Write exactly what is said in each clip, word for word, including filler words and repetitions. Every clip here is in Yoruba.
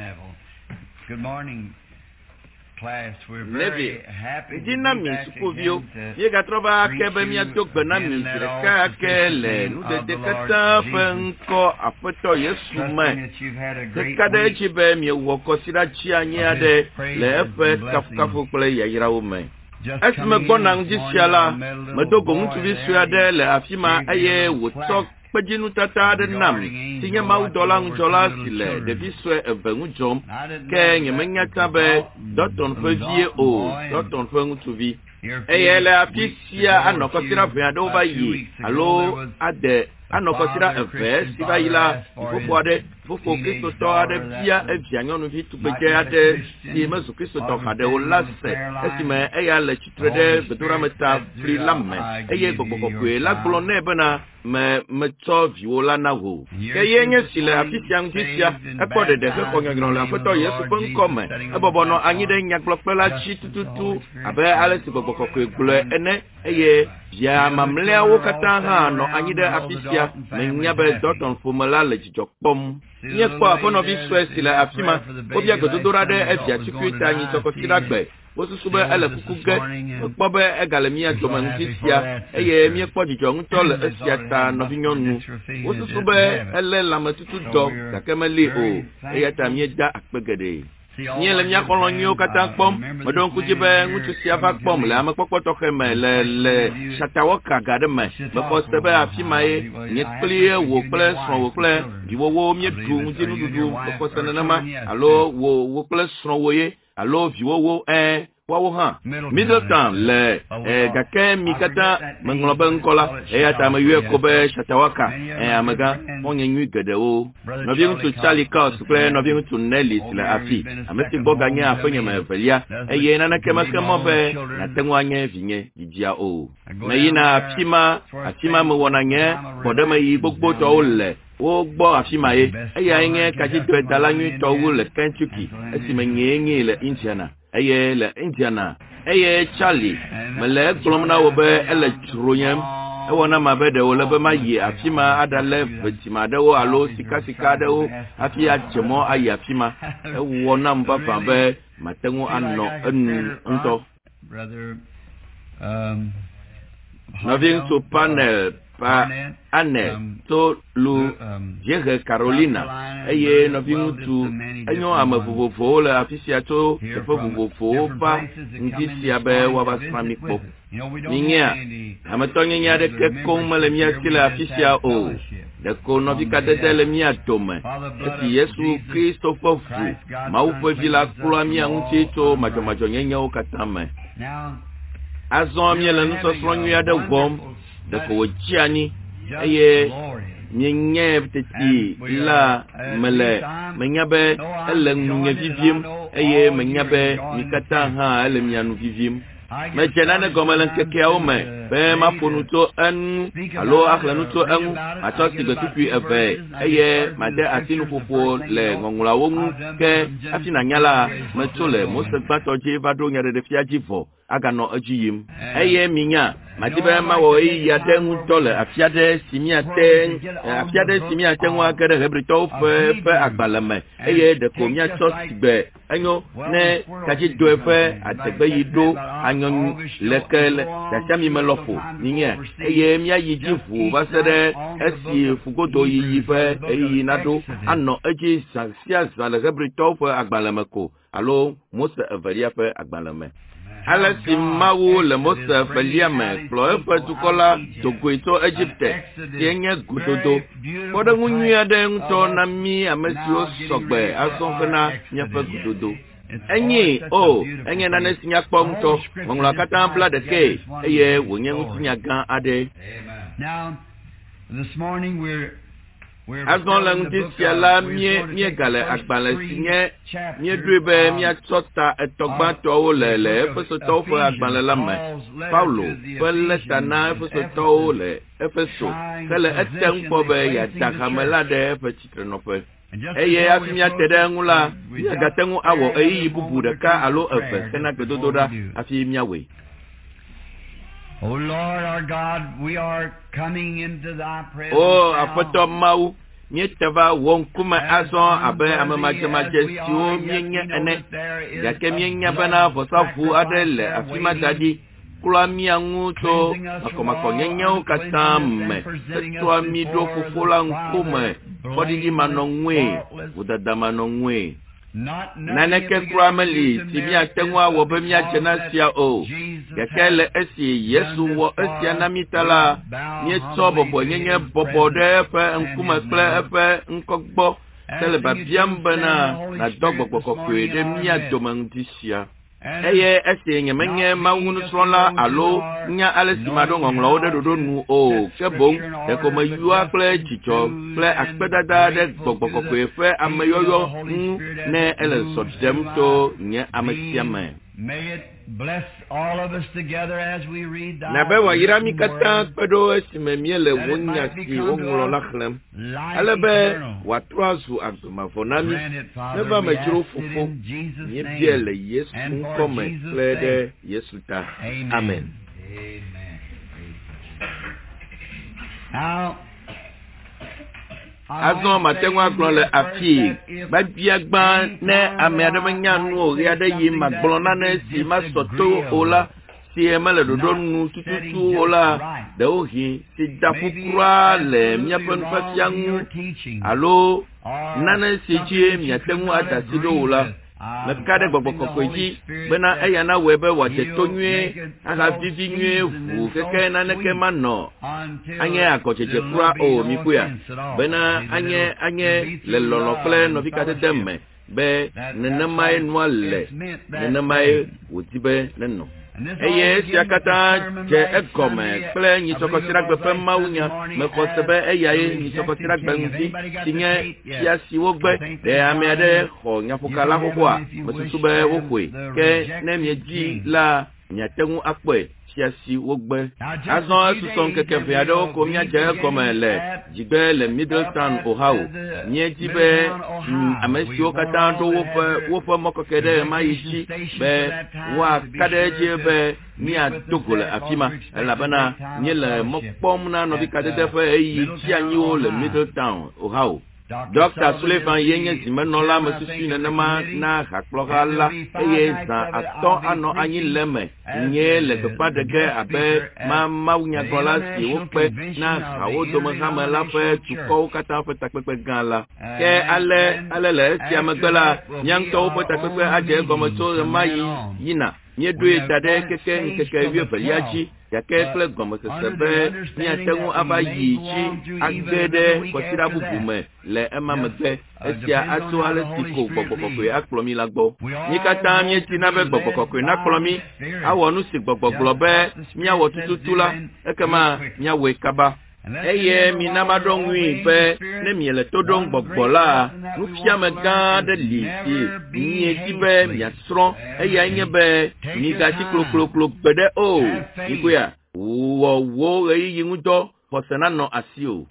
Neville. Good morning, class. We're very happy to be back again to ye gatrova kebe mi atogbe na mi sireka kele nu de de kata fenko afoto Yesu me kade chibe mi woko sira chi anya de le efe kafukafu kule yayira wo me esme gbona njisiala medogo ntu bi suade le afima aye wotok pejinu tata de nam tinye mau dola njola sile de biswe evengu jom ke nyemenya tabe doton fevie o doton fengu tuvi eyele apisia anokosira fiado ba yi alo ade anokosira efe siba yila ifofode fofo Kristo to ade bia evia nyonu fi tubeje ade si mesu Kristo to kade o lase esime eya le chitrede bedura meta free lamme eye gbogbogbwe la glone bena me me to viola na ho ke yenye sile afisia ngisia ekode de ko nyagno la foto Yesu bon come ebobo no anyi de nyaglopela chi tututu abe ale si gbogbogbwe gule ene eye bia mamle wo kata ha no anyi de afisia me nyabe doton fumala le jijokpom nye kwa fono bi swesi la afima obia gododora de efia chikwita nyi sokosira gbe wosusube ele kukuge kpobe egalemia jomanjisia eye mi ekpo jijo ntole esia ta no binyonu wosusube ele lamatutu do kakemeli o eye ta mi da akpegede nyele mi akolo nyo kata kpom modon kujibe ngutu sia fa kpom le amekpokpo to keme le le shatawoka gade me befo sebe afima ye nye klie wo kple so wo kple diwo wo mi du nguti nududu befo senenama alo wo wo kple so wo ye alo viwo wo eh wawo ha Middletown le eh gake mikata menglobe nkola eh atama yue kobe shatawaka eh amaga onye nyu gedewo no bi ntu Charlie Cox kle no bi ntu Nelly le afi ameti boga nya afenye mavelia eh ye na nakema kemo be na tenwanye vinye dijia o meyina afima afima mo wonanye bodema yi gbogbo to ole wo gbo afima ye eh ya nye kaji to dalanyu to wo le Kentucky esimenye nye le Indiana eye le Indiana eye Charlie mele glomna wobe ele chroyem ewona mabede wolebe maye afima adale vetima dewo alo sika sika dewo afi achemo aye afima ewona mbaba be matengu anno enu nto brother um nothing to panel pa Anne to lu Jere Carolina eye nothing to enyo amavuvufo le afisia to efuvufo pa ngisia be wabasmamiko ninya amatonye nya de kekoma le mia kila afisia o de ko no bi kadete le mia tome esi Yesu Kristo fofu maupo vila kula mia ngito majo majo nyenya o katame azon mi le nso slonyu ya de gom de ko jiani eye nyenye beteti la mele menyabe ele nunye vivim eye menyabe mikata ha ele mianu vivim me jenane gomelen keke o me be ma fonuto an alo akhlanuto an atoti betupi eve eye made atinu fofo le ngongula won ke atina nyala metole mo se gbato je vado nyare de fiajivo aga no ajiyim eye minya madibe ma wo yi ya den tole afiade simia ten afiade simia ten wa kere hebrito fe fe agbalame eye de komia tosbe enyo ne kaji do fe ategbe yido anyon lekel tachami melofo niye eye mia yijifu basere esi fugodo yi fe eyi nado anno eji sansia zale hebrito fe agbalame ko alo mose averia fe agbalame ala si mawo le Mose feliame plo efe tukola togoito Egypte yenye gudodo koda ngunya de nto na mi amesio sogbe asonfena nyefe gudodo enyi o enye na nesinya kpomto ngula kata bla de ke eye wonye ntinya gan ade now this morning we're azon la ngtisia la mie mie gale agbale sinye mie dribe mie tsota etogba to lele efeso to fo agbale la me Paulo pele tana efeso to le efeso kele etem ko be ya dakamela de efechitre no pe eye afimia tede ngula ya gatengu awo eyi bubu de ka alo efe kana gedododa afimia we. Oh Lord our God, we are coming into thy presence. Oh, apoto mau mietava wonkuma azon abe amemaje siwo mienya ene gake mienya bana vosavu adele afima dadi kula miangu to makomako nyenya katame tetwa mido fufula nkume bodigi manongwe udada manongwe naneke krameli tibia tengwa wobemia chenasia o yakele esi yesu wo esi anamitala ni tobo nyenye bobode fe nkuma kle fe nkogbo tele babiambana na dogbo kokokwe de mia domandisia eye esi nyemenye mawunu srola alo nya alesimado ngonglo de dodo nu o kebon de ko mayua kle chicho kle akpedada de gbogbogbogbo fe ameyoyo ne ele sodem to nya amesiame. May it bless all of us together as we read the na be wa yirami kata pedo esimemiele wonya si wonlo lakhlem alebe watrazu agmafonami neba mejro fufo ni biele yesu nkome klede yesu ta amen. Now azon matengwa glole afi babiagba ne ameademanya nu ori ade yi magbona na si masoto ola si emele dodo nu tututu ola de ohi si dafukura le miapen fasiangu alo nana si ji miatengu atasido ola na kade gbogbokokoji bena eyana webe wache tonwe aka vivi nwe fu keke na neke mano anye akocheche kura o mikuya bena anye anye le lolokle no vikate demme be nenamae nwale nenamae utibe neno eye siakata je ekome kle nyi sokosira gbe maunya me kosebe eyaye nyi sokosira gbe nti tinye sia siwogbe de amede ho nyafukala kokwa mesube wokwe ke nemieji la nyatengu akwe sia siwogbe azon suson keke fiado ko mia je ekome le jigbe le Middletown Ohio nyeji be amesio kata do wofe wofe mokokede mayichi be wa kadeje be ni adogole afima labana nyele mokpom na no bikade defe eyi ti anyi o le Middletown Ohio. Doctor Sullivan yenye zimenola mesusu nenema na hakplogala eye za ato ano anyi leme nye le pepa dege abe ma mawunya gola si wope na hawo do mahama la fe tuko kata fe takpepe gala ke ale ale le ti amagbela nyanto fe takpepe aje gomoto mayi yina nye dwe dade keke keke wie beliachi yake kle gomoto sebe ni atengu abayi chi agede kosira bubume le emamete etia ato ale tiko gbogbogbogbo akplomi lagbo ni kata mi ti na be gbogbogbogbo na kplomi awonu si gbogbogbo be mi awo tututula ekema mi awe kaba eye mi na madongwi be ne mi le todong gbogbola nu fiame ga de liti ni etibe mi asro eye nye be ni ga ti klokloklo gbede o ikuya wo wo eyi ngudo posena no asio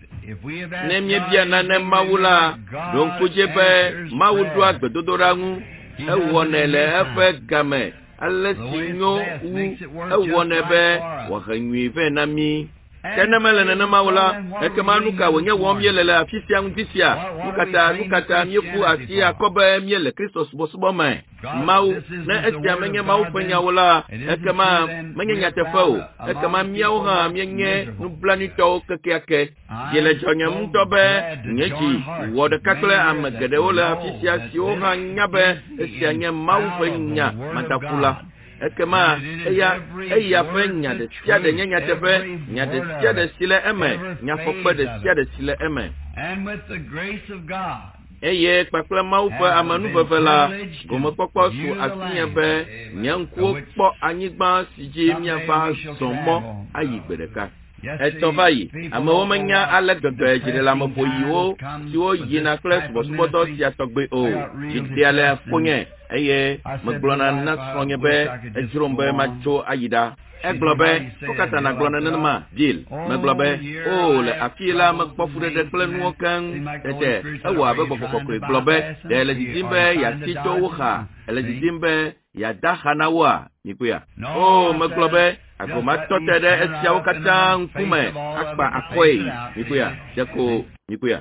ne mi bia na ne mawula don kuje be mawudu agbedodorangu ewo nele efe game alle sinyo u ewo nebe wa hanwi ve na mi kana mala na mawula ekema nuka wonye wom yelele afisia ngtisia nukata nukata myefu asia koba myele Christos bosubo man mau na esia menye mau penya wala ekema menye nyatefo ekema miawo ha menye nublanito kekeake yele jonya mtobe nyeji wode kakle amagede wala afisia sio ha nyabe esia nye mau penya matafula ekema eya eya fenya de sia de nyanya tefe nya de sia de sile eme nya fokpe de sia de sile eme and with the grace of God eye papla maufa amanu bevela gomo popo su asinya be nyanku po anyigba sije miafa somo ayigbedeka etovayi amawomanya alegdodo ejire la mofoyiwo ti o yina class bosboto ti atogbe o jitiale fonye eye maglona na sonye be ejirombe macho ayida eglobe kokata na glona nma deal maglobe o le afila magpofude de plenu kan tete ewa be bokokokre globe de le dizimbe ya tito wuha ele dizimbe yada hanawa nikuya o meglobe agoma totede esiawo kata nkume akpa akoi nikuya deko nikuya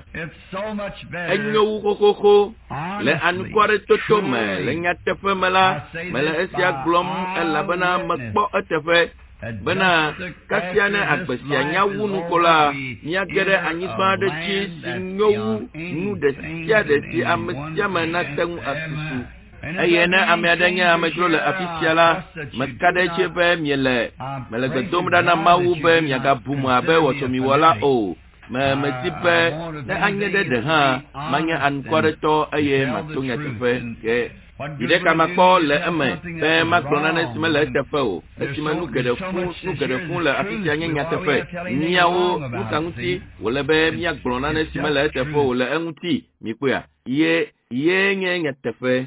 enyo kokoko le ankware toto me le nyatefe mela mela esia glom elabana makpo etefe bana kasiana agbesia nyawunu kola nyagere anyiba de chi sinyowu nu de sia de si amesia mana tengu asusu ayena amedanya amejole afisiala makade chebe miele melege domda na mawu be miaga bumu abe wotomi wala o me mesipe na anyede de ha manya ankwareto aye matonya tefe ke ide kama ko le eme be makrona na simele tefe o esimanu gede fun nu gede fun le afisia nyanya tefe niawo utanguti wole be miagrona na simele tefe o le enguti mikuya ye ye nyanya tefe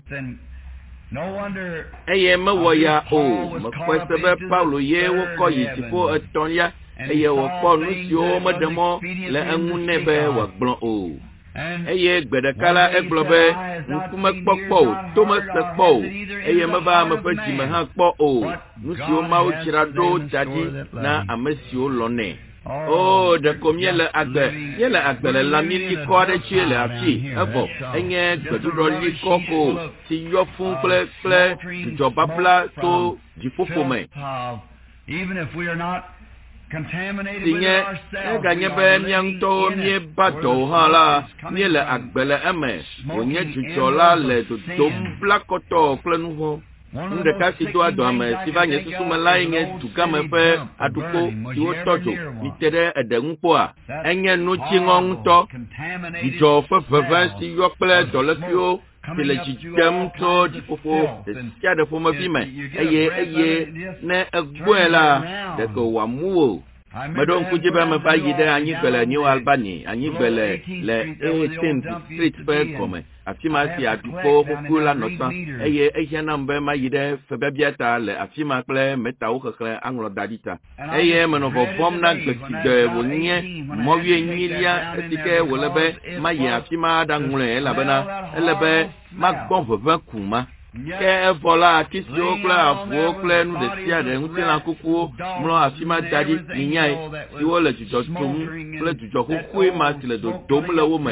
no wonder eye mewoya o mekwesebe Paulo ye woko yitifo etonya eye woko nusio medemo le engunebe wagbon o eye gbedekala eglobe nkume kpokpo Thomas kpokpo eye meba mefaji me ha kpo o nusio mawo chirado tadi na amesio lone oh de combien le agbe ye le agbe le la mi li ko de chi le afi ebo enye gbedudo li koko ti yo fun ple ple jo babla to di popo me even if we are not contaminated with ourselves ganye be mianto mi bato hala ni le agbe le eme onye jujola le do dombla koto ple nuho nde kasi to ado ame sivanye susu malainge tukame pe aduko tiwo tojo itere edenpo a enye nu chingon to ijo fefe si yople dolefio tele jitem to dipofo sia de fo mabime eye eye ne egboela de ko wamuo Madon kujibe me ba yide anyi gbele New Albany anyi gbele le eighteenth Street pe kome afima si aduko kokula notan eye eye na mbe ma yide febe biata le afima kle meta o kekle anglo dadita eye meno bo bom na gbeside wonye mowie nyilia etike wolebe ma ye afima da ngule la bana elebe ma gonve kuma ke vola kisio kla afu kla nu de sia de nti na kuku mlo afima dadi nyai ti wo le jujo tum le jujo kuku ma ti le do dom le wo me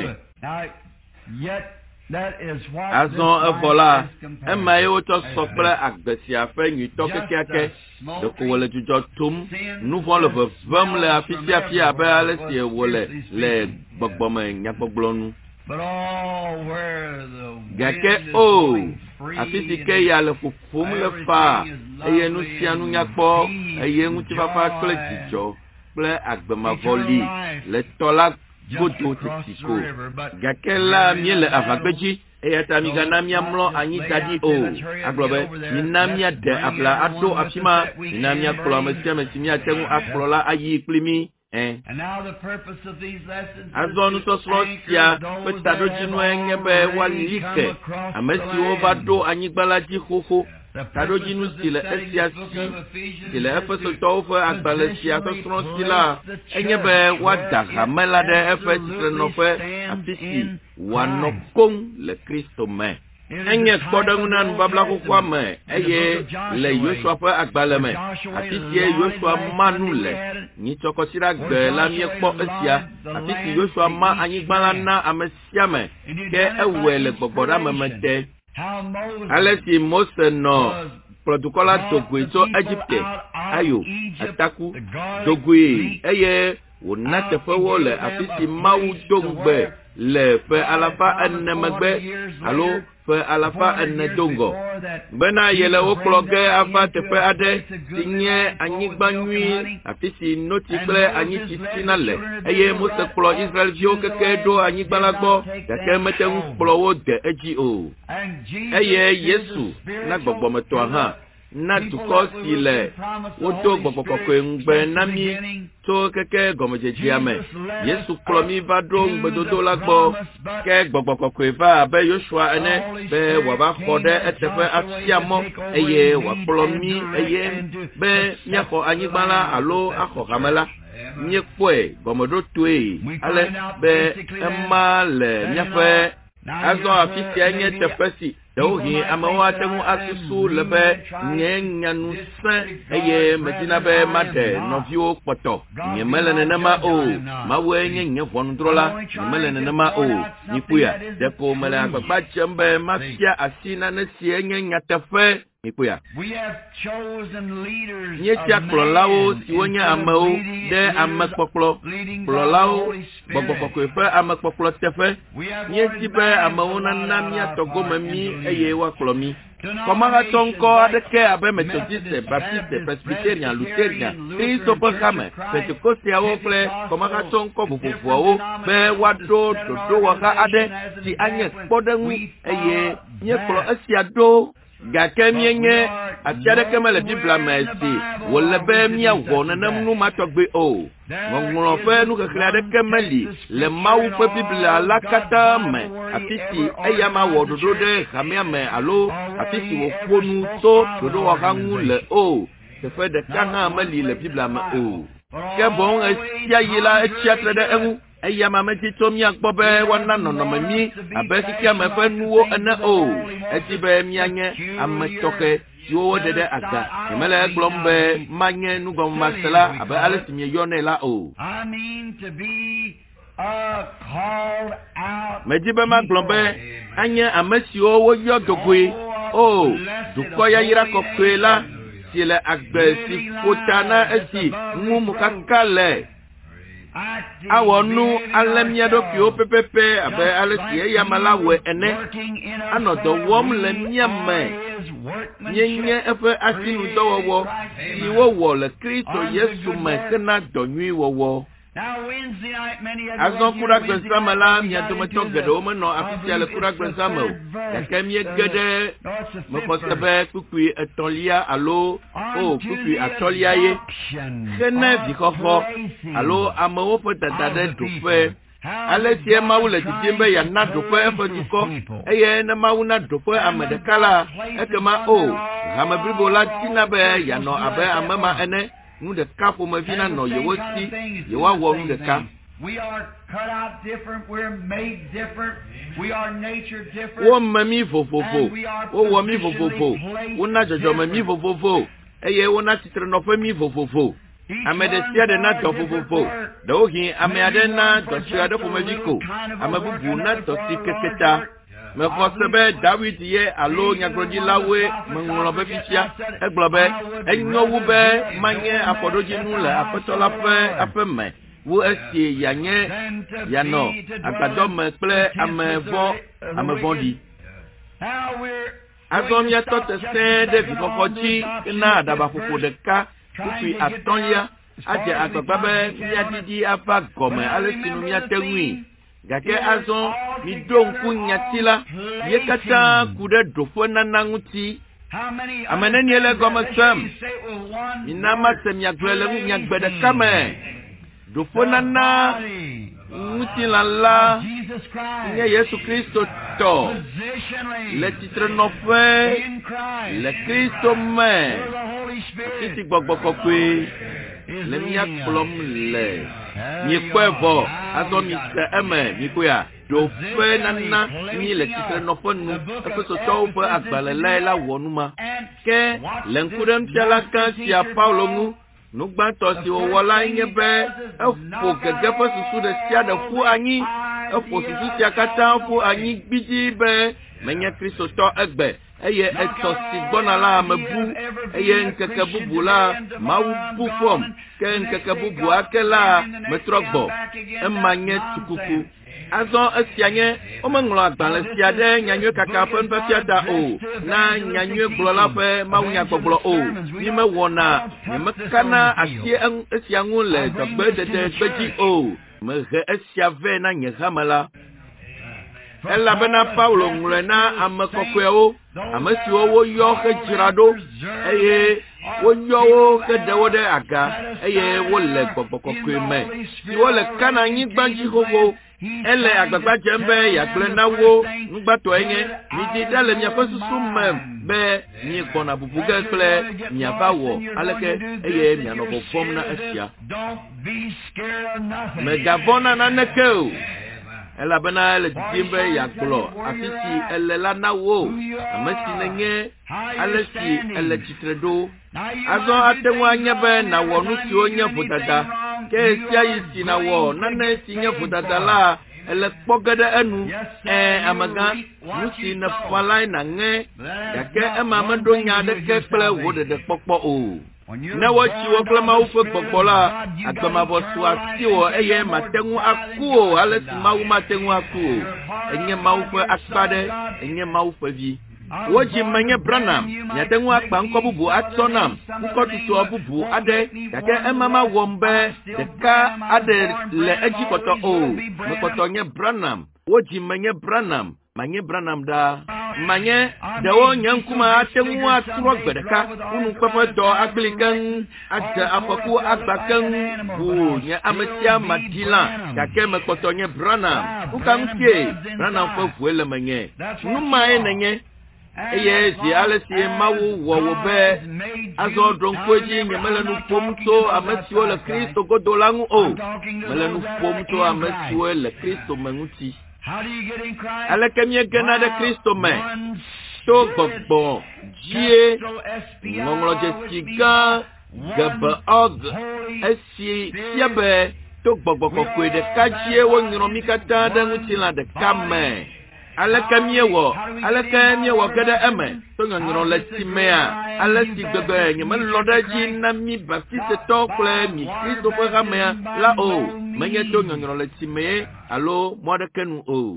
azon vola e ma yo to sopre agbesia fe nyi to kekeke de ko wo le jujo tum nu vo le vam le afisia fia ba le si wo le le gbogbo me nya gbogbonu but all where the gake o afisi ke ya le fufum le fa eye nu sia nu nyakpo eye nti papa kle tijo ple agbema voli le tola godo tiko gake la miele avagbeji eye tamiga na miamlo anyi tadi o aglobe ni namia de abla ado afima ni namia klo amesia mesimia tenu aklola ayi plimi eh and now the purpose of these lessons azonu to slotia petado jinu engebe walike amesi obado anyigbalaji khokho tado jinu stile esiasi stile efeso tofe agbalesia to slotila engebe wadaga melade efeso nofe apisi wanokong le Kristo me enye kodanguna babla ko kwame eye le Yoshua fa agbaleme atisi Yoshua manule ni chokosira gbe la mi po esia atisi Yoshua ma anyigbala na amesiame ke ewele gbogbora memete alesi Mose no protocola togwe to Egypte ayo ataku dogwe eye wona tefawo le atisi mawu dogbe le fe alafa ennemegbe alo fe alafa ennedongo bena yele okloge afa tefe ade tinye anyigbanyui afisi notible anyiti sinale eye Mose klo Israel vio keke do anyigbalagbo keke mete nkplo wo de eji o eye Yesu na gbogbo meto ha na tuko sile wodo gbogbo ngbe nami to keke gomejeji ame Yesu klomi vado ngbedodo lagbo ke gbogbo eva be Yoshua ene be waba khode etefe afiamo eye wa klomi eye be nyako anyigbala alo akho kamala nyekwe gomodo tue ale be emale nyafe Azɔ afi sia nye teƒe si ɖewohi amewo ate ŋu asusu le be nye nyanusẽ eye medina be maɖe nɔviwo kpɔtɔ. Nye mele nenema o. Mawue nye nye ʋɔnudrɔ̃la. Nye mele nenema o. Mikpuya. Ɖeko mele agbagba dzem be mafia asi nane sie nye nyateƒe. Mikpuya. Míetia kplɔlawo siwo nye amewo ɖe amekpɔkplɔ. Kplɔlawo gbɔgbɔ kɔkɔe ƒe amekpɔkplɔ teƒe. Míedi be amewo nana míatɔ gome mí eye woakplɔ mí. Kɔmaɣatɔ ŋkɔ aɖeke abe Methodiste, Baptiste, Presbyterian, Lutheran, Kristo ƒe xame, Pentekostiawo kple kɔmaɣatɔ ŋkɔ vovovoawo be woaɖo ɖoɖowɔha aɖe si anye kpɔɖeŋu eye míekplɔ esia ɖo. Gake mienye ati aɖeke mele Biblia me si wòle be míawɔ nenem nu matɔgbe o. Ŋɔŋlɔ ƒe nuxexlẽ aɖeke meli le Mawu ƒe Biblia la katã me afi si eya ma wɔ ɖoɖo ɖe hamea me alo afi si wòƒo nu to ɖoɖowɔha ŋu le o. Teƒe ɖeka hã meli le Biblia me o. Ke boŋ esia yi la etsi atre ɖe eŋu. Eya ma medi tso míagbɔ be woana nɔnɔme mí abe xexea me ƒe nuwo ene o. Edi be míanye ame tɔxɛ siwo woɖe ɖe aga. Nyemele egblɔm be manye nugɔmemasela abe ale si mieyɔnɛ la o. Medi be magblɔ be anye ame siwo woyɔ dogoe o. Dukɔ yayra kɔkɔe la si le agbe si ƒota na esi ŋu mokaka le. Awɔ nu ale mía ɖokuiwo pepepe abe ale si eya me la wɔe ene. Anɔ dɔ wɔm le mía me. Míenye eƒe asinudɔwɔwɔ si wowɔ le Kristo Yesu me hena dɔ nyui wɔwɔ. Azɔ kuɖagblẽsa me la mia dometɔ geɖewo menɔ afi sia le kuɖagblẽsa me o. Gake míege ɖe mexɔse be kpukpui etɔ̃lia alo o kpukpui atɔ̃lia ye. Ke ne vixɔxɔ alo amewo ƒe dada ɖe ɖoƒe. Ale sie Mawu le didim be yana ɖoƒe eƒe dukɔ eye ne Mawu na ɖoƒe ame ɖeka la ekema o hame blibo la tina be yanɔ abe ame ma ene. Nu ɖeka ƒomevi nanɔ yewo si yewoawɔ nu ɖeka. Wome mí vovovo, wowɔ mí vovovo, wona dzɔdzɔme mí vovovo, eye wona tsitrenɔƒe mí vovovo. Ame ɖe sia ɖe na dɔ vovovo. Ɖewohi ame aɖe na dɔ sue aɖe ƒomevi ko, ame bubu na dɔ si keketa. Mexɔse be David ye alo nyagblɔdzilawoe meŋlɔ be fifia. Egblɔ be enyo wu be manye afɔɖodzinu le Aƒetɔ la ƒe aƒe me. Wu esi yanye yanɔ agbadɔ me kple ame vɔ ame vɔ̃ɖi. Azɔ míatɔ te sẽe ɖe vixɔxɔ dzi na aɖabaƒoƒo ɖeka kpukpui atɔ̃lia adze agbagba be míadidi ava gɔme ale si nu míate ŋui. Gake azɔ miɖo ŋku nyati la, ye katã ku ɖe ɖoƒe nana ŋuti. Ame nenie le gɔme sem. Mina mase miagblɔe le miagbe ɖeka me. Ɖoƒe nana ŋutilã la nye Yesu Kristo tɔ. Le tsitrenɔƒe le Kristo me. Titi gbɔgbɔ kɔkɔe le miakplɔm le. Mikɔe vɔ, azɔ mise eme, mikoya. Ɖoƒe nana mi le tsitrenɔƒe nu, eƒe sɔtɔwo ƒe agbalẽ lae la wɔ nu ma. Ke le ŋkuɖenufiala gã sia Paulo ŋu, nugbãtɔ si wòwɔ la nye be eƒo gege ƒe susu ɖe sia ɖe ƒu anyi. Eƒo susu sia katã ƒu anyi gbidzi be menye kristotɔ egbe. Eye etɔ si gbɔna la ame bu, eye ŋkeke bubu la Mawu bu fɔm, ke ŋkeke bubu ake la metrɔ gbɔ, ema nye tukuku. Azɔ esia nye, womeŋlɔ agbalẽ sia ɖe nyanyue kaka ƒe nufiafia ta o, na nyanyue gblɔla ƒe mawunyagbɔgblɔ o. Mi mewɔna, nyemekana asi esia ŋu le dzɔgbedede gbedzi o. Mehe esia vɛ na nye hame la. Elabena Paulo ŋlɔe na ame kɔkɔewo, ame siwo woyɔ hedzra ɖo, eye woyɔ wo heɖe wo ɖe aga, eye wole gbɔgbɔ kɔkɔe me, siwo le Kananyigba dzi xoxo. Ele agbagba dzem be yeagblẽ na wo nugbãtɔe nye, midi ɖe le miaƒe susu me be miegbɔna bubu ge kple miava wɔ aleke eye mianɔ vɔvɔm na esia. Megavɔ̃ na naneke o. elabena le dimbe yaklo afisi elela nawo amasi nenye alesi ele chitredo azo atenwa nyebe na wonu si onye fudada ke sia yisi na wo nana si nye fudada la ele kpogede enu eh amaga musi na falai na nge yake emama do nya de ke pele wo de de popo o na wo chi wo klama wo fe popo la atoma bo swa ti wo eye matengu aku ale si mawu matengu aku enye mawu fe akpade enye mawu fe vi woji manye branam yatengu akpa nkobubu atsonam nkotutu obubu ade yake emama wombe de ka ade le ejikoto o nkoto nye branam woji manye branam manye branam da manye de wo nyankuma atengu atro gbedeka unu pepe do aglikan ada afaku agbakan bu nya amesia madila yake mekoto nye branam ukamke branam fo fuele manye numa enenye eye si alesi mawu wo be azo dronkweji nyemele nu pomto amesiwo le Kristo godolangu o mele nu pomto amesiwo le Kristo menguti alekemie gena de Kristo me to gbogbo jie ngonglo jesiga gaba og esi siabe to gbogbo kokwe de kajie wo nyiro mikata de ngutila de kame alekemie wo alekemie wo gede eme to nyiro le timea alesi gbegbe nyeme lodaji na mi baptiste to kle mi Kristo ko gamea la o menye to nyiro le timea alo modekenu o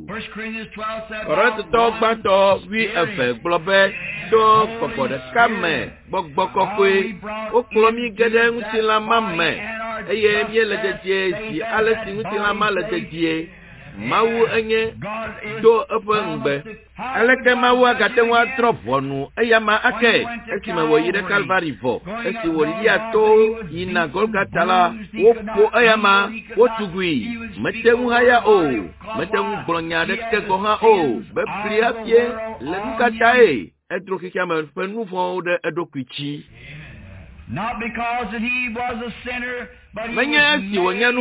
First to gbato wi efe globe to koko de kame gbogbo kokwe o klomi gede ngutila mame eye mi le dedie si alesi ngutila ma le dedie mawu enye do opengbe aleke mawu agatenwa troponu eyama ake esime wo yide Calvary vo esi wo lia to ina Golgotha la wopo eyama wotugui metenwu haya o metenwu glonya de tego ha o be priapie le nkatae edro kikama fenu vo de edokwichi. Not because that he was a sinner, but he was made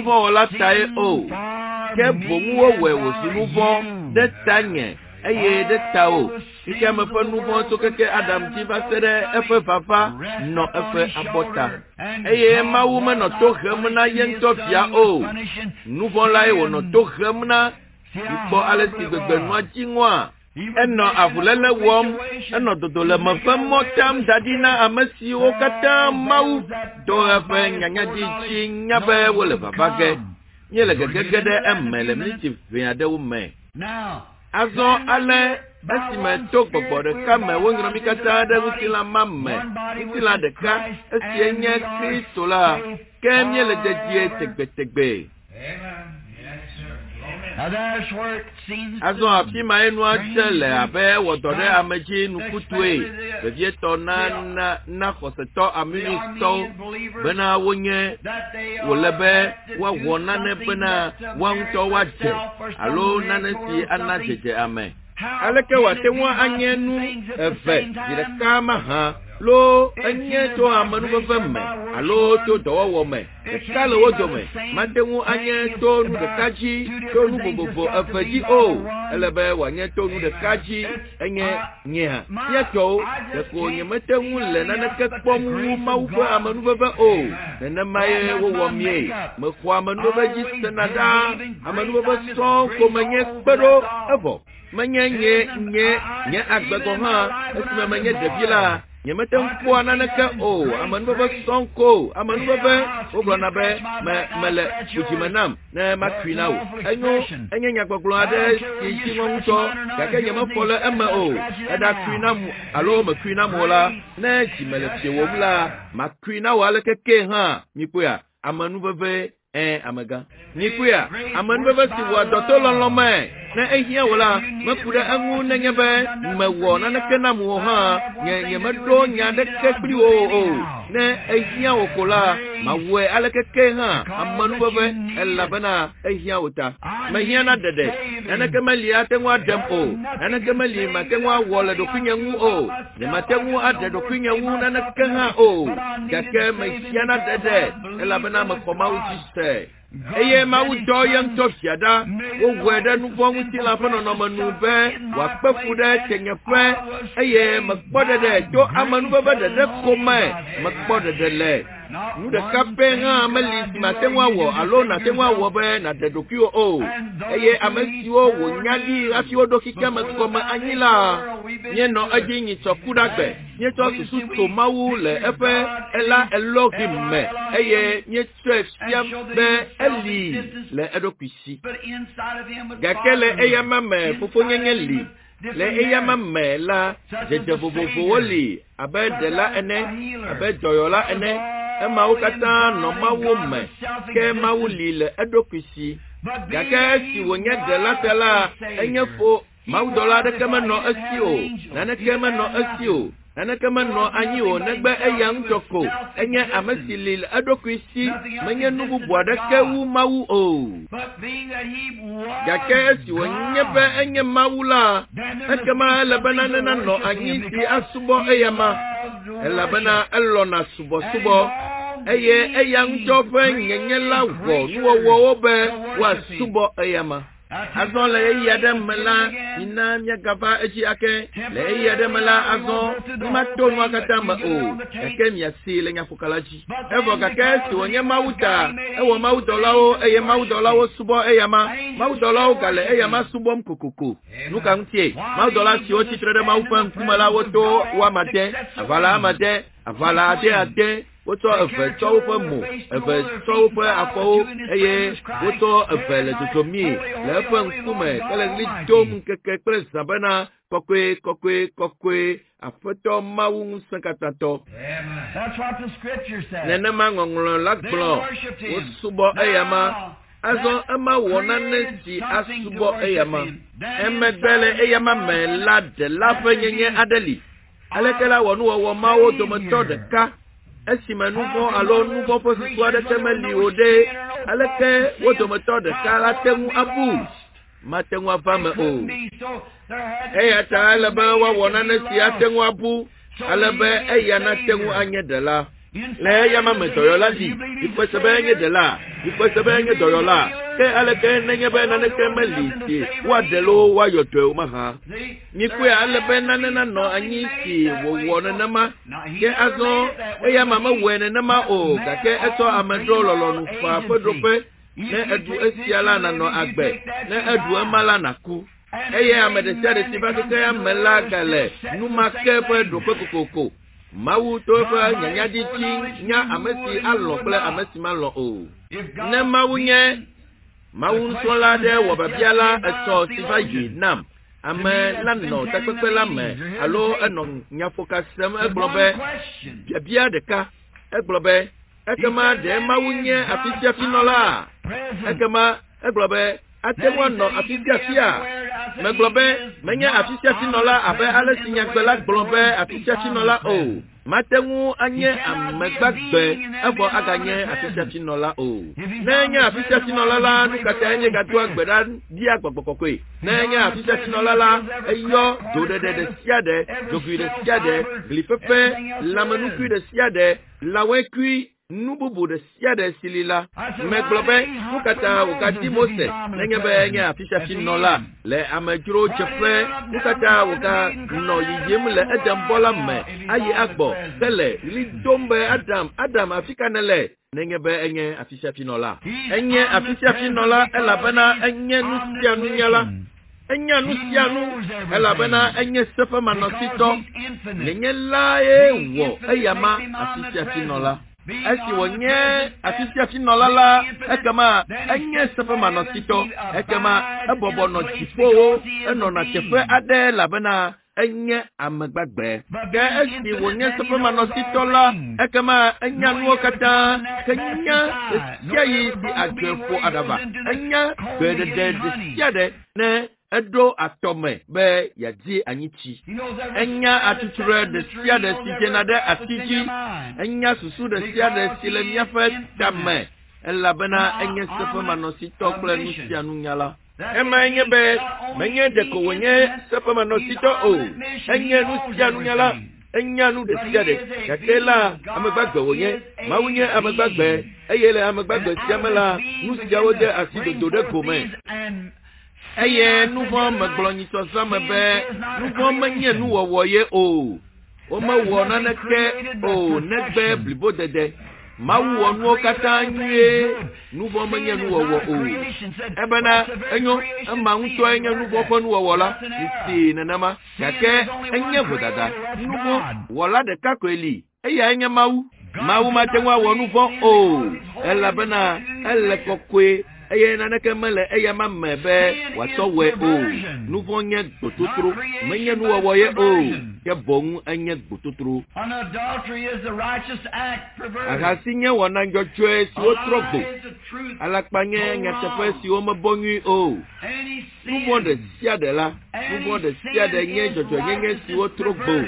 o ke bomu we wo sinu bo de tanye eye de tao ike me fa nu bo to ke Adam ti ba sere efe papa no efe abota eye mawu me no to hemna yen to fia o nu bo lai wo no to hemna ipo ale ti gbegbe no jinwa eno avulele wom eno dodole mafemo tam dadina amesi okata mau do efe nyanya di chi nyabe wole babage nyele gegede emele miti fiade wo me azo ale esime to gbogbo kame wonro mikata de wutila mamme wutila de ka esienye Kristo la kemyele de die tegbe tegbe. Azo api ma enu achele abe wodore ameji nukutwe bevie to na na na khoseto aministo bena wonye wolebe wa wonane bena wanto waje alo nanesi anajeje ame aleke watenwa anyenu efe dire kama ha lo anye to amanu beveme alo to dowo me kala wodome matenwu anye to nu de kaji to nu bobo afaji o elebe wanye to nu de kaji enye nya ya to de ko nye matenwu le na na ke kpomu mawu amanu bebe o na maye wo wo mie me ko amanu beji senada amanu bebe so ko menye kpedo ebo menye nye nye nye agbego ha esime menye devila nyemete mpo ananeke o amanu bebe sonko amanu bebe obrona be mele ujimanam na makwina o enyo enye nyagboglo ade ti wonto yake nyema fole ema o eda kwina mu alo makwina mu la na jimele ti womla makwina wale keke ha mipoya amanu bebe eh amaga nikuya amanu bebe ti wa dotolo me na ehia wala makuda angu na nyebe mewo na nakena mu ha nye nye medo nya de kekri o o na ehia okola mawe alekeke ha amanu bebe elabana ehia uta mahia na dede na kemali atenwa dempo na kemali matenwa wole do kunyangu o ne matenwu ade do kunyangu na nakena o gake mahia na dede elabana makoma uti se eye mawu do yang to fiada wo wede nu bo muti la fa no no manu be wa pefu de tenyefe eye makpode de do amanu baba de de koma makpode de le nu de kapenga mali matenwa wo alo na tenwa wo be na de dokio o eye amesi wo wo nyadi afi wo dokika makoma anyila nye no ajinyi tokuda gbe nye to susu to mawu le efe ela elogime eye nye twelve siam be eli le edokwisi gakele eye mame fofo nyengeli le eye mame la jeje bobobo woli abe de la ene abe joyola ene e mawu kata no mawu me ke mawu li le edokwisi gake si wonye de la tela enye fo mawu dola de kema no asio na ne kema no asio na kama no anyi o negbe eyang joko enye amesilil adokwisi menye nubu bwada kewu mawu o gake si wonyebe enye mawula ekema labana na no anyi si asubo eyama elabana elona subo subo eye eyang jofe nyenye lawo nuwo wo be wa subo eyama azon le yadem la ina nya gava eji ake le yadem la azon ma to no akata ma o eke mi asi le nya fukalaji evo ka ke si onye mawuta ewo mawuta lawo eye mawuta lawo subo eyama mawuta lawo kale eyama subo mkokoko nuka ntie mawuta la si o ti trede mawufa nkumala woto wa mate avala amate avala ate ate woto efe tso pe mo efe tso pe afo eye woto efe le totomi le fe nkume kale li dom keke kle sabana kokwe kokwe kokwe afeto mawu sankatato. That's what the scripture says. Nene mangonglo lakblo wosubo eyama azo ama wona nesi asubo eyama emebele eyama me lade lafe nyenye adeli alekela wonu wo mawo domoto de ka esima nugo alo nugo posi swade kemeli ode aleke wo domoto de ka la temu abu matengu afame o eya ta alebe wa wona nesi atengu abu alebe eya na tengu anyedela le yama me doyola di ipesebe anyedela ipesebe anyedoyola ke aleke nenye be na kemeli ti wa delo wa yoto maha ni ku alebe na na no anyi ti wo wona na ma ke azo eya mama wene na ma o ka ke eto amedro lolo nu fa podope ne edu esiala na no agbe ne edu amala na ku eye amede sare ti ba ke amela gale nu ma ke pe do kokoko mawu to fa nyanya di ti nya amesi alo ple amesi ma lo o ne mawu nye mawu so la de wo ba biala eto ti fa yi nam ame la no ta pepe la me alo eno nya focusem eglobe bia de ka eglobe ekema de mawu nye afisia finola ekema eglobe atewa no afisia fia meglobe menya afisia finola abe alesinya gbela globe afisia finola o matengu anye amegbagbe ebo aganye afisia finola o nenya afisia finola la nukata enye gadua gbeda dia gbogbokokoe nenya afisia finola la eyo dodede de siade jogu de siade glifefe lamenuku de siade lawekui nububu de siade silila meglobe nukata ukati mose nenge be nya afisha finola le amejuro chefe nukata uka no yiyem le adam bola me ayi agbo tele li dombe adam adam afika nele nenge be enye afisha finola enye afisha finola elabana enye nusia nunyala enya nusianu elabena enye sefa manosito nenye lae wo eyama afisha finola esi wonye afisia finola la ekama enye sefa manosito ekama ebobo no chifo eno na chefe ade labena enye amegbagbe ke esi wonye sefa manosito la ekama enya nuo kata kenya esia yi di adwefo adaba enya bedede de siade ne edo atome be yaji anyichi enya atuture de sia de sijena de atiji enya susu de sia de silemia fe dame elabena enye sefa manosi tokle ni sia nunyala ema enye be menye de ko wenye sefa manosi to o enye nu sia nunyala enya nu de sia de gake la amegbagbe wonye mawu nye amegbagbe eye le amegbagbe sia me la nu siawo de asi dodo de gome eye nu vɔ megblɔ nyitɔsa me be nu vɔ menye nuwɔwɔ ye o womewɔ naneke o negbe blibo dede mawu wɔ nuwo katã nyuie nu vɔ menye nuwɔwɔ o ebena enyo ema ŋutɔe nye nu vɔ ƒe nuwɔwɔ la si nenema gake enye vodada nu vɔ wɔla ɖeka koe li eya enye mawu mawu mate ŋu awɔ nu vɔ o elabena ele kɔkɔe eye naneke mele eya ma me be wòatɔ wɔe o nu vɔ nye gbototro menye nuwɔwɔ ye o ke boŋu enye gbototro ahasi nye wɔna dzɔdzɔe siwo trɔ gbo alakpa nye nyateƒe siwo mebɔ nyui o nu vɔ ɖe sia ɖe la nu vɔ ɖe sia ɖe nye dzɔdzɔnyenye siwo trɔ gbo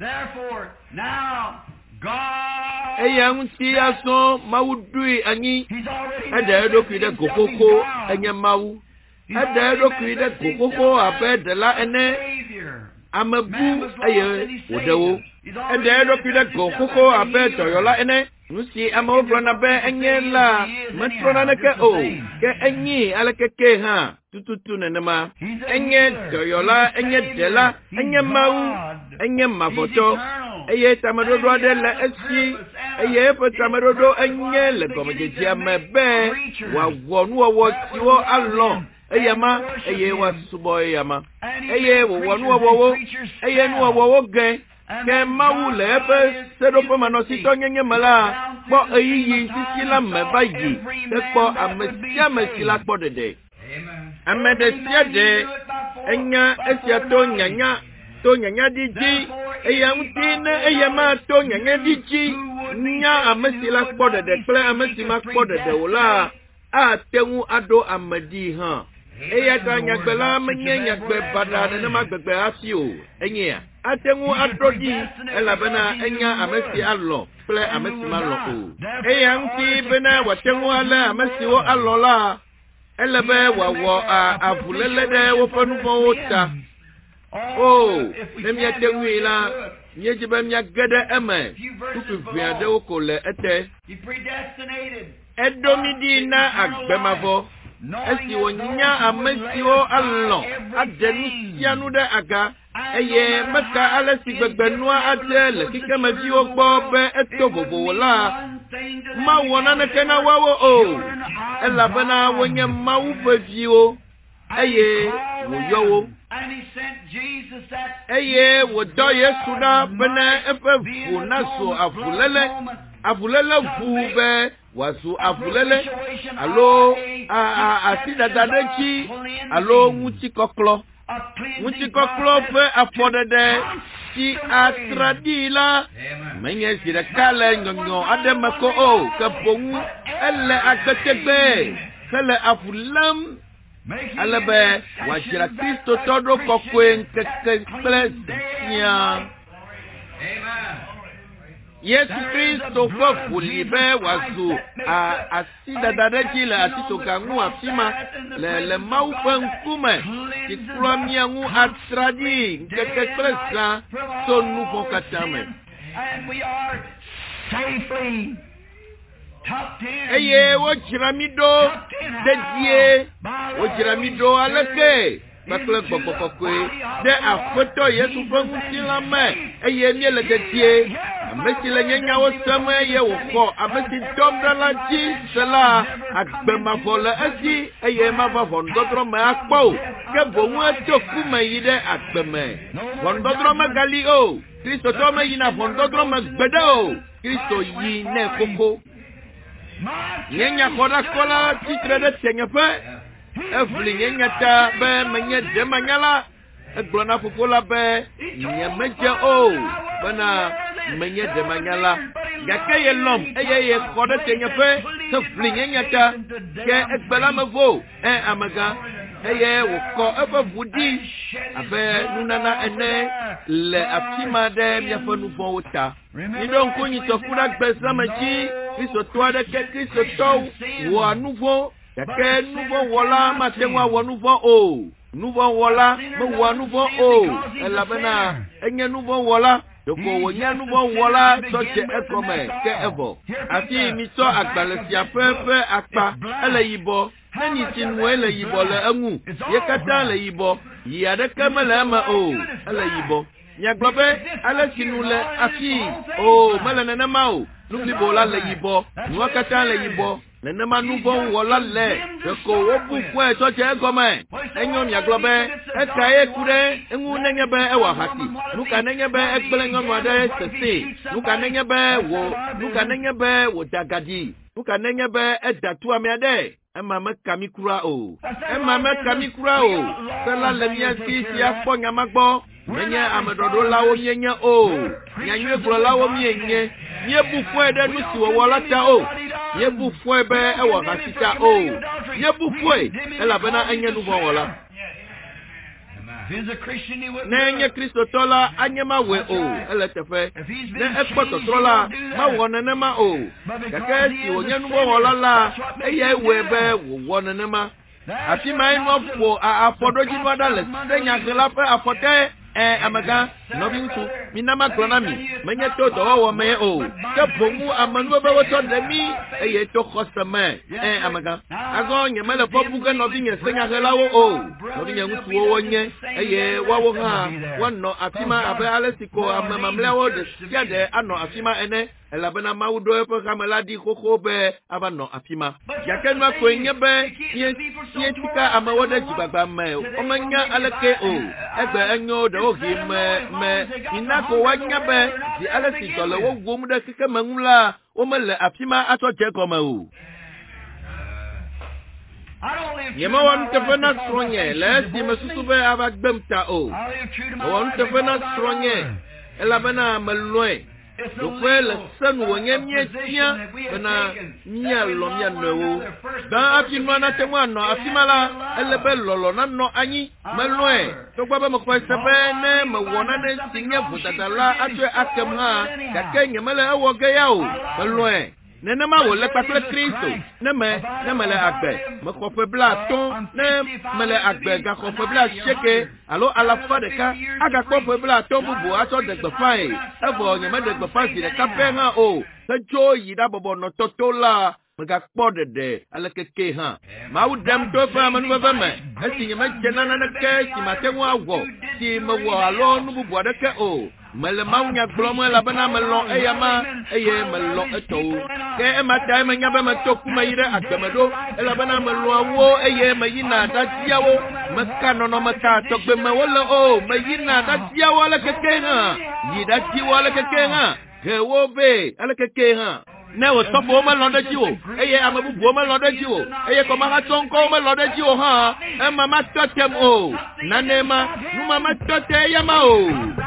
eya ŋuti asɔ mawu dui anyi eɖe eɖokui ɖe gokoko enye mawu eɖe eɖokui ɖe gokoko abe ɖela ene amebu eye wòɖewo eɖe eɖokui ɖe gokoko abe dɔyɔla ene nu si amewo gblɔna be enye la metrɔ naneke o ke enyi alekeke hã tututu nenema enye dɔyɔla enye ɖela enye mawu enye mavɔtɔ eye tameɖoɖo aɖe le esi eye eƒe tameɖoɖo enye le gɔmedzedzea me be wòawɔ nuwɔwɔ siwo alɔ eyama eye wòasubɔ eyama eye wòwɔ nuwɔwɔwo eye nuwɔwɔwo gɛ ke mawu le eƒe seɖoƒe manɔsitɔ nyenye me la kpɔ eyiyi sisi la me va yi ke kpɔ ame sia ame si la kpɔ ɖeɖe ame ɖe sia ɖe enya esia to nyanya to nyanya di dzi eye ŋuti ne eye ma to nyanya di dzi nya ame si la kpɔ ɖeɖe kple ame si ma kpɔ ɖeɖe o la ate ŋu aɖo ame di hã eya ta nyagbe la menye nyagbe baɖa nenema gbegbe hafi o enyea ate ŋu aɖo di elabena enya ame si alɔ kple ame si malɔ o eya ŋuti bena wòate ŋu alé ame siwo alɔ la ele be wòawɔ avuléle ɖe woƒe nu vɔ̃wo ta o ne miate ŋui la míedzi be miage ɖe eme tutuvi aɖewo ko le ete eɖo mi ɖi na agbemavɔ esi wònya ame siwo alɔ aɖe nu sia nu ɖe aga eye meka ale si gbegbe nua ade le kikemeviwo gbɔ be eto vovovo la mawɔ naneke na woawo o elabena wonye mawu ƒe viwo eye wòyɔ wo eye wòdɔ Yesu ɖa bena eƒe ʋu nazu avuléle avuléle ʋu be wòazu avuléle alo asidada ɖe dzi alo ŋutikɔklɔ ŋutikɔklɔ ƒe afɔɖeɖe si atraɖi la menye zi ɖeka le nyɔnyɔ aɖe me ko o ke boŋu ele agbetegbe hele avu lém ale be wòadzra kristotɔ ɖo kɔkɔe ŋkeke kple zãsia Yesu Kristo ƒe ʋu li be wòazu asidada ɖe dzi le atitsoga ŋu afi ma le le Mawu ƒe ŋkume si kplɔ mia ŋu atraɖi ŋkeke kple zã tso nu vɔ̃ katã me eye wodzra mi ɖo dedie wodzra mi ɖo aleke kpakple gbɔgbɔ kɔkɔe ɖe Aƒetɔ Yesu ƒe ŋutilã me eye míele dedie ame si le nye nyawo sem eye wòxɔ ame si dɔm ɖe la dzi se la agbemavɔ le esi eye mava ʋɔnudɔdrɔ̃ me akpɔ o ke boŋu etso ku me yi ɖe agbe me ʋɔnudɔdrɔ̃ megali o kristotɔ meyina ʋɔnudɔdrɔ̃ me gbeɖe o Kristo yi ne koko nye nyaxɔɖakɔla tsitre ɖe tenyeƒe eʋli nye nyata be menye demanyala egblɔ na fofo la be nyemedze o bena menye demanyala gake ye lɔm eye ye xɔ ɖe tenyeƒe heʋli nye nyata ke egbe la me vo e amegã eye wòkɔ eƒe ʋu ɖi abe nunana ene le afi ma ɖe miaƒe nu vɔ̃wo ta miɖo ŋku nyitɔku ɖe agbe sia me dzi kristotɔ aɖeke kristotɔ wɔa nu vɔ̃ gake nu vɔ̃ wɔla mate ŋu awɔ nu vɔ̃ o nu vɔ̃ wɔla mewɔa nu vɔ̃ o elabena enye nu vɔ̃ wɔla Yoko wonyanu bo wola soche ekome ke evo. Ati mi so agbalesia pepe akpa ele yibo. Nani tinwo ele yibo le engu. Ye kata le yibo. Yi adeke mele ma o ele yibo. Nya globe ale sinule afi o mele nene ma o. Nubli bola le yibo. Nwa kata le yibo. Nene ma nubo wola le. Yoko wobu kwe soche ekome. Enyo nya globe eka e kure engu nenyebe ewa hati. Nuka nenyebe ekbele ngomwade sese. Nuka nenyebe wo. Nuka nenyebe wo dagadi. Nuka nenyebe edatu amiade. Emma me kamikura o. Emma me kamikura o. Sela le mien si si afo nyamagbo. Menye amedodo lawo mienye o. Nyanywe glo lawo mienye. Nye bufu ede nusi wo wolata o. Nye bufu ebe ewa hasita o. Nye bufu e. Ela bena enye nubo wola. Nenye Kristo tola anyema we o. Ele tefe. Ne ekpoto tola ma wonene ma o. Kake si onye nubo wola la. Eye webe wonene ma. Ati ma inu afo afodoji nwada le. Senya gela pe afote. Eh amaga no bi ntu mi na ma klona mi menye to do wo me o te bomu amanu be wo to de mi eye to customer eh amaga ago nye mele po buga no bi nye senya hela wo o no bi nye ntu wo nye eye wa wo ha wonno afima abe alesiko amama mlewo de sia de ano afima ene elabena maudo e po kamela di koko be abano afima yakenwa ko nyebe ye ye tika amawode jibagba me o manya aleke o egbe enyo de ogi me me inako wanyabe di alesi tole wo gum de keke mangula o mele afima ato je koma o yema won tefena stronye le di mesusube abagbemta o won tefena stronye elabena melwe Dokwe le senu wonye mie tia bena mia lo mia no dan afi no na te wa no afimala elebe lolo na no anyi melwe dokwa ba mko sebe ne me wona ne tinye butatala atwe akem ha ka kenye mele ewo ge ya o melwe nene ma wo le patle Kristo ne me ne mele agbe me ko fe bla ton ne mele agbe ga ko fe bla cheke alo ala fa de ka aga ko fe bla ton bubu aso de gbe fai e bo nye me de gbe fai de ka pe ha o se jo yi da bobo no totola me ga kpo de de ala keke ha ma u dem to fa manu ba me e ti nye me jena na ke ti ma te wa wo ti me wo alo nu bubu de ke o mele maunya glomo la bana melo eyama eye melo eto ke e mata me nyabe me toku me yire akemedo la bana melo wo eye me yina datiawo maka no no maka togbe me wole o me yina datiawo la keke ha yi datiawo la keke ha ke wo be ala keke ha ne wo topo me lo de jiwo eye amabubu me lo de jiwo eye ko ma tonko me lo de jiwo ha e mama totem o nanema nu mama tote yama o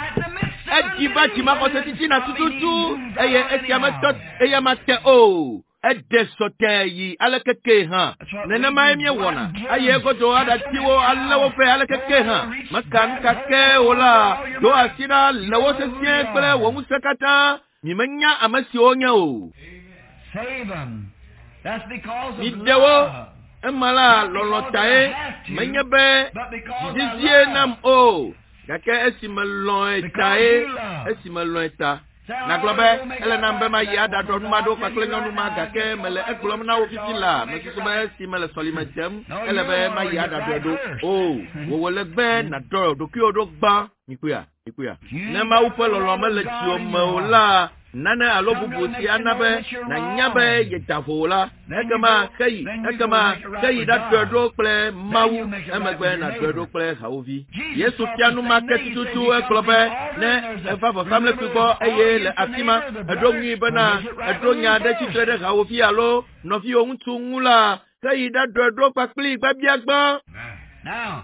Ejiba jima kose titi na tututu eye etiama tot eye mate o ede sote yi alekeke ha nene ma emye wona aye gojo ada tiwo alawo fe alekeke ha makan kake ola do asira lawo se sie pele wo musekata mimenya amasi onya o save them. That's because of Midewo emala lolotae menyebe jizie nam o Kake esimelon tae esimelon ta na globe ele na mbe ma ya da do ma do ka klenga nu ma kake mele eklom na ofisila me so be esimele solimatem ele be ma ya da do o wo wole gbe na do do ki o do gba nikuya nikuya na ma upo lolo mele ti o mo la nana alobubu ti anabe na nyabe yetavola ekama kai ekama kai da do ple mawu emegbe na do ple haovi Yesu pianu market tutu eklobe ne efa for family people eye le atima edongi bana edonya de chitrede haovi alo no fi ohun tu nwula kai da do papli gbabiagba now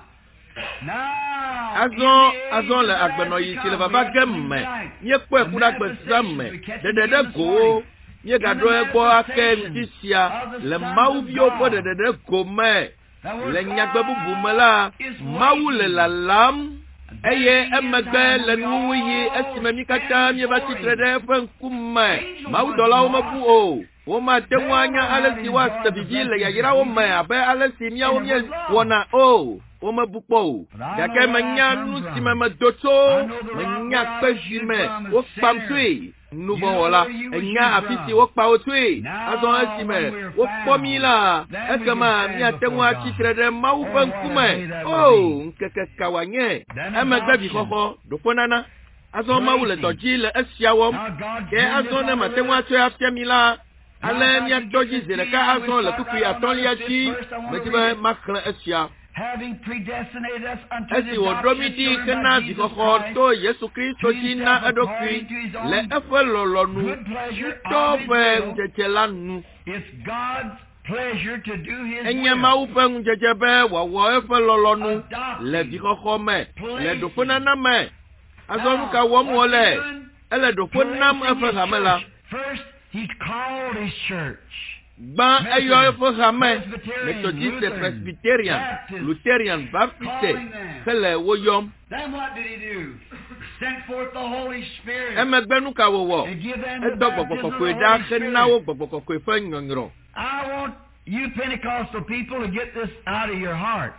Azon, azon le agbeno yi si le baba gemme. Nye kwe kuna kwe zame. De de de go. Nye gado e go ake mtisia. Le mau bio po de de de go me. Le nyagbe bubu me la. Mau le la lam. Eye emegbe le nuwu yi. Esime mikata mye bati trede fen kumme. Mau dola o mabu o. Woma tengwanya alesi wa stevidi le ya yira o me. Abe alesi miya o mye wana o. wo me bukpo o gake menya nu si me me doto menya kpeji me wo kpam tue nubo wala enya afisi wo kpa wo tue azon asime wo kpomi la ekama mi atenwa chitre de mawu fankume oh nkeke kawanye emegbe bi koko doponana azon mawu le toji le esiawom ke azon na matenwa tue afiami la ale mi adoji zele ka azon le tuku atolia chi metibe makle esia having predestinated us unto the adoption to Yesu Kristo jina adokwi le efelolonu to fe njejelanu. It's God's pleasure to do his Enya mau fe njejebe wa wa efelolonu le bikoko me le dofona na me azonu ka wo mo le ele dofona me efelamela. First he called his church Ban ayo efo hame Methodist, Presbyterian, Lutheran, Baptist, kele woyom. Then what did he do? Sent forth the Holy Spirit. Emegbenu ka wowo. Edogbogbo da kenawo gbogbo fe nyonro. I want you Pentecostal people to get this out of your hearts.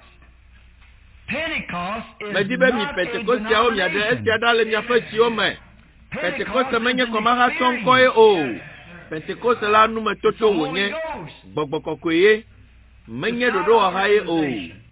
Pentecost is Medibe mi Pentecost ya o mi ade estiada le mi afa ti o me. Pentecost menye komara sonko e o. Pentecost la nu me toto wonye gbogbokoko menye dodo ha ye o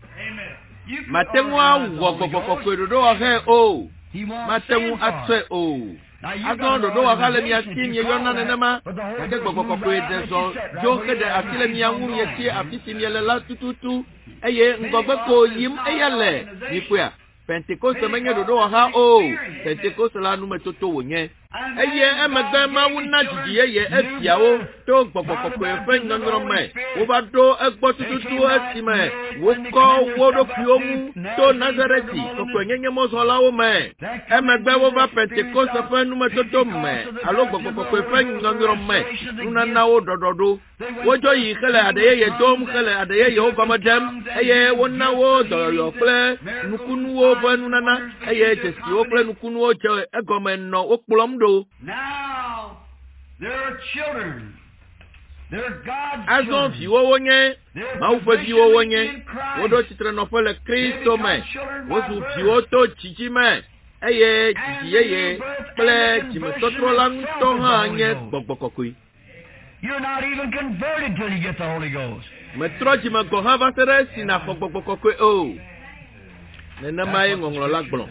matenwu awo gbogbokoko dodo ha o matenwu atse o azo dodo ha le mi atinye yona nenema ke gbogbokoko dezo jo ke de atile mi anwu ye ti afisi mi la tututu eye ngogbeko yim eyele nikwea Pentecost menye dodo ha o Pentecost la nu me toto wonye eye emegbe ma wuna jiji eye efiawo to gbogbogbogbo efe nyonro me wo ba do egbo tututu esime wo ko wo do piomu to Nazareti ko nyenye mozolawo me emegbe wo ba Pentecost efe nu me toto me alo gbogbogbogbo efe nyonro me una nawo dododo wo jo yi kele adeye ye dom kele adeye ye o gomadem eye wo nawo doyo kle nukunu wo banu nana eye tesi wo kle nukunu wo je egomenno wo kplom. Now there are children. There are God's children. Azon fi wo wonye, ma u fe fi wo wonye. Wo do titre no fele Kristo me. Wo su fi wo to chichi me. Eye chichi eye ple chi me totro la nto ha nye gbogbokokoi. You're not even converted till you get the Holy Ghost. Me tro chi me go ha va tere sina gbogbokokoi o. Nena mai ngonglo la gblo.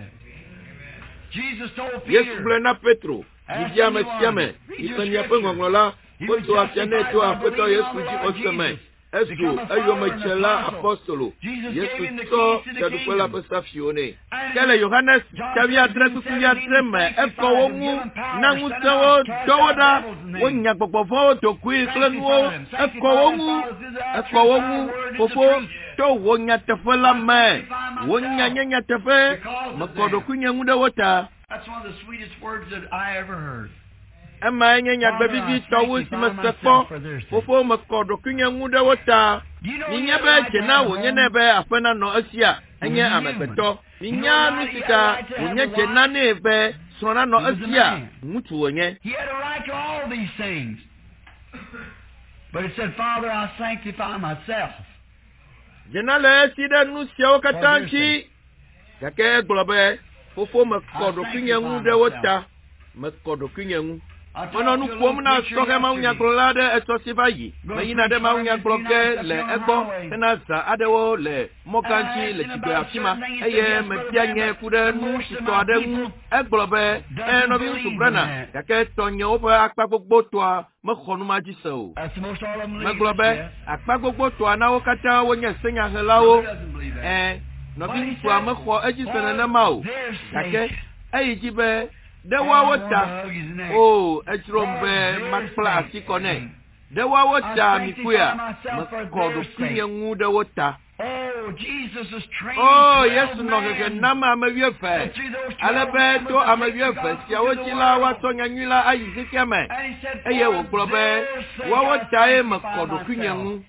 Jesus told Peter. Yesu blena Petro. Dijia me siame. Itanya pe ngonglola. Koto afiane to apeto Yesu ji oseme. Esu ayo me chela apostolo. Yesu to tadupela pesa fione. Kele Yohanes tabia tretu kuya treme. Eko wongu na ngusewo dowoda. Wonya gbogbo to kui klenwo. Eko wongu. Eko wongu. Fofo to wonya tefela me. Wonya nyanya tefe. Makodo kunya ngude wota. That's one of the sweetest words that I ever heard. Ema nyanya baby tawu simasepo. Fofo makodo kunya ngude wota. Ninya be jena wonya nebe afena no asia. Enye amebeto. Ninya nusika wonya jena nebe sona no asia. Mutu wonye. He had a right to all these things. But he said, Father, I sanctify myself. Jena le sida nusia wakatanchi. Yake globe. Fofo makodo kunyangu de wota. Makodo kunyangu. Ono nu kwom na stoke ma unya klolade etosiva yi. Mayina de ma unya kloke le ego tena za adewo le mokanchi le tibe afima. Eye mepianye kude nu sito ademu eglobe eno bi subrana. Yake tonyo ope akpa gbogbo toa mekhonu ma jiso. Meglobe akpa gbogbo toa na wokata wonye senya helawo. Eh no bi toa mekho ejisene na mawo. Yake eyi jibe Dewa wota oh echirombe makpla asikone Dewa wota mikuya makodo kunyengu de wota Oh Jesus is training Oh Yesu no keke nama amevyefe Alebe to amevyefe Siya wachila wato nyanyula ayisikeme Eye woklobe Wawota e makodo kunyengu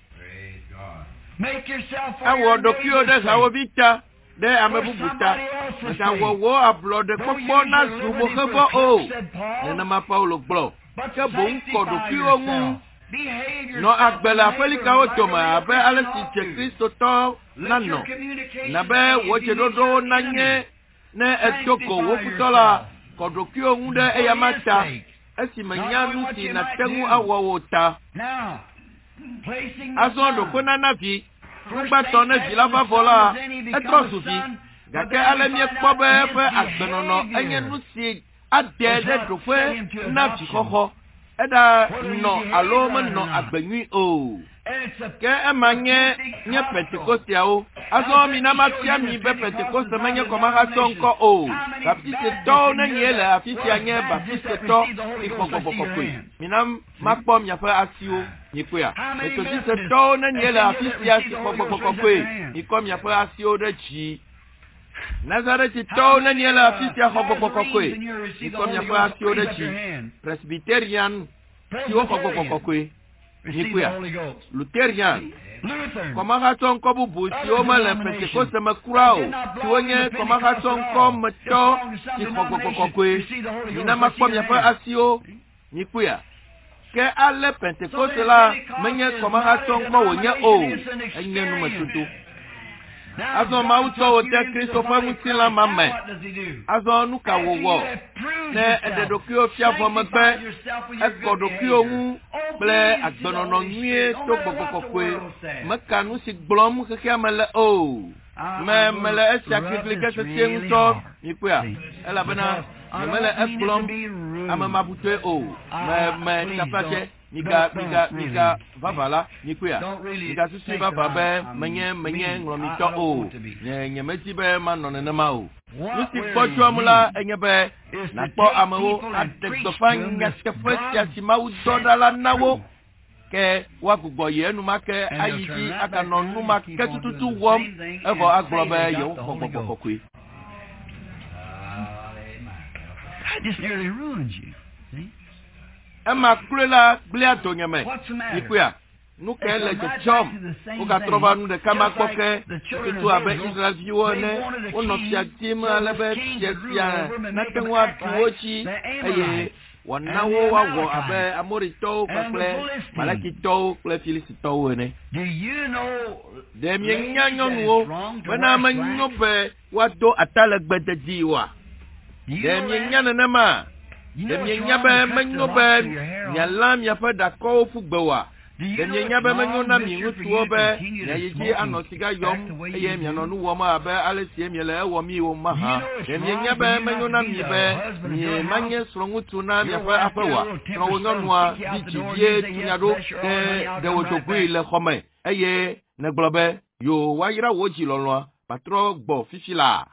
Awo dokyo de sawo vita De amebubuta Nta wowo ablo de kokbo na zumo kebo o Nena ma Paulo blo Ke bon kodo ki ongu no agbela felika otoma abe alesi che Kristo to nano na be wo che dodo nanye ne etoko wo kutola kodokio ngunde eyamata esi manyanu ti na tengu awowota azondo kona nafi ngba to na jilava vola etrosufi gake alemie kpobe fe agbenono enye nusi adede dofe nafi koko eda no aloma no agbenwi o ke emanye nye Pentecoste o azo mi na matia mi be Pentecoste menye koma ha sonko o baptiste to na nyele afisi anye baptiste to ikokokokoi minam makpo mi afa asio nyipoya metodiste to na nyele afisi asi ikokokokoi ikom ya fa asio de chi Nazareth to na nyele afisi ikokokokoi ikom ya fa asio de chi Presbyterian si ikokokokoi Nikuya, Lutherian, Komagaton Kobu Bushi, Omala Pentecost, Makurao, Tuanye, Komagaton Kom, Mato, Nikokokokwe, Ninamakom Yafa Asio, Nikuya. Ke alle Pentecost la, Menya Komagaton Kowonya O, Enya Numatutu. Azo mauto te Christopher Mutila mame. Azo nuka wowo. Ne ededokio fia fomebe. Ekodokio mu ble agbenono nwie to kokokokwe. Mekanu si glom keke mele o. Me mele esia kiklike se tiento nipua. Ela bena mele esglom ama mabute o. Me me kapache Nika, nika, nika, vavala, nikuya. Nika susi vavabe, menye, menye, ngomito o. Nye, nye metibe manone mao. Nusi pocho amula, enyebe, nakpo amao, atektofan, nyaskefe, yasimau, dodala nawo. Ke, wakuboye, numake, ayiji, akanon, numake, ketututu wom, evo aglobe, yo, kokokokokwe. I just nearly ruined you. See? Emma Krela Bliato Yame, Nikuya, Nukele, the chum, who got over the Kamakoke, to Abe Israel Yuone, one of Yatim, Alabet, Yesia, nothing what Wochi, one now Abe Amorito, Malakito, Clefilicito. Do you know them young when I'm a nope, what do a talak better Jiwa? Them young Nama. Demye nyabe menyo be nyalam yafa dako fugbewa demye nyabe menyo na mi wutuo be nyayiji anosiga yom eye miano nu wo ma be alesie miele e wo mi wo ma ha demye nyabe menyo na mi be ni manye srongutu na yafa afawa no wonwa bichi die tunyado de de wotogui le khome eye ne globe yo wayira woji lolwa patro gbo fifila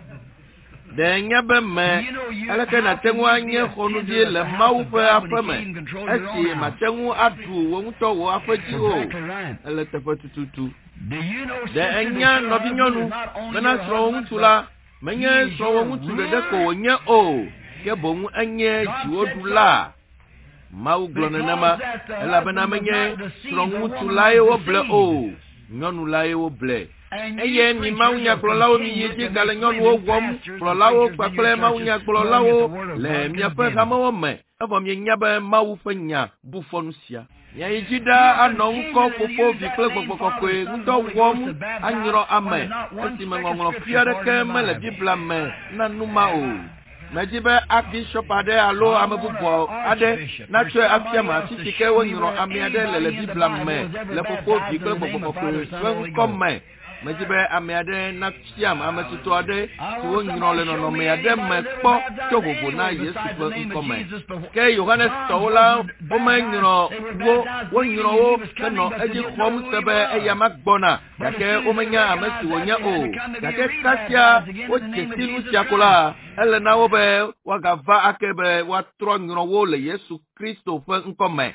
de nyabe me alaka na tenwa nye khonu die le mau fe afame esi ma tenwu adu wo nto wo afaji o ele tefotututu de enya no binyonu mena sro ntula menye sro ntu de ko onye o ke bomu anye jiodula mau glonenama ela bena menye sro ntula e wo ble o nyonu la e wo ble eye ni maunya klolawo mi yeje gale nyon wo wom klolawo pakle maunya klolawo le mi afa kamawo me abo mi nyabe mawu fanya bufonusia ya yijida anonko popo vikle gbogbokope ndo wom anyiro ame esi mengongro fiare ke mele bibla me na numa o Najibe Archbishop ade alo amebubo ade na tue afiama sisike wonyiro ame ade lele bibla me le popo vikle gbogbokope wen komme Majibe amiade na tiam ametuto ade to nyino le no me ade me po togogo na Yesu ko nkome ke Yohanes tola o me nyino wo wo nyino wo no eji khom sebe eyama gbona yake o menya amesu wonya o yake kasia o chesilu chakola ele na wo be wagava akebe wa tro nyino wo le Yesu Kristo fo nkome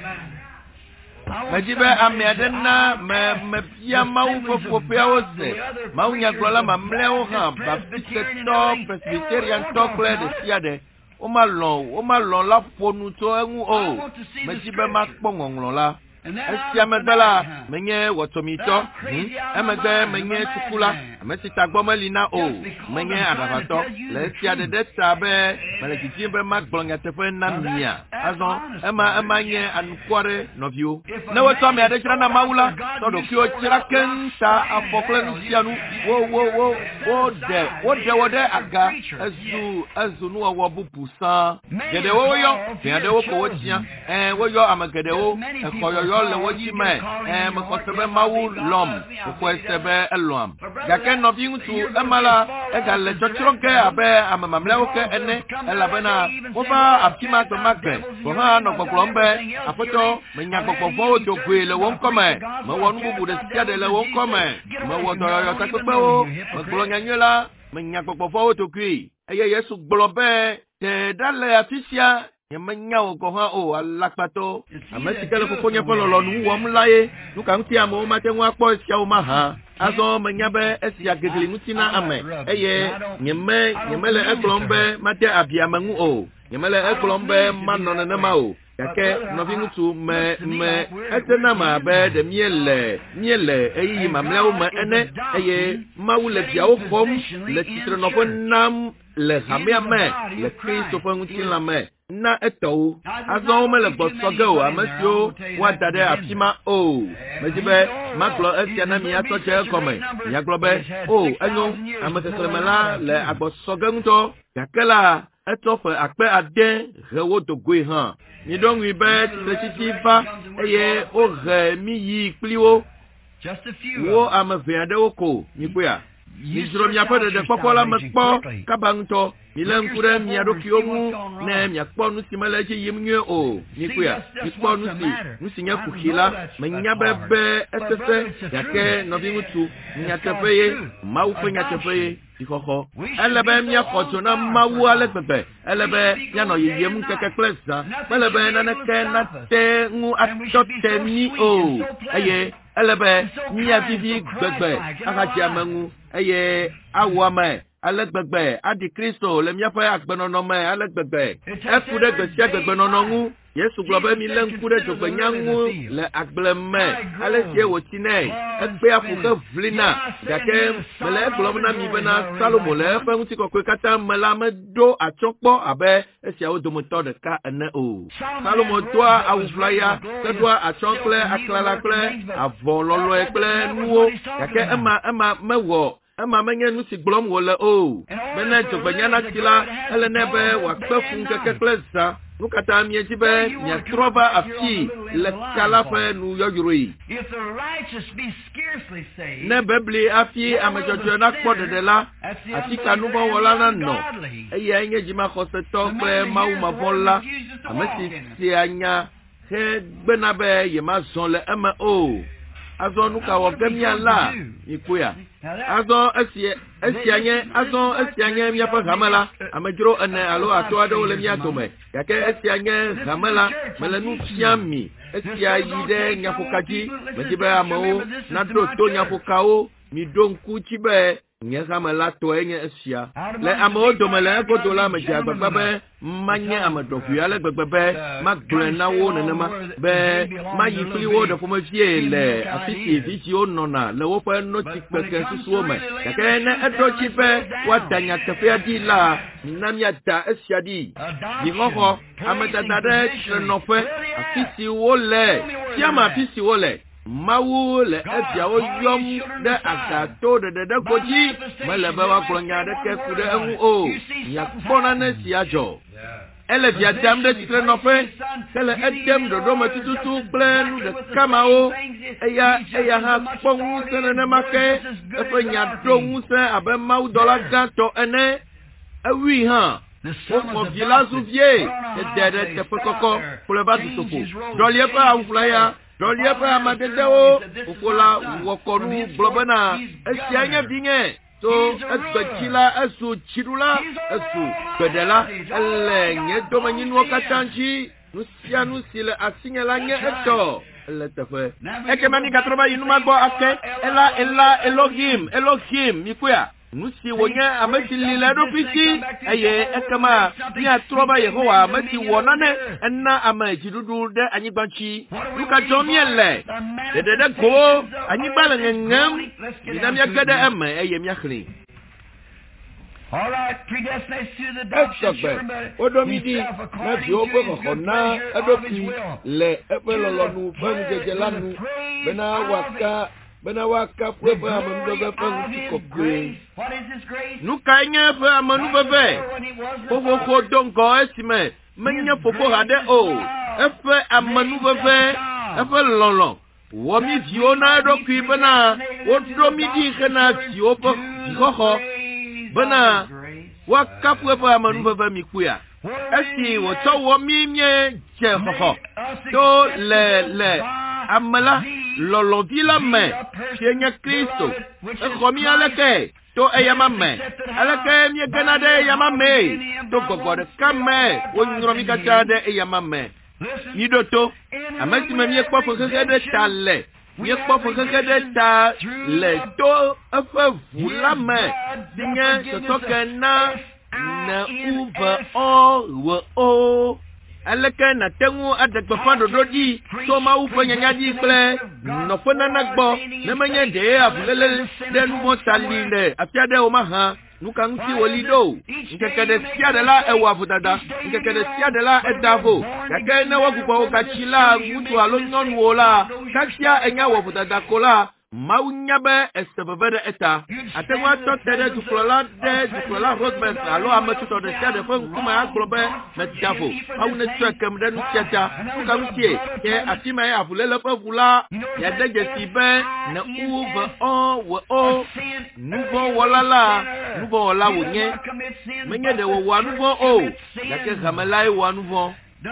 Majibe amiadena me me pia mau fofo pia ose mau nyakrola mamleo ha baptiste to presbyterian to kle de siade o ma lo o ma lo la fonu to enwu o majibe makpongonglo la esia medala menye wotomito emegbe menye tukula amesita gbomelina o menye adabato le sia de deta be melekiti be magblonga tefe na mia azon ema ema nye ankware novio na woto me adechira na maula to do ki o chira kenta afokle nsianu wo wo wo wo de wo de wo de aga azu azu nu wo bupusa gede wo yo gede wo ko wotia eh wo yo amagede wo e ko yo yo le wo chi me eh me ko sebe mawu lom ko sebe elom gake novio tu emala e gale chochroke abe amamamle wo ke ene elabena wo ba aptima to magbe wo ha no koklombe apoto menya kokofo do kwele won kome me wonu bubu de sia de le won kome me wo to yo ta pepe wo me gbolonya nyela menya kokofo to kwi eye Yesu gbolobe te dale afisia yemenya wo ko ha o alapato amesikele kokonya pololo nu wo mlaye nu kan ti amo ma te nwa po sia o ma ha azo menya be esia gedele nutina ame eye nyeme nyemele eglombe mate abiamangu o nyemele eglombe manone na ma o yake novingutu me me etena ma be de miele miele eyi mamle o ma ene eye mawule bia o fom le titre no nam le hamia me le Christ fo ngutin la me na eto azon me le bosogo amasio wadade apima o mejibe maklo esia na mi ato che kome ya globe o enyo amatesemela le agbosogo nto yakela eto fe akpe ade rewo to gwe han ni don wi be titi fa eye o re mi yi pliwo just a few wo amavede oko ni kuya ni juro mi apode de popola mekpo kabanto milenkure mi adokiomu na mi akponu simalaje yimnwe o ni kuya ni kponu si nusinya kukila menya bebe esese yake novingutu nyatefeye maufe nyatefeye dikoko elebe mi akoto na mawu alegbegbe elebe ya no yeyem keke klesa elebe na neke na te ngu atote ni o eye elebe mi avivi gbegbe akaji amengu eye awame alegbegbe adi Kristo le miafa agbenono me alegbegbe efude gbesia gbegbenono Yesu globe mi lenkude jogbenyangu le agbleme alesie wotine egbe afuke vlina gake mele globe na mi bena Salomo le fe nti kokwe kata mela me do atokpo abe esia odomoto de ka ene o Salomo toa awuflaya toa atokle aklala kle avololo ekle nuo gake ema ema mewo ama menye nusi glom wole o mena jogbanyana kila ele nebe wa kpefun keke klesa nukata miejibe nya trova afti le kalafe nu yoyuri if the righteous be scarcely saved ne bebli afi amajojo na kpode de la atika nubo wala na no eye enye jima khoseto pe mau mavola amesi si anya he gbenabe ye ma zon le ma o azo nuka wo gemia la ikuya azo esie esianye azo esianye mi apa gamala amejro ene alo ato ado le mi atome yake esianye gamala melanu fiami esia yide nyafukaji mejibe amo na do to nyafukao mi donku chibe nye gamala to enye esia le amo do mele ko do la meja gbagbe manye amadofu ale gbegbe maglena wo nenema be mayi fli wo de fo fie le afiti fiti onona le wo pa no ti peke susu me yake ne edo chi pe wadanya tefe adi la namya da esiadi yi ngoko ametata de trenofe afiti wo le tiama afiti wo le mawu le ebia wo yom de akato de de de koji mele be wa klonya de ke ku de hu o ya bona na si ajo ele bia dam de titre no fe ele edem do do matututu plan de kamao eya eya ha kpongu sene ne make efe nya do nse abe mawu dollar ganto ene awi ha o ko vilazu vie de de de pokoko pour le bas du topo dolie pa awflaya dolie pa amadedeo ukola wokonu blobena esianya binge so esbechila esu chirula esu bedela ele nye domanyin wakatanchi nusia nusile asinyela nye eto ele tefe ekemani katroba inuma go ake ela ela Elohim Elohim mikuya nusi wonya amati lilado piti eye ekama nya troba Yehowa amati wonane enna amaji dudu de anyigbanchi luka jomiele de de go anyibala ngam dinamya gada ama eye miakhli. All right, predestinate to the doctrine. Odomidi na Jehova kokona adopi le epelolonu banjejelanu bena waka bena waka pwe amando be panti kokwe. What is his grace? Nukanya fe amanu bebe. Fofo ko donko esime menya fofo hade o. Efe amanu bebe efe lolo. Womi diona dopi bena odomidi kana Jehova koko bana wakapu pa manu baba mikuya esi wo to wo mimye je koko to le le amala lolo vila me Seigneur Kristo e komi aleke to eyama me aleke mi ganade eyama me to gogode kame wo nyoro mi gachade eyama me ni doto amati me mi ekpo fo kede tale mi ekpo fo kede ta le to afa vulame dinga to kana na uva o wo o aleke na tengu adagba fando doji to ma ufa nyanyaji ple no fona nagbo na manye de afulele de numo talinde afiade o maha nuka nti wolido nkekede siade la ewa fudada nkekede siade la edavo yake na wagupa okachila mutu alonyon wola kaksia enya wa fudada kola maunyabe estebebe eta atengwa to tede du flola de du flola rosbes alo amatu to de siade fo kuma aglobe metjafo awune tsekem de ntiata nuka ntie ke atima ya afulele fo vula ya deje sibe na uva o wo o nuvo wolala nuvo wala wonye menye de wo wanuvo o yake gamelai wanuvo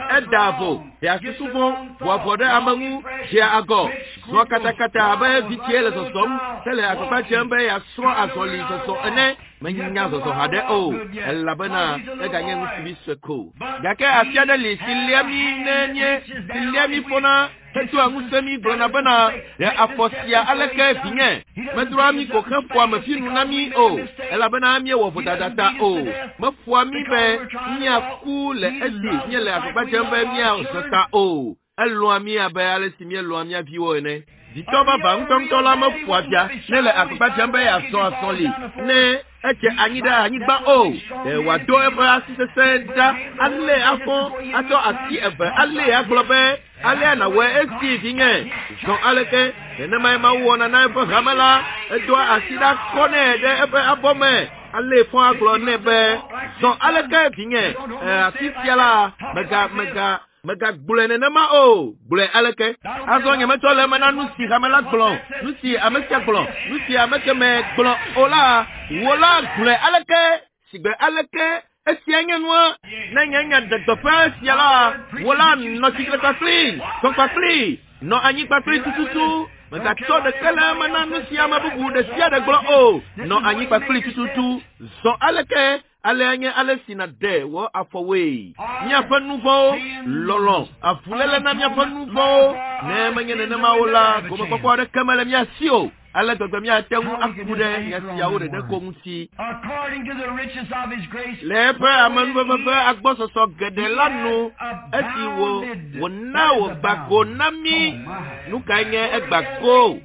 edavo ya kisuvo wa fode amangu je ago so kata kata abe vitiele so som tele akapa chembe ya so asoli so so ene menya so so hade o elabana e ganye nusibi seko yake asiade li siliami nenye siliami pona tetu angusemi blona bana ya afosia aleke finye medura mi ko kafwa mafinu nami o elabana mi wo fodadata o mafwa mi be nya ku le edi nyele akapa chembe mi a sota o elo ami abe alesi mi elo ami afiwo ene ditoba ba ntomtola mafwa bia nele akapa chembe ya so asoli ne eche anyida anyigba o e wado ebe asise da alle afo ato ati ebe alle aglobe alle na we esti dinge so aleke ene mai ma wona na ebe hamala edo asida kone de ebe abome alle fo aglo nebe so aleke dinge asisiala mega mega mega gbulene na ma o gbule aleke azo nye meto le mana nusi hamala glo nusi amesia glo nusi ameke me glo ola wola gbule aleke sigbe aleke esienye nwa na nyanya de dopa siala wola no sigle pasli so pasli no anyi pasli tututu mega to de kala mana nusi amabubu de sia de glo o no anyi pasli tututu so aleke ale anye ale sina de wo afowe nya fa nouveau lolo afulele na nya fa nouveau ne manye ne maola ko ko ko de kamala nya sio ale to mia tengu akude nya sia wo de ko nti according to the riches of his grace le pe amanu bebe agboso so gede lanu eti wo wona wo gbako nami nuka nye egbako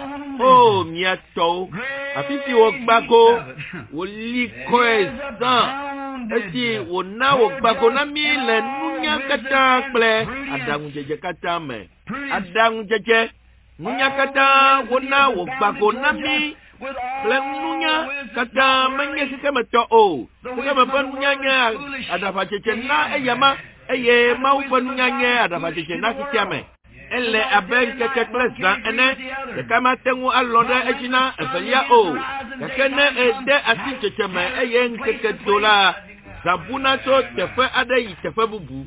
oh mia to afisi wo gbako wo liko ezan eti wona wo gbako nami le nunya kata ple adangu jeje kata me adangu jeje nunya kata wona wo gbako nami ple nunya kata menye sistema to o sistema panunya nya adafa jeje na eyama eye mau panunya nya adafa jeje na kitiame elle aben keke klesa ene kama tengu alonde ejina efelia o yakene ede asichecheme eye nkeke dola zabuna so tefe ade tefe bubu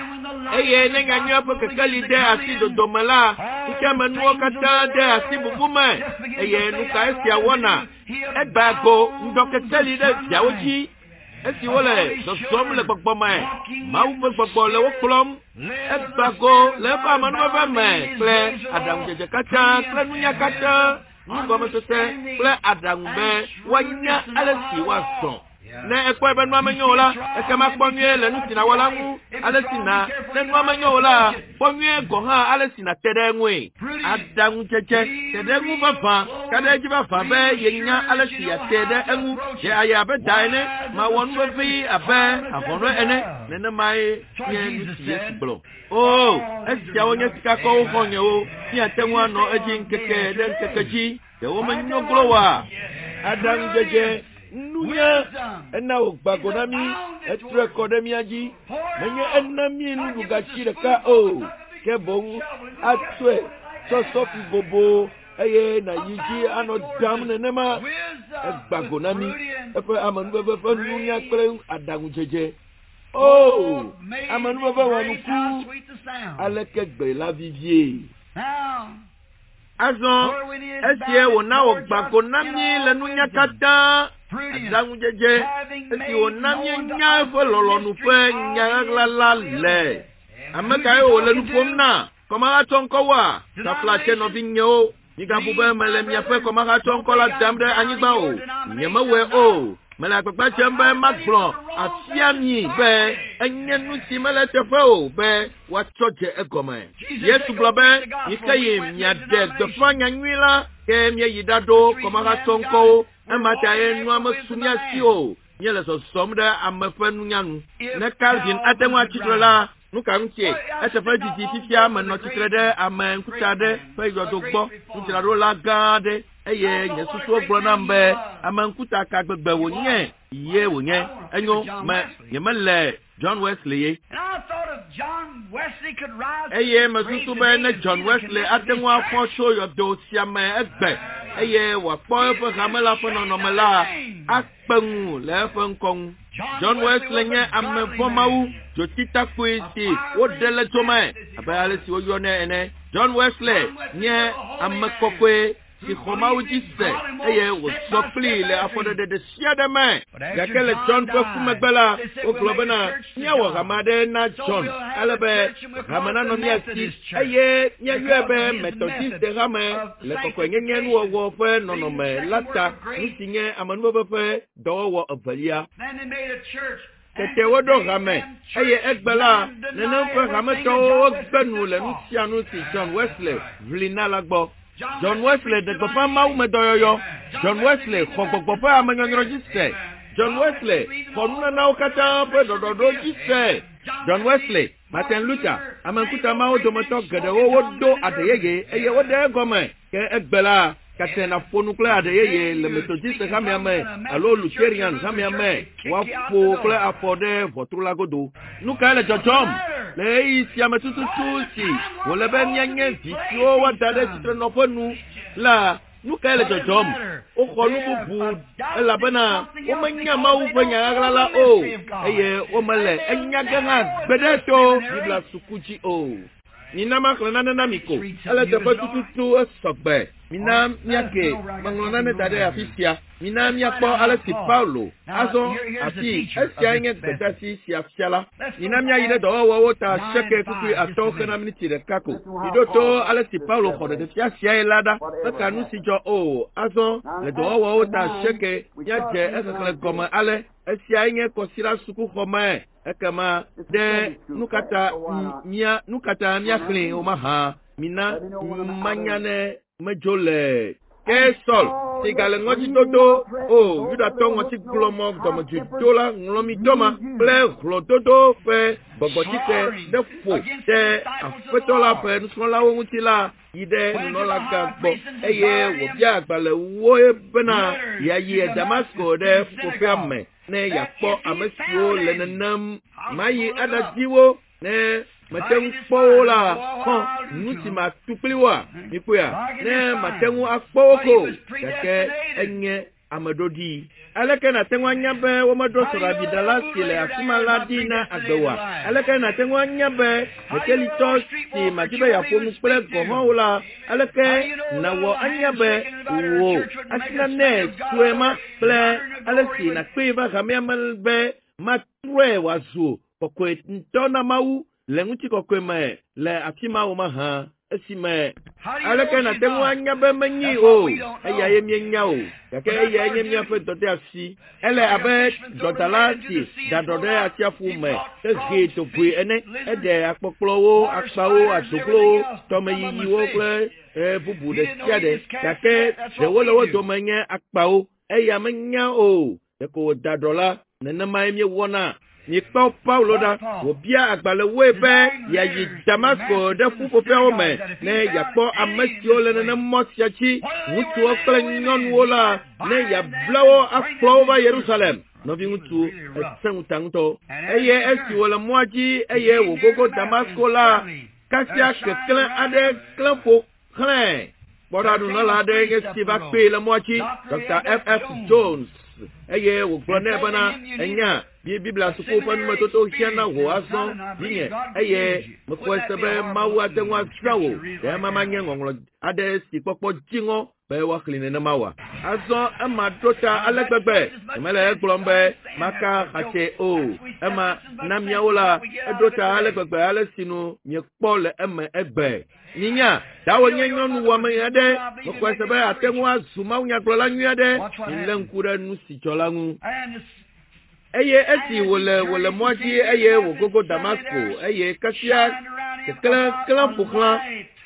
eye nenga nyapo kekali de asido domala ikama nuo kata de asibubu me eye nuka esia wona ebago ndokekali de jawoji esi wole so som le gbogbo me ma u gbogbo le wo klom ebago le ba manu ba me kle adam jeje kata kle nunya kata ngome sese ple adangbe wanya alesi wason na ekwe be no amenyola ekema kponye le nuti na wala ngu alesi na ne no amenyola kponye go ha alesi na tedenwe adangu cheche tedengu bafa kada ji bafa be yenya alesi ya tede engu je aya be daine ma wonu be abe afono ene ne ne mai nye nuti yesu blo oh esia wonya sika ko honye o ti atenwu ano eji nkeke de nkekeji de wo menyo glowa adangu jeje nuya ena ogbagonami etre kodemiaji menye enami nu gachire ka o kebon atwe sosofi bobo eye na yiji ano dam ne nema egbagonami efe amanu bebe fe nuya kle adangu jeje oh amanu bebe wanuku alekegbe la vivier azon esie wona ogbagonami le nuya kata adangu jeje esi onamye nya fo lolonu fe nya la le ameka e o le nufom na koma atonko wa ta flache no binyo niga bube mele mia fe koma atonko la damde anyigba o nyema we o mele akpakpa chembe magbron afiami be enye nuti mele tefe o be wa choje egome yesu globe yikaye mia de de fanya nwila ke mia yidado koma atonko amata enu amasunya sio nyele so somda amafanu nyanu na Calvin atemwa chitrela nuka ntie atefa jiji fifia amano chitrede amen kutade fe yodo gbo ntira ro la gade eye nyesusu ogbo na mbe amen kuta ka gbegbe wo nye iye wo nye enyo me yemele John Wesley And I thought if John Wesley could rise eye masusu be na John Wesley atemwa fo show yo do siame egbe eye wa po fo kamela fo no no mela akpengu le fo nkon John Wesley nye ame fomawu jo tita kwesi wo dele toma abale si wo yo ne ene John Wesley nye ame kokwe si fomawu jise eye wo sopli le afode de de siade me yakele John ko kumegbela o globena nye wo gamade na John alebe gamana no mi ati eye nye yebe methodist de game le kokwe nye nu wo fe no no me lata nisinye amanu be fe do wo avalia then they made a church. tete wodo game eye egbela nene fe game to gbenu le nusia nu si John Wesley vlina lagbo John Wesley de papa ma u me doyoyo John Wesley khogbogbo pa amanyonyo jise John Wesley fonuna na okata pe dododo jise John Wesley Martin Luther amankuta ma o domoto gede wo wodo adeyeye eye wode gome ke egbela katena fonukle adeyeye le methodiste kamiame alo Lutherian kamiame wa fo kle afode votrula godo nuka le jojom le isi ametututu si wole be nyenye vitio wa dade titre no ponu la nuka le jojom o khonu bubu la bana o manya ma u fanya la o eye o male enya gana bedeto bibla sukuji o nina maklana na miko ala te tututu sogbe mina miake manglona ne dade afisia mina miakpo ala si Paulo azo ati esia nye betasi si afiala nina mia ile do wo wo ta sheke kuku atoke na miniti de kako idoto ala si Paulo khode de fia sia elada ka nu si jo o azo le do wo wo ta sheke nya je ekele goma ale esia nye kosira suku khoma ekama de nukata mia nukata mia clean o maha mina manyane mejole ke sol tigale ngoti toto o yuda to ngoti glomo domo judola nglomi doma ple glododo fe bogotike de fo de afetola pe nsola wo mutila ide nola gagbo eye wo bia agbale wo ebena ya ye Damasco de fo femme ne yakpo amesio lenenam mayi adajiwo ne matengu pola ho nuti matupliwa nikuya ne matengu akpoko kake enye amadodi aleke na tengwa nyabe wo mado sora bidala skile afimala dina agbewa aleke na tengwa nyabe meteli tosti majibe ya fomu spele goho wala aleke na wo anyabe wo asina ne tuema ple alesi na kwiva kamia malbe matwe wazu pokwe ntona mau lenguti kokwe me le afima wo maha esime aleke na te ŋu anya be menyi o eya ye mienya o gake eya nye miaƒe dɔde asi ele abe dɔdala si dadɔ ɖe atiaƒu me ehe togoe ene eɖe akpɔkplɔwo akpawo adoklowo tɔmeyiyiwo kple bubu ɖe sia ɖe gake ɖewo le wo dome nye akpawo eya menya o ɖeko woda ɖɔ la nenemae miewɔna mikpɔ Paulo ɖa wòbia agbalẽwoe be yeayi Damasko ɖe ƒuƒoƒeawo me ne yeakpɔ ame siwo le nenem mɔ sia dzi ŋutsuwo kple nyɔnuwo la ne yeabla wo akplɔ wo va Yerusalem. Nɔvi ŋutsu esẽ ŋuta ŋutɔ eye esi wòle mɔa dzi eye wògogo Damasko la kasia keklẽ aɖe klẽ ƒo xlãe kpɔɖaɖunɔla aɖe nye si va kpee le mɔa dzi Dr F F Jones eye wògblɔ nɛ bena enya bi Biblia suku ƒe numetoto hiãna wò azɔ vinye eye mexɔe se be Mawu ate ŋu azra wò ɖe mama nye ŋɔŋlɔ aɖe si kpɔkpɔ dziŋɔ be woaxlẽ nenema wòa azɔ ema ɖo ta ale gbegbe mele egblɔm be maka xatse o ema na miawo la eɖo ta ale gbegbe ale sinu miekpɔ le eme egbe nyinya dawo nye nyɔnu wɔme aɖe mexɔe se be ate ŋu azu mawunyagblɔla nyui aɖe le ŋku ɖe nu si dzɔ la ŋu eye esi wòle wòle mɔa dzi eye wògogo Damasko eye kasia keklẽ klẽ ƒo xlã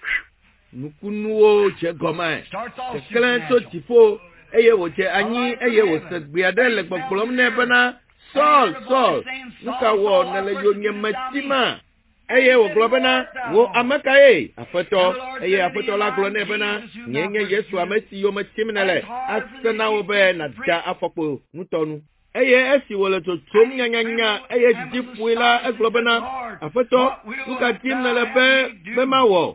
nukunuwo dze gɔme keklẽ tso dziƒo eye wòdze anyi eye wòse gbe aɖe le gbɔgblɔm nɛ bena Sɔl Sɔl nu ka wɔ nèle yonyeme tim ma eye wògblɔ bena wo ame kae aƒetɔ eye aƒetɔ la gblɔ nɛ bena nye nye Yesu ame si yome tim nèle ase na wo be nàda afɔkpo nutɔnu eye esi wòle tsotsom nyanyanya eye didi ƒoe la egblɔ bena aƒetɔ nu ka dim nèle be be mawɔ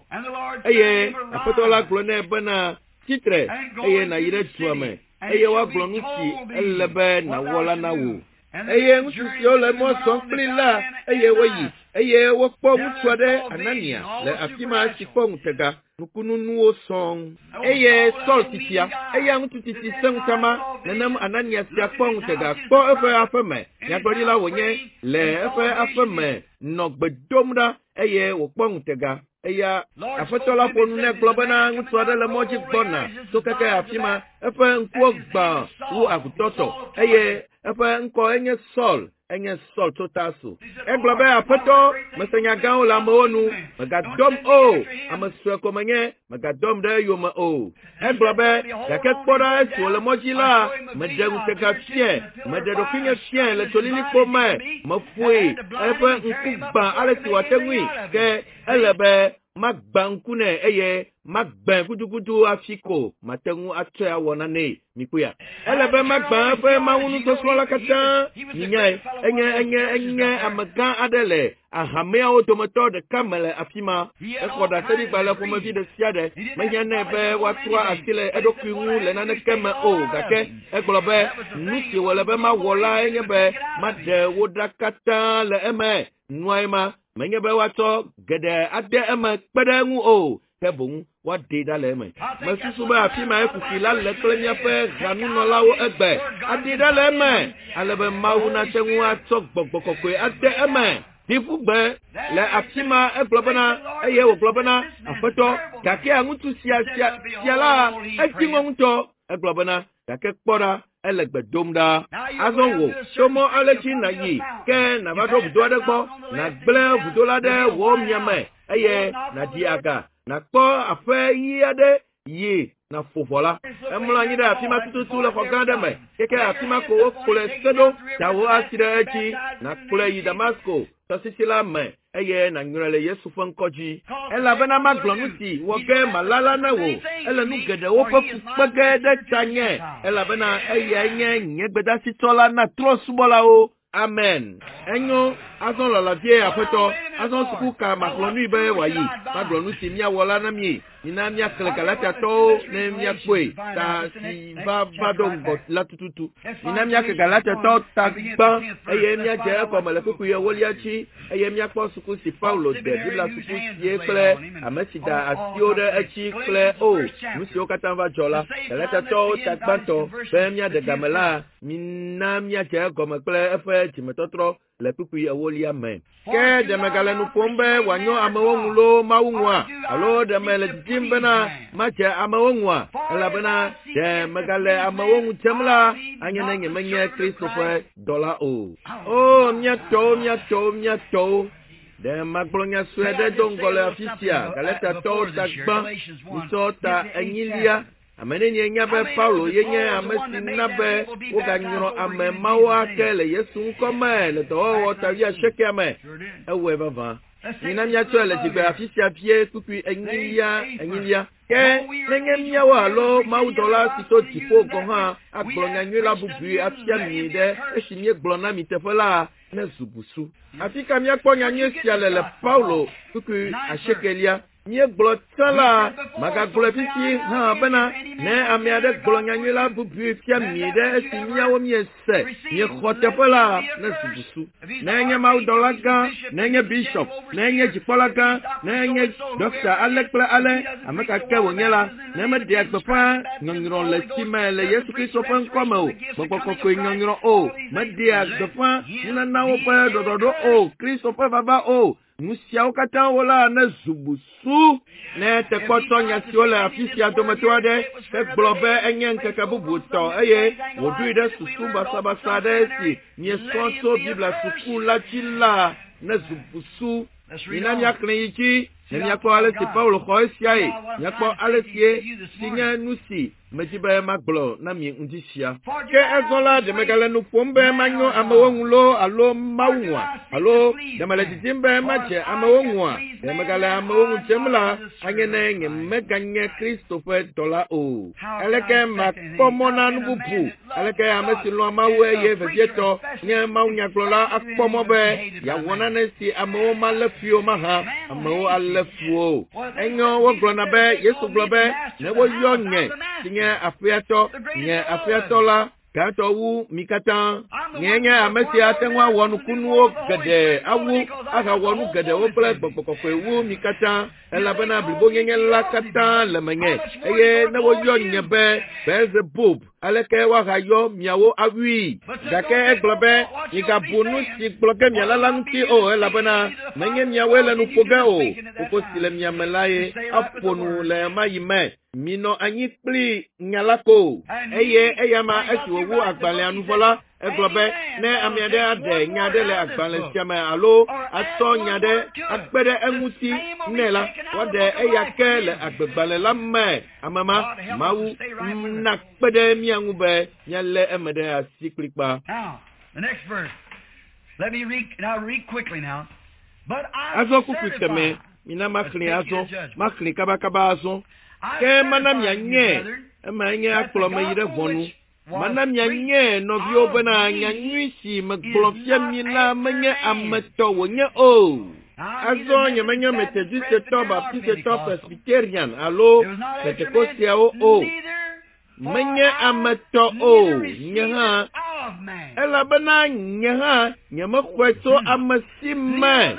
eye aƒetɔ la gblɔ nɛ bena tsitre eye nàyi ɖe dua me eye woagblɔ nu si ele be nàwɔ la na wò eye ŋutsu siwo le mɔ zɔm kpli la eye woyi eye wokpɔ ŋutsu aɖe Anania le afi ma si kpɔ ŋutega nukununuwo sɔŋ eye Sɔl titia eya ŋutsu titi seŋutama nenem Anania sia kpɔ ŋutega kpɔ eƒe aƒe me nyagblɔɖila wònye le eƒe aƒe me nɔ gbe dom ɖa eye wòkpɔ ŋutega eya aƒetɔ la ƒo nu nɛ gblɔ bena ŋutsu aɖe le mɔdzi gbɔna to keke afi ma eƒe ŋkuwo gbã wu agutɔtɔ eye eƒe ŋkɔ enye Sɔl enye Sɔl tso Tarso egblɔ be aƒetɔ mese nyagãwo le amewo nu megadɔm o ame sue ko menye megadɔm ɖe eyome o egblɔ be gake kpɔ ɖa esi wòle mɔdzi la meɖe ŋutega fiẽ meɖe ɖokuinye fiẽ le tolilikpo me meƒoe eƒe ŋku gbã ale si wòate ŋui ke ele be magbã ŋku nɛ eye magbã gudugudu afi ko mate ŋu atsɔe awɔ nane mikpoa ele be magbã eƒe mawunusɔsrɔ̃ la katã minyae enye enye enye amegã aɖe le ahameawo dometɔ ɖeka me le afi ma exɔ ɖaseɖigba le ƒomevi ɖe sia ɖe mehiã nɛ be woatrɔ asi le eɖokui ŋu le naneke me o gake egblɔ be nu si wòle be mawɔ la enye be maɖe wo ɖa katã le eme nuae ma menye be woatsɔ geɖe ade eme kpe ɖe eŋu o ke boŋ woaɖee ɖa le eme mesusu be afi ma eƒuƒui la le kple miaƒe hanunɔlawo egbe aɖee ɖa le eme ale be Mawu nate ŋu atsɔ gbɔgbɔ kɔkɔe ade eme ɖivugbe le afi ma egblɔ bena eye wògblɔ bena aƒetɔ gake ŋutsu sia sia sia la edi ŋɔ ŋutɔ egblɔ bena gake kpɔ ɖa ele gbe dom ɖa azɔ wò tso mɔ ale dzi nàyi ke nàva ɖo vudo aɖe gbɔ nàgblẽ vudo la ɖe wò miame eye nàɖi aga nàkpɔ aƒe ɣi aɖe yi na ƒo la emlɔ anyi ɖe afi ma tututu le xɔ gã aɖe me keke afi ma ko wokplɔe se ɖo dawo asi ɖe edzi nakplɔe yi Damasko tɔsisi la me eye nanyrɔe le Yesu ƒe ŋkɔ dzi elabena magblɔ nu si wɔ ge malala na wò ele nu geɖewo ƒe fukpe ge ɖe ta nye elabena eyae nye nye gbedasitsɔla na trɔsubɔlawo. Amen. Enyo azɔ lɔlavie aƒetɔ azɔ suku ka magblɔ nui be wòayi magblɔ nu si miawɔ la na mie mina miakle Galatiatɔwo ne miakpɔe ta si va va ɖo ŋgɔ la tututu mina miake Galatiatɔwo ta gbã eye miadze egɔme le kuku ewolia dzi eye miakpɔ suku si Paulo de Biblia suku sie kple ame si da asiwo ɖe edzi kple o nu siwo katã va dzɔ la Galatiatɔwo ta gbãtɔ be miaɖe game la mina miadze egɔme kple eƒe dzimetɔtrɔ le kpukui ewolia me. Ke deme gale nu ƒom be wòanyo amewo ŋu loo Mawu ŋua alo deme le didim bena madze amewo ŋua elabena deme gale amewo ŋu dzem la anye ne nyemenye Kristo ƒe dɔla o. O miatɔwo miatɔwo miatɔwo de magblɔ nya sue ɖe do ŋgɔ le afi sia Galatatɔwo ta gbã Nusɔ ta enyilia. Ame ne nye nya be Paulo ye nye ame si na be woganyrɔ ame mawo ake le Yesu ŋkɔ me le dɔwɔwɔ tavi asiekea me. Ewɔe vavã. Mina miatsɔe le dzigbe afi sia vie kpukui enyilia enyilia. Ke nenye miawo alo mawudɔla si to dziƒo gɔ hã agblɔ nyanyui la bubui afia mi ɖe esi miegblɔ na mi teƒe la ne zu busu. Afi ka miakpɔ nyanyui sia le le Paulo kpukui asiekelia. Miegblɔ tsã la magagblɔ fifi hã bena ne ame aɖe gblɔ nyanyui la bubui fia mi ɖe esi miawo miese miexɔ teƒe la ne zu busu. Ne nye mawudɔla gã, ne nye bishop, ne nye dzikpɔla gã, ne nye dɔkta ale kple ale, ame kake wònye la, ne meɖea gbeƒã nyɔnyrɔ le tsi me le Yesu Kristo ƒe ŋkɔ me o, Gbɔgbɔ Kɔkɔe nyɔnyrɔ o, meɖea gbeƒã nunanawo ƒe ɖɔɖɔɖo o, Kristo ƒe vava o. Nu siawo katã wola ne zu busu. Ne tekpɔtɔ nya siwo le afi sia dometɔ aɖe egblɔ be enye ŋkeke bubu tɔ eye wòɖoe ɖe susu basabasa aɖe si miesrɔ̃ tso Biblia suku la dzi la ne zu busu. Mina miaklẽ yi dzi ne miakpɔ ale si Paulo xɔ esia ye, miakpɔ ale sie si nye nu si medi be magblɔ na mi ŋdi sia. Ke ezɔ la ɖeme gale nu ƒom be manyo amewo ŋu loo alo Mawu ŋua alo ɖeme le didim be madze amewo ŋua, ɖeme gale amewo ŋu dzem la anye ne nye meganye Kristo ƒe dɔla o. Aleke makpɔ mɔ na nu bubu, aleke ame si lɔ̃a Mawu eye vevietɔ nye Mawu nyagblɔla akpɔ mɔ be yeawɔ nane si amewo malé fiwo mahã amewo alé fuwo. Enyo wogblɔna be Yesu gblɔ be ne woyɔ nye si nye aƒeatɔ, nye aƒeatɔ la gãtɔ wu mi katã. Nye nye ame si ate ŋu awɔ nukunuwo geɖe awu agawɔ nu geɖewo kple Gbɔgbɔ Kɔkɔe wu mi katã elabena blibonyenye la katã le menye eye ne woyɔ nye be Beelzebub aleke woagayɔ miawo awui. Gake egblɔ be migabu nu si gblɔ ge miala la ŋuti o elabena menye miawoe le nu ƒo ge o, koko si le mia me la ye aƒo nu le ema yi me. Minɔ anyi kpli nya la ko eye eyama esi wòwu agbalẽa nuvɔ la egblɔ be ne ame aɖe aɖe nya aɖe le agbalẽ sia me alo atɔ nya aɖe akpe ɖe eŋuti nɛ la woaɖe eya ke le agbegbalẽ la me. Ame ma Mawu nakpe ɖe mia ŋu be mialé eme ɖe asi kplikpa. Azɔ kukui keme mina maxlẽ azɔ maxlẽ kabakaba azɔ. Ke mana mianye ema nye akplɔ me yi ɖe ʋɔnu. Mana mianye nɔviwo bena nyanyui si megblɔ fia mi la menye ametɔ wònye o. Azɔ nyemenye methodistetɔ, baptistetɔ, presbyterian alo pentekostiawo o. Menye ametɔ o. Nye hã elabena nye hã nyemexɔe tso ame si me.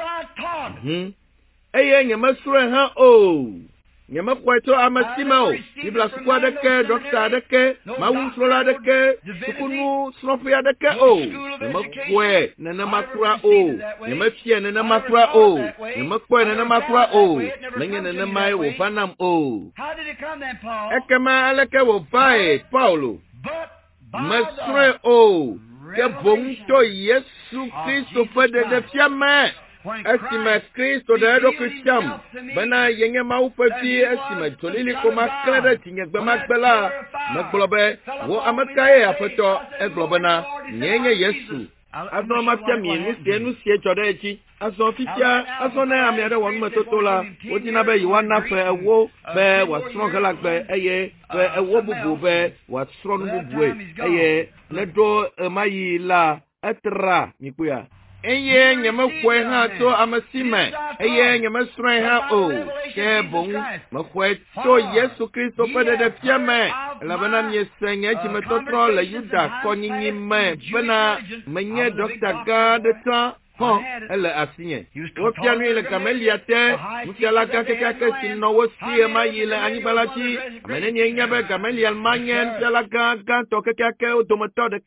Eye nyemesrɔ̃e hã o. Nyemexɔe tso ame si me o. Biblia suku aɖeke, dɔkta aɖeke, mawusrɔ̃la aɖeke, sukunu srɔ̃ƒe aɖeke o. Nyemexɔe nenema kura o. Nyemefie nenema kura o. Nyemekpɔe nenema kura o. Menye nenemae wòva nam o. Ekema aleke wòvae Paulo? Mesrɔ̃e o. Ke boŋ to Yesu Kristo ƒe ɖeɖefia me. Esime Kristo ɖe eɖokui fiam bena yenye Mawu ƒe vi, esime dzolili ko maklẽ ɖe dzinyegbe magbe la, megblɔ be wo ame kae Aƒetɔ? Egblɔ bena nyee nye Yesu. Azɔ mafia mi nu sie nu sie dzɔ ɖe edzi. Azɔ fifia, azɔ ne ame aɖe wɔ numetoto la, wodina be yewoana ƒe ewo be wòasrɔ̃ ge la gbe eye ƒe ewo bubu be wòasrɔ̃ nu bubue eye ne ɖo ema yi la etra mikuya. Eye nyemexɔe hã to ame si me, eye nyemesrɔ̃e hã o, ke boŋ mexɔe to Yesu Kristo ƒe ɖeɖefia me, elabena miese nye dzimetɔtrɔ le Yuda kɔnyinyi me bena menye dɔkta gã aɖe tã hɔn ele asinye. Wofia nui le Gamelia te, nufiala gã kekeake si nɔ wo si ema yi le anyigba la dzi. Ame nenye nya be Gamelia ma nye nufiala gã gãtɔ kekeake wo dometɔ ɖeka.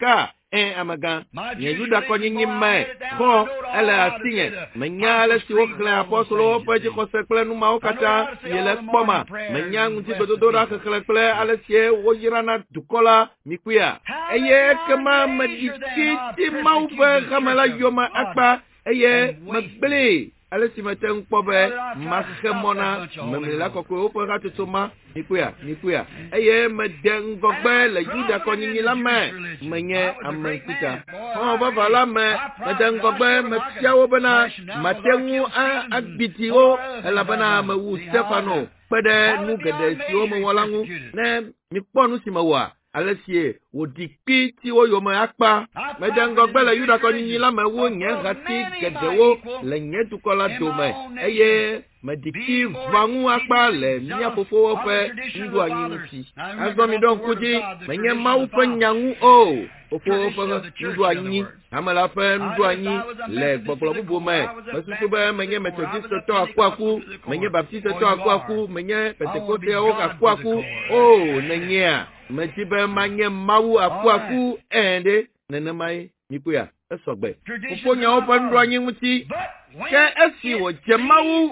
en amaga nye Juda ko nyi me ko ele atinye menya le si o kle apostolo pe ji ko se kle nu ma o kata yele kpoma menya nguti dodo ra kle kle ale sie wo yirana dukola mikuya eye kema medikiti maupe kamala yoma akpa eye magbele ale si meten kpobe makhemona memela kokwe opo ratutoma nikuya nikuya eye meden gogbe le Juda ko nyi la me menye amankuta o baba la me meden gogbe me tiawo bana matengu a agbitio ela bana me wu Stefano pede nu gede si o mo walangu ne mi ponu si mawa Alessie would dikpi ti wo yo ma akpa meden gogbe le Juda ko nyi la me wo nye gati gedewo le nye tukola dome eye mediki vangu akpa le mia fofo fe ndu anyi nti azo mi don kuji menye mau pe nyangu o ofo fe ndu anyi amala fe ndu anyi le gbogbo bubu me mesusu be menye methodist to akwaku menye baptiste to akwaku menye pentecoste o akwaku o nenya metibe manye mau akwaku ende nenemai nikuya esogbe ofo nya o fe ndu anyi nti ke esi wo jemawu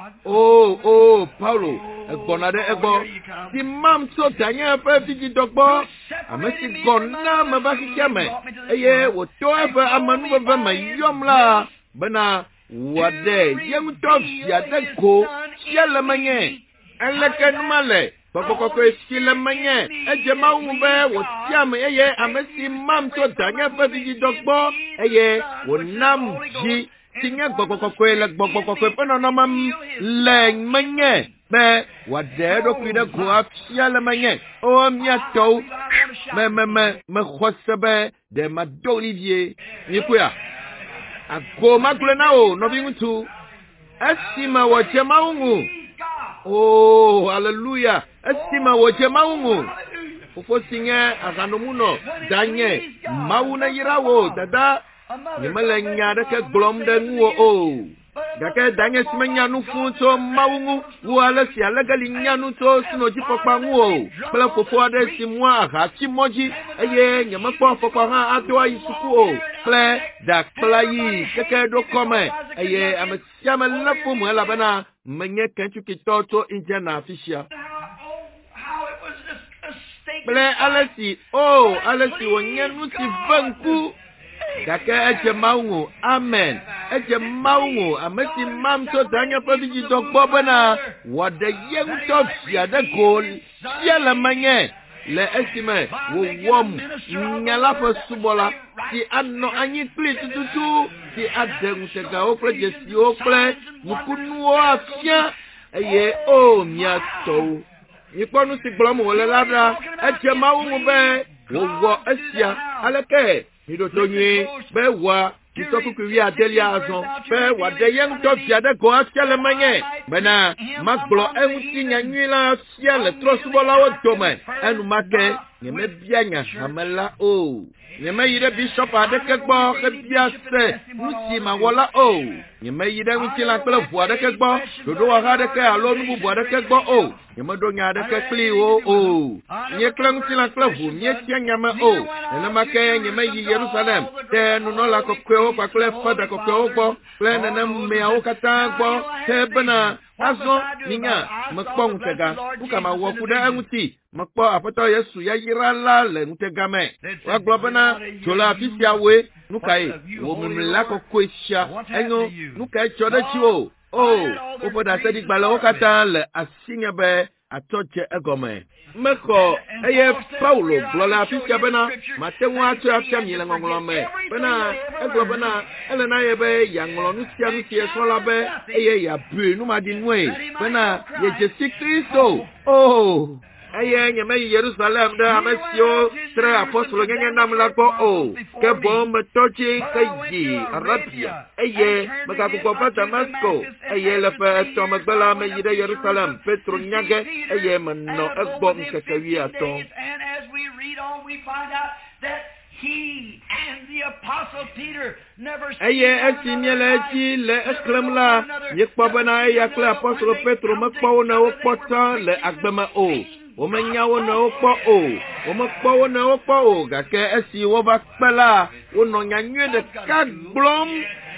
oh oh Paulo egbonade egbo ti mam so tanya fe fiji dogbo amesi gonna me ba kikeme eye wo to efe amanu be ma yomla bana wade yem top ya deko yele manye eleke numale kokoko ko skile manye ejemawu be wo tiam eye amesi mam so tanya fe fiji dogbo eye wo nam ji Tinga gbogbo le gbogbo peno no mam le manye be wade do kwida ko afia le manye o mia to me me me me khosebe de ma d'Olivier ni kuya ako makule na o no bi mutu estima wo chema ungu oh hallelujah estima wo chema ungu ofo singa akanomuno danye mauna yirawo dada Nyemele nyada ke glom de nguo o. Dake danye simenya nu funto maungu wala si alagali nyanu to sino jipokpa nguo. Pela fofo ade si mwa ha chi moji eye nyama kwa fokwa ha atwa isuku o. Ple da pla yi keke do kome eye amesiama lafu mwela bana menye kenchu kitoto inja na afishia. Ple alesi oh alesi wanyenu si vanku Dake eche maungu, amen. Eche maungu, amesi mamso danya pabiji dokbo bana. Wade yeng top siya de gol. Siya la manye. Le esime, wo wom. Nyalafa subola. Si anno anyi pli tututu. Si ade msega okle jesi okle. Mukunu o afya. Eye o miato. Yiponu si blomu wole labra. Eche maungu be. Wo wo esya. Aleke. Midotonye, be wa, kisoku kuwi adelia azon, be wa de yeng to fiade go asiale manye, bena, makblo enwuti nyanyila siale trosubola wo tome, enu make, nyeme bianya hamela o. Nyeme yide bishop adeke gbo, kebia se, musi mawola o. Nyeme yide wuti lankele vu adeke gbo, dodo waha adeke alo nubu bu adeke gbo o. Nyeme do nya adeke kli o o. Nye kle wuti lankele vu, nye tia nyame o. Ene make nyeme yi Jerusalem, te nunola kokwe o kwa kle fada kokwe o gbo, kle nene mmea o kata gbo, te bena, azo, ninya, mekpong tega, buka ma wokude enguti, mekpo apoto Yesu ya yirala le ngutegame. Waglobena, chola afisia we, nukai, wo mumla kokwe sha, enyo, nukai chode chiwo, oh, upo da sedi gbala okata le asinya be, atoche egome. Meko, eye Paulo, glola afisia bena, matewu atu afsia miele ngongolome, bena, eglo bena, ele na yebe, ya ngolo nusia nusia sola be, eye ya bue, numadi nwe, bena, ye Jesi Kristo, oh, eye nyeme Jerusalem de amesio, tre apostolo nyenye namlako, oh, ke bom tochi keji, Arabia, eye, meka kukopa Damasco, eye lefe tomagbela me yide Jerusalem, Petro nyage, eye meno ekbom kekewi aton. And as we read on, we find out that he and the apostle Peter never eye esimiele ji le eklemla, yekpobena eye kle apostolo Petro mekpo na okpota le agbema o. womenya wo na okpo o womekpo wo na okpo o gake esi wo ba kpela wo no nyanyue de ka glom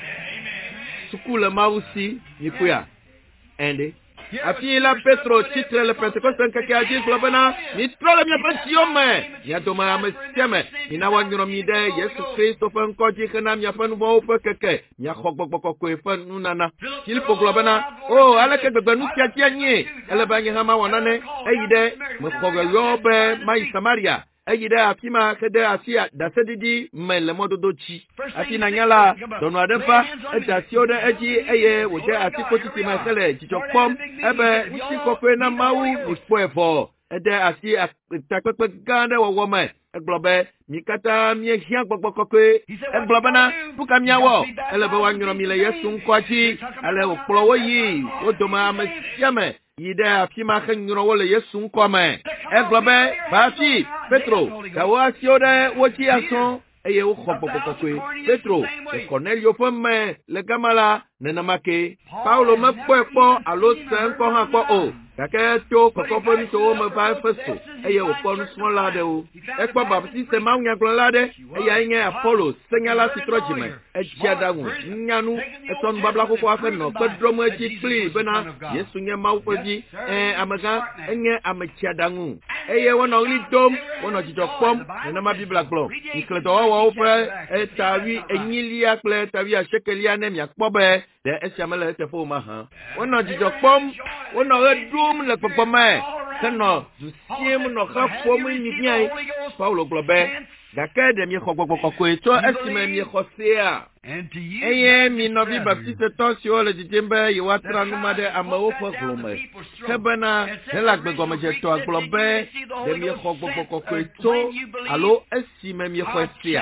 sukule mausi nikuya ende afila Petro titre le Pentecoste nkake aji globana ni trole mi pasiome ya doma amesiame ina wanyoro mi de Yesu Kristo fa nkoji kana mi afanu bo pe keke mi akhogbogbo ko efa nunana kilipo globana o aleke gbegnu ti anye ele banye hama wonane eyide mo khogoyobe mai Samaria eyide afima kede asia dasedidi mele mododochi afina nyala dono adefa edasio de eji eye wote atikotiti masele jichopom ebe sikokwe na mawu ispoefo ede asi takpekpe gande wowome eglobe mikata mie hia gbogbokokwe eglobe na puka miawo elebe wanyoro mile Yesu nkwachi ale okplowo yi wodoma amesiame yide afima kanyoro wole Yesu nkome eglobe basi Petro kawa siode wochi ason eye wo khobokokwe Petro e Cornelio femme le gamala nenamake Paulo mekwepo alo sen ko han ko o kake to kokofo ni to me ba festo eye wo ko nso lade o e pa baptiste ma nya glo lade eye nya Apollo senyala sitrojime e jiadagu nyanu e ton babla ko ko afen no pedro mo ji kli bena Yesu nya ma ufoji e amaga enye amachiadangu eye wono li dom wono jijo pom na ma bibla glo ikleto wo wo fe e tawi enyilia kle tawi a shekelia ne mi akpobe de esiamele te fo ma ha wono jijo pom wono redum le popome keno zusiem no khafo mu nyiai Paulo globe gake de mi khogbogbo ko eto esime mi khosea eye mi no bi baptiste tonsio le dijembe yiwatra numade amawo fo glome hebana hela gbegome je to globe de mi khogbogbo ko eto alo esime mi khosea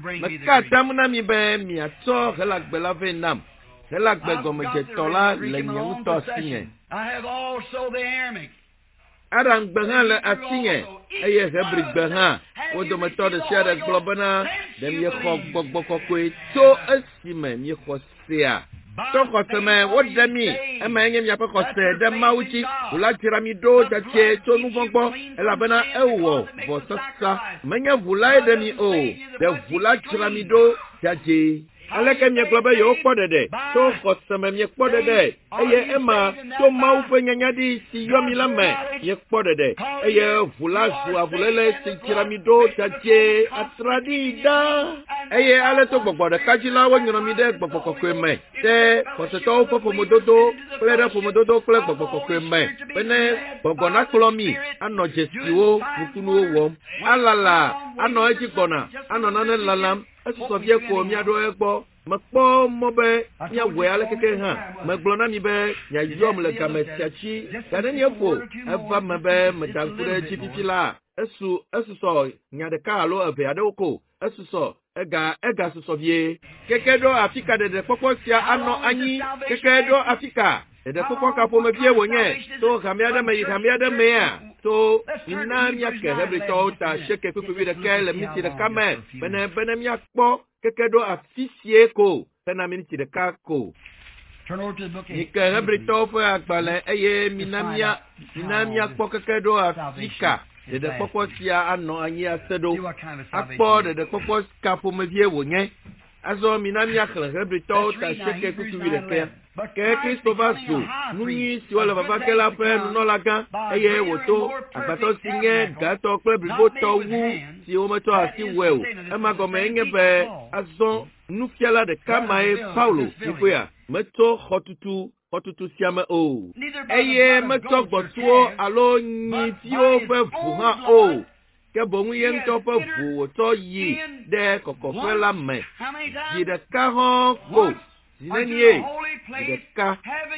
makata muna mi be mi ato hela gbela venam hela gbegome je to la le nyu to sinye I have also the Aramaic. Arang bengal atinge eye hebri benga wodo metode siada globana dem ye khok bok bok ko to esime mi khosia to khoseme wodami ema ngem ya pa khose dem mauchi ula tiramido jache to nu gbogbo elabana ewo bosasa menya vula demi o de vula tiramido jache aleke mi globe yo podede to khoseme mi podede eye ema to mau penyanya di si yomi lame ye podede eye vula zu avulele si tiramido jache atradida eye ale to gbogbo de kajila wo nyoro mi de gbogbo kokwe me te khoseto fo pomododo pleda pomododo kle gbogbo kokwe me bene gbogbo na klomi ano jesiwo mutunu wo alala ano ejikona ano nane lalam eso vie ko mi ado egbo makpo mobe nya we ale keke ha maglona mi be nya yom le kametiachi kana ni efo eva mebe metankure chititila esu esu so nya de kalo ave adoko esu so ega ega su so vie keke do Afrika de de popo sia ano anyi keke do Afrika de popo ka po me vie wonye to kamia de me kamia de me a to inamia ke hebri to ta sheke kuku bi de kele miti de kame bene bene mi akpo keke do afisie ko tena miniti de kako Turn over to the book of Ike hebri to fo agbale eye minamia minamia akpo keke do Afrika de de popo sia ano anyi asedo akpo de de popo ka po me vie wonye azo minamia kele hebri to ta sheke kuku bi de kele ke Kristo vaso nunyi si wala baba ke la pe no la gan eye woto agbato singe gato club voto wu si o meto asi wew e ma go me ngebe azon nu fiala de kamae Paulo ifoya meto hotutu hotutu siame o eye meto gbotuo alo nyi ti o be fuha o ke bongu yen to pe fu to yi de kokofe la me ji de ka ho ko Zinenie, de ka,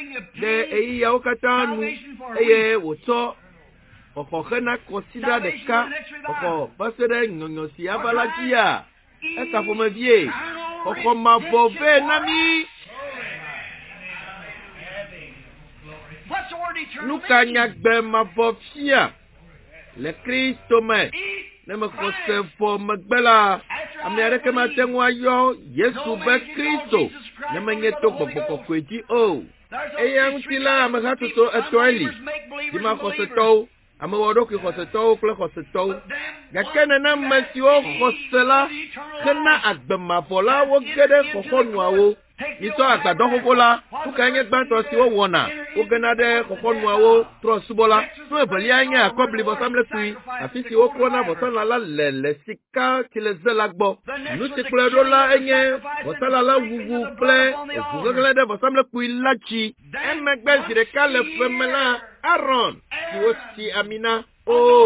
de eyi ya okatanu, eye woto, oko kena consider de ka, oko pasere nyonyo si abalajia, esa fome vie, oko mabove nami, nuka nyagbe mabofia, le Kristo me, ne me kose fo megbela, Amerika matengwa yo, Yesu be Kristo, ne me nyeto bokoko kweji o. Eya mtila amagatu to etoili, dima kose to, ame wɔɖo ke xɔsetɔwo kple xɔsetɔwo gake nena ame siwo xɔse la hena agbemavɔ la woge ɖe xɔxɔnuawo nitɔ agbadɔ xoxo la tuka nye gbãtɔ siwo wɔna wogena ɖe xɔxɔnuawo trɔ subɔ la nu evelia nye akɔbli vɔsamlekpui afi si woklɔna vɔsalã la le le sika si le ze la gbɔ nu si kplɔe ɖo la enye vɔsalã la wuwu kple eʋu ɣeɣlẽ ɖe vɔsamlekpui la dzi emegbe zi ɖeka le ƒe me la Aron si wosi ami na o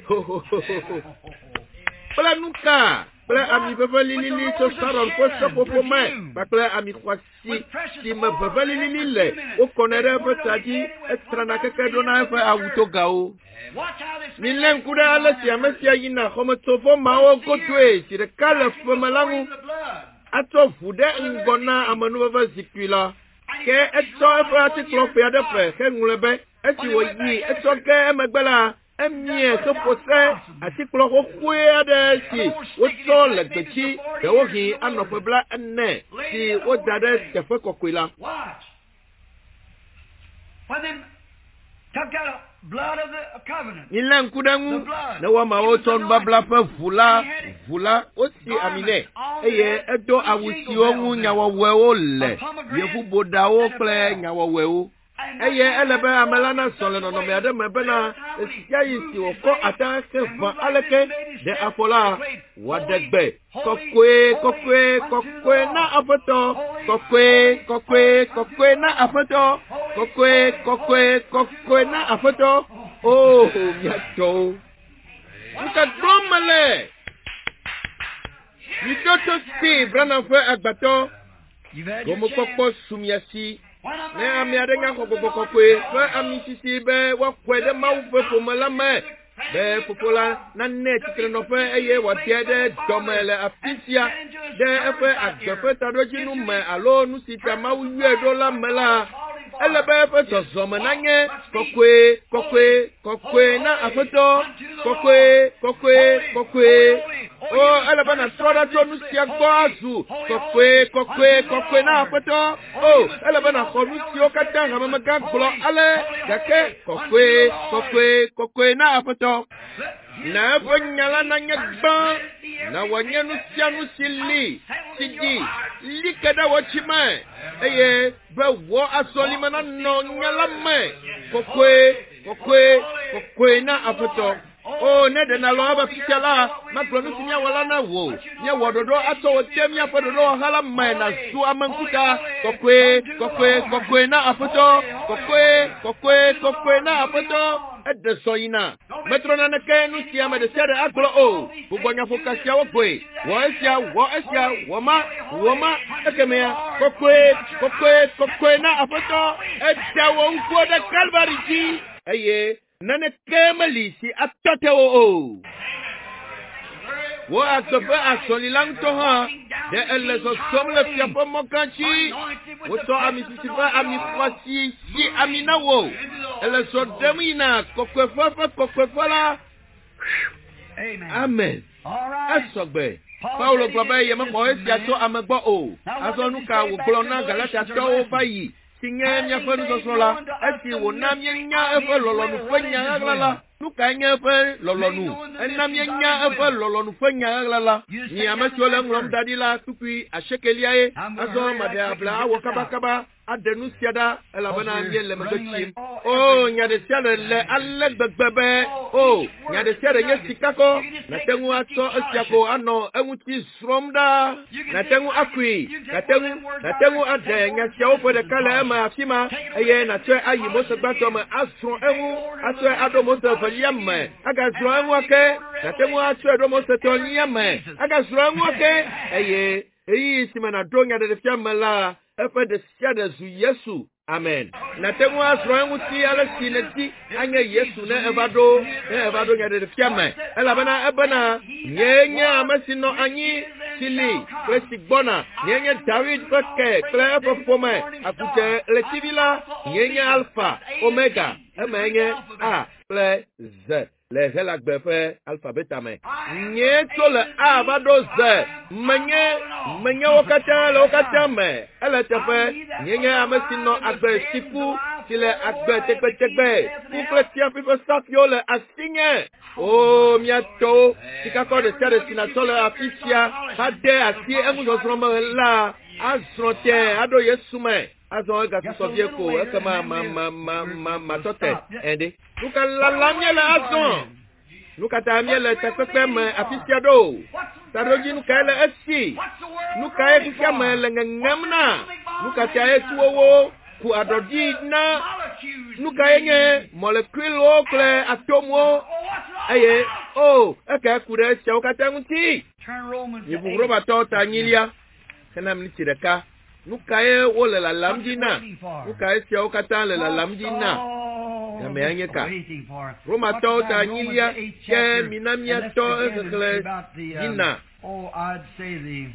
kple nuka kple ami veve lilili tso Saron ƒe seƒoƒo me kpakple ami xɔasi si me veve lilili le wokɔnɛ ɖe eƒe ta dzi etrana keke ɖona eƒe awutogawo. Milé ŋku ɖe ale si ame sia yina xɔmetsovɔ mawo godoe si ɖeka le ƒeme la ŋu atsɔ ʋu ɖe ŋgɔ na amenuveve zikpui la ke etsɔ eƒe atikplɔ ƒe aɖe ƒe heŋlɔe be esi wòyi etsɔ ge emegbe la emie seƒose atikplɔ xoxoe aɖe si wotsɔ le gbedzi ɖewohi anɔƒe bla ene si woda ɖe teƒe kɔkɔe la. Milé ŋku ɖe ŋu ne wɔmawo tsɔ nubabla ƒe ʋu la ʋu la wosi ami nɛ eye edo awu siwo ŋu nyawɔwɔewo le yevuboɖawo kple nyawɔwɔewo eye ele be ame la nasɔ le nɔnɔme aɖe me bena esia yi si wòkɔ ata xe ʋã aleke ɖe afɔ la wòaɖe gbe kɔkɔe kɔkɔe kɔkɔe na aƒetɔ kɔkɔe kɔkɔe kɔkɔe na aƒetɔ kɔkɔe kɔkɔe kɔkɔe na aƒetɔ o miatɔwo nuka gblɔm mele miɖo to si Branham ƒe agbatɔ gomekpɔkpɔ sumiasi ne ame aɖe nya xɔ gbɔgbɔ kɔkɔe ƒe ami sisi be woakɔe ɖe Mawu ƒe ƒome la me be Fofo la nane titrenɔƒe eye wòatia ɖe dɔme le afi sia ɖe eƒe agbe ƒe taɖodzinu me alo nu si ta Mawu yɔe ɖo la me la ele be eƒe zɔzɔme nanye kɔkɔe kɔkɔe kɔkɔe na aƒetɔ kɔkɔe kɔkɔe kɔkɔe o ele be natrɔ ɖe tso nu sia gbɔ azu kɔkɔe kɔkɔe kɔkɔe na aƒetɔ o ele be naxɔ nu siwo katã hamemegã gblɔ ale gake kɔkɔe kɔkɔe kɔkɔe na aƒetɔ na eƒe nya la nanye gbã na wòanye nu sia nu si li si dzi li ke ɖe wò tsi me eye be wò azɔlime nanɔ nya la me kɔkɔe kɔkɔe kɔkɔe na aƒetɔ. O ne ɖena lɔ ebe fisia la magblɔ nu si miawɔ la na wò miawɔ ɖoɖo atsɔ wò te miaƒe ɖoɖo wɔha la me nazu ame ŋkuta kɔkɔe kɔkɔe kɔkɔe na aƒetɔ kɔkɔe kɔkɔe kɔkɔe na aƒetɔ eɖe zɔ yina metrɔ naneke nu sia me ɖe sia ɖe agblɔ o gbogbo nyaƒoka siawo gboe wɔ esia wɔ esia wɔ ma wɔ ma ekemea kɔkɔe kɔkɔe kɔkɔe na aƒetɔ ede wò ŋkuwo ɖe Kalvari dzi eye naneke meli si atɔte wo o. Wo agbe ƒe azɔli la ŋutɔ hã ɖe ele zɔzɔm le fia ƒe mɔ gã dzi. Wotsɔ ami sisi ƒe ami xɔasi si ami na wo. Ele zɔ ɖem yina kɔkɔeƒe ƒe kɔkɔeƒe la. Amen. Esɔgbe. Paulo gblɔ be yemexɔ esia tso ame gbɔ o. Azɔ nu ka wògblɔ na Galatiatɔwo va yi. Si nye miaƒe nusɔsrɔ̃ la, esi wòna mienya eƒe lɔlɔnu ƒe nyaɣla la, nu kae nye eƒe lɔlɔnu? Ena mienya eƒe lɔlɔnu ƒe nyaɣla la. Mi ame siwo le ŋlɔm da ɖi la, tukui asiekeliae, azɔ maɖe abla awɔ kabakaba, aɖe nu sia ɖa, elabena míele megbe tsim. O, nya ɖe sia ɖe le ale gbegbe be, o, nya ɖe sia ɖe nye sikakɔ, nate ŋu atsɔ esia ko anɔ eŋuti srɔ̃m ɖa, nate ŋu akui, nate ŋu, nate ŋu aɖe nya siawo ƒe ɖeka le eme afi ma, eye natsɔe ayi Mose gbãtɔ me asrɔ̃ eŋu, atsɔe aɖo Mose evelia me, agazrɔ̃ eŋu ake, nate ŋu atsɔe ɖo Mose tɔlia me, agazrɔ̃ eŋu ake, eye eyi si me naɖo nya ɖe fia me la, eƒe ɖe sia ɖe zu Yesu. Amen. Nate ŋu azrɔ̃ eŋuti ale si neti anye Yesu ne eva ɖo ne eva ɖo nya ɖe fia me, elabena ebena nye nye ame si nɔ anyi si li kple si gbɔna, nye nye David ƒe ke kple eƒe ƒome akute le tivi la, nye nye Alpha Omega, eme nye A kple Z le helagbe ƒe alphabeta me. Nye tso le A va ɖo Z, menye menye wo katã le wo katã me. Ele teƒe nye nye ame si nɔ agbe siku si le agbe tegbe-tegbe. Kukle tia pipo sak yo le asinye. Oh, miato. Sikako de tia de sinato le afisia. Hade asie emu zozrome la. Azrote, ado yesume. Azon ega susovie ko. Eke ma, ma, ma, ma, ma, ma tote. Ende. Nuka la lamye le azon. Nuka ta amye le tekpekpe me afisia do. Taroji nuka ele esi. Nuka e kisia me le ngengemna. Nuka ta e tuowo. Ku adodi na. Nuka e nye molecule o kle atomo. Aye. Oh, eke kure esi o katenguti. Yibu roba tota nyilia. Kana mnitireka. Nuka e o le la lamdina. Nuka e esi o katan le la lamdina. Ya meanyeka. Roma tota nyilia. Ke minamia to ekele dina. Oh, I'd say the...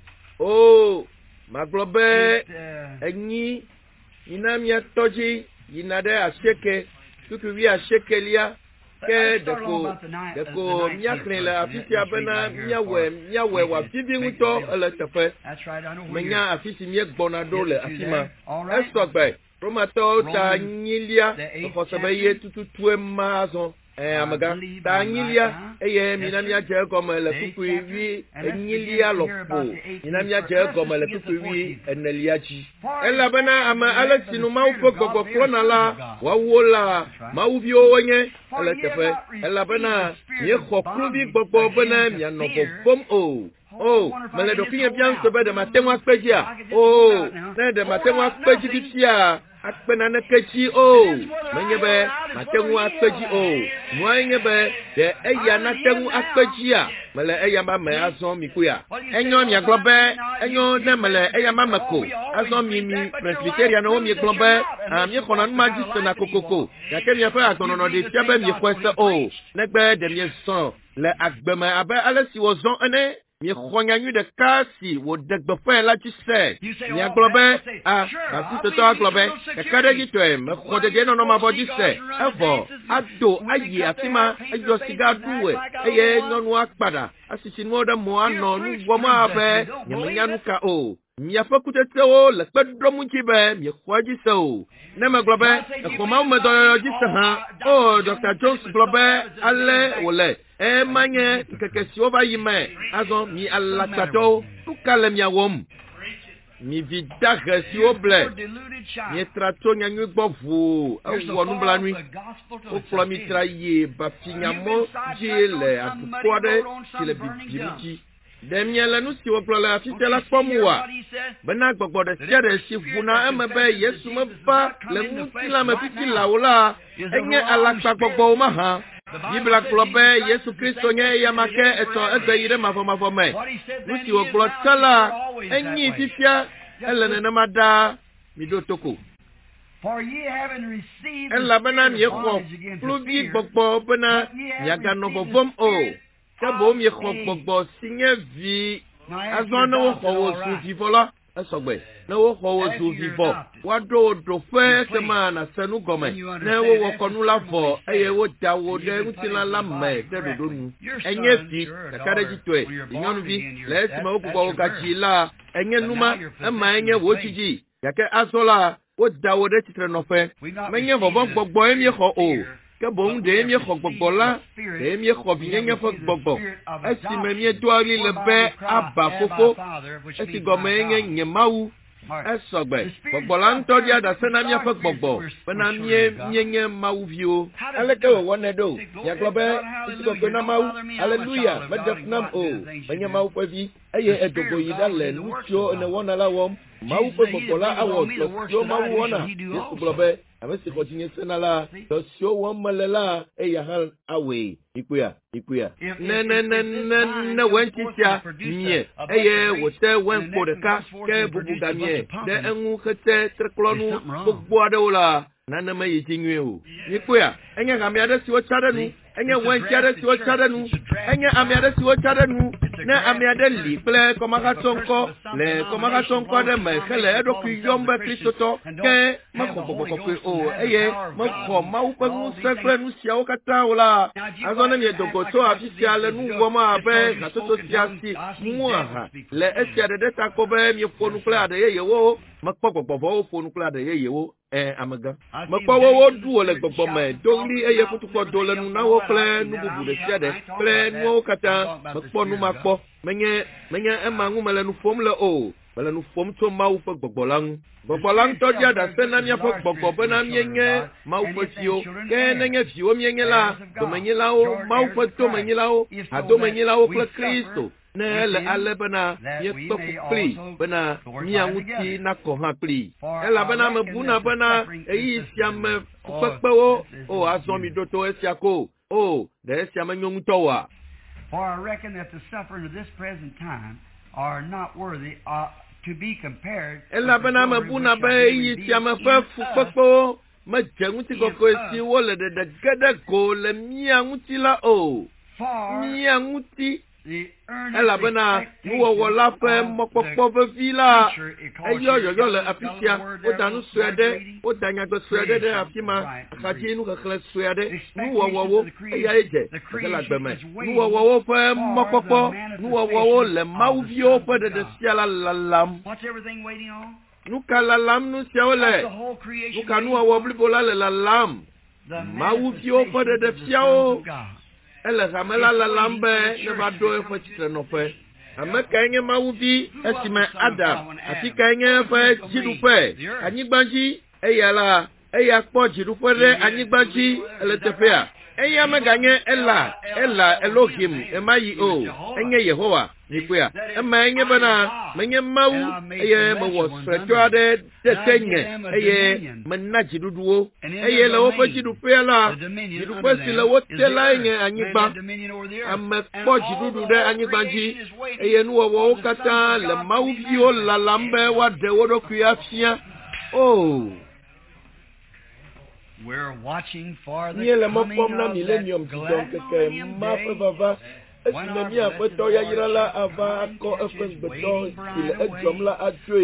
Oh, maglobe, enyi, inamia toji, inade asheke, tukuwi asheke liya, ke deko, deko miakne la afisi abena, miawe, miawe wa fibi wuto, ele tefe, menya afisi miek bonado le afima, estokbe, romato ta nyilia, ofosebeye tututue mazon, Eh, amaga, ta nyilia, eye, minamia je gome le kukuiwi, nyilia lopo, minamia je gome le kukuiwi, eneliaji. Ela bena ama alexinu maupo gogo klona la, wawola, mauvio wenye, ele tefe, ela bena, ye khoklubi gogo bena, miya nopo bom o. Oh, mele dokinye bien sebe de matemwa kpejia. Oh, ne de matemwa kpeji dipsia. Akpena ne kechi o. Menyebe matemwa kpeji o. Mwenyebe de eya na temu akpejia. Mele eya ma me azon mikuya. Enyo mi aglobe, enyo ne mele eya ma meko. Azon mi mi presbyteria no mi aglobe. Mi kona numa jiste na kokoko. Yake mi afa atonono de tiabe mi kwese o. Negbe de mi son. Le agbeme abe alesi wozon ene. Mi khonyanyu de kasi wo degbe fe la ti se mi aglobe a asi to to aglobe e kade gi to e me khode de no no ma bodi se evo ado ayi atima ayo siga duwe eye nonu akpada asisi no de mo ano nu wo ma be mi nyanu ka o mi afakute te o le pedro mu ti be mi khoji se o ne me globe e ko ma me do ji se ha o Doctor Jones globe ale wole e manye keke si oba yime azon mi alakpato tukale mi awom mi vidage si oble mi trato nyanyu gbovu awo nu blanui o flo mi traye ba finyamo jele akupode si le bibimji demia la nu si oplo la fi la pomwa bena gbogbo de sere si funa emebe Yesu mba le muti la me fi la ola enye alakpa gbogbo ma ha Bibla klobe Yesu Kristo nye yamake eto ebe yire mafo mafo me. Nusi wo klotala enyi fifia elene namada mido toko. For ye having received En labana mi ekho plugi gbogbo bena yaga no bobom o. Kabo mi ekho gbogbo sinye vi azona wo kho su vivola asogbe. Na wo kho su vivo. Wado do fe kema na senu gome. Na wo wo konu la fo eye wo dawo de mutila la me de do nu. Enye fi na kare jitwe. Inyonu bi le sima okuko wo gachila. Enye numa ema enye wo jiji. Yake asola wo dawo de titre no fe. Menye bobon gbogbo emi kho o. Ke bon de emi kho gbogbo la. De emi kho bi enye fo gbogbo. Esi memie doali le be aba koko. Esi gome enye nyemawu. Esogbe gbogbo la nto dia da sena mi afa gbogbo bena mie mienye mawuvio aleke wo wonedo ya globe isigo na mawu hallelujah medefnam o benye mawu pevi eye edogo yidale nucho ne wona la wom mawu pe gbogbo la awo yo mawu wona yesu globe amesi continue sena la do sio won melela e ya hal awe ikuya ikuya ne ne ne ne ne wentitia mie eye wote wen podeka ke bubuga mie de enwu kete treklonu gbogbo adola nana me yitinwe o ikuya enye ga mi ade si o chade nu enye wen chade si o chade nu enye ami ade si o chade nu ne amia de li ple komaka tonko le komaka tonko de me khele edo ku yombe kristoto ke ma ko ko ko ko o eye ma ko ma u pe nu sekre nu sia o kata ola azona mi dogo to afisia le nu wo ma be ka to to sia si mu ha le esia de de ta ko be mi fo nu kla de ye wo ma ko ko bo fo nu kla de ye wo eh amaga ma ko wo du o le gbogbo me do li eye kutu ko do le nu na wo kle nu bubu de sia de kle nu kata ma ko nu ma ko menye menye e ma ngu mele nu fom le o mele nu fom to ma u fo gbogbo lang gbogbo lang to dia da se na mi fo gbogbo be na mi nye ma u fo tio ke na nye fi o mi nye la do menye la o ma u fo to menye la o a do menye la o kle Kristo ne le ale bana ye ko pli bana mi anguti na ko ha pli ela bana me buna bana e yi sia me pepe o o azon mi doto e sia ko o de sia me nyong to wa. For I reckon that the suffering of this present time are not worthy uh, to be compared. Ela bana me buna be yi sia me fe fu pepe me jenguti ko ko si wo le de de gede ko le mi anguti la o mi anguti ela bana nuwo wala fe mokpopo fe vila eyo yo yo le apisia o danu swede o danya go swede de afima kaji nu ka kle swede nuwo wowo eya eje kala gbeme nuwo wowo fe mokpopo nuwo wowo le mauvio fe de de siala lalam what's everything waiting on nu kala lam nu siole nu kanu wo blibola le lalam mauvio fe de de siao ele ramela la lambe ne va do e fo no fe ame kanye mawuvi esime Adam ati kanye fe jidupe anyigbanji eyala eya kpo jidupe re anyigbanji ele tefea eya me ganye ela ela Elohim emayi o enye Yehowa nikwea ema enye bana menye mawu eye me wo sretwade tetenye eye menna jiduduo eye le wo jidupe la jidupe sile wo tela enye anyigba ame kpo jidudu de anyigbanji eye nu wo kata le mawu bio la lambe wa de wodo kuafia oh. We're watching for the coming of millennium that millennium day. Esmemia beto ya yirala ava ko efes beto il ejomla atwe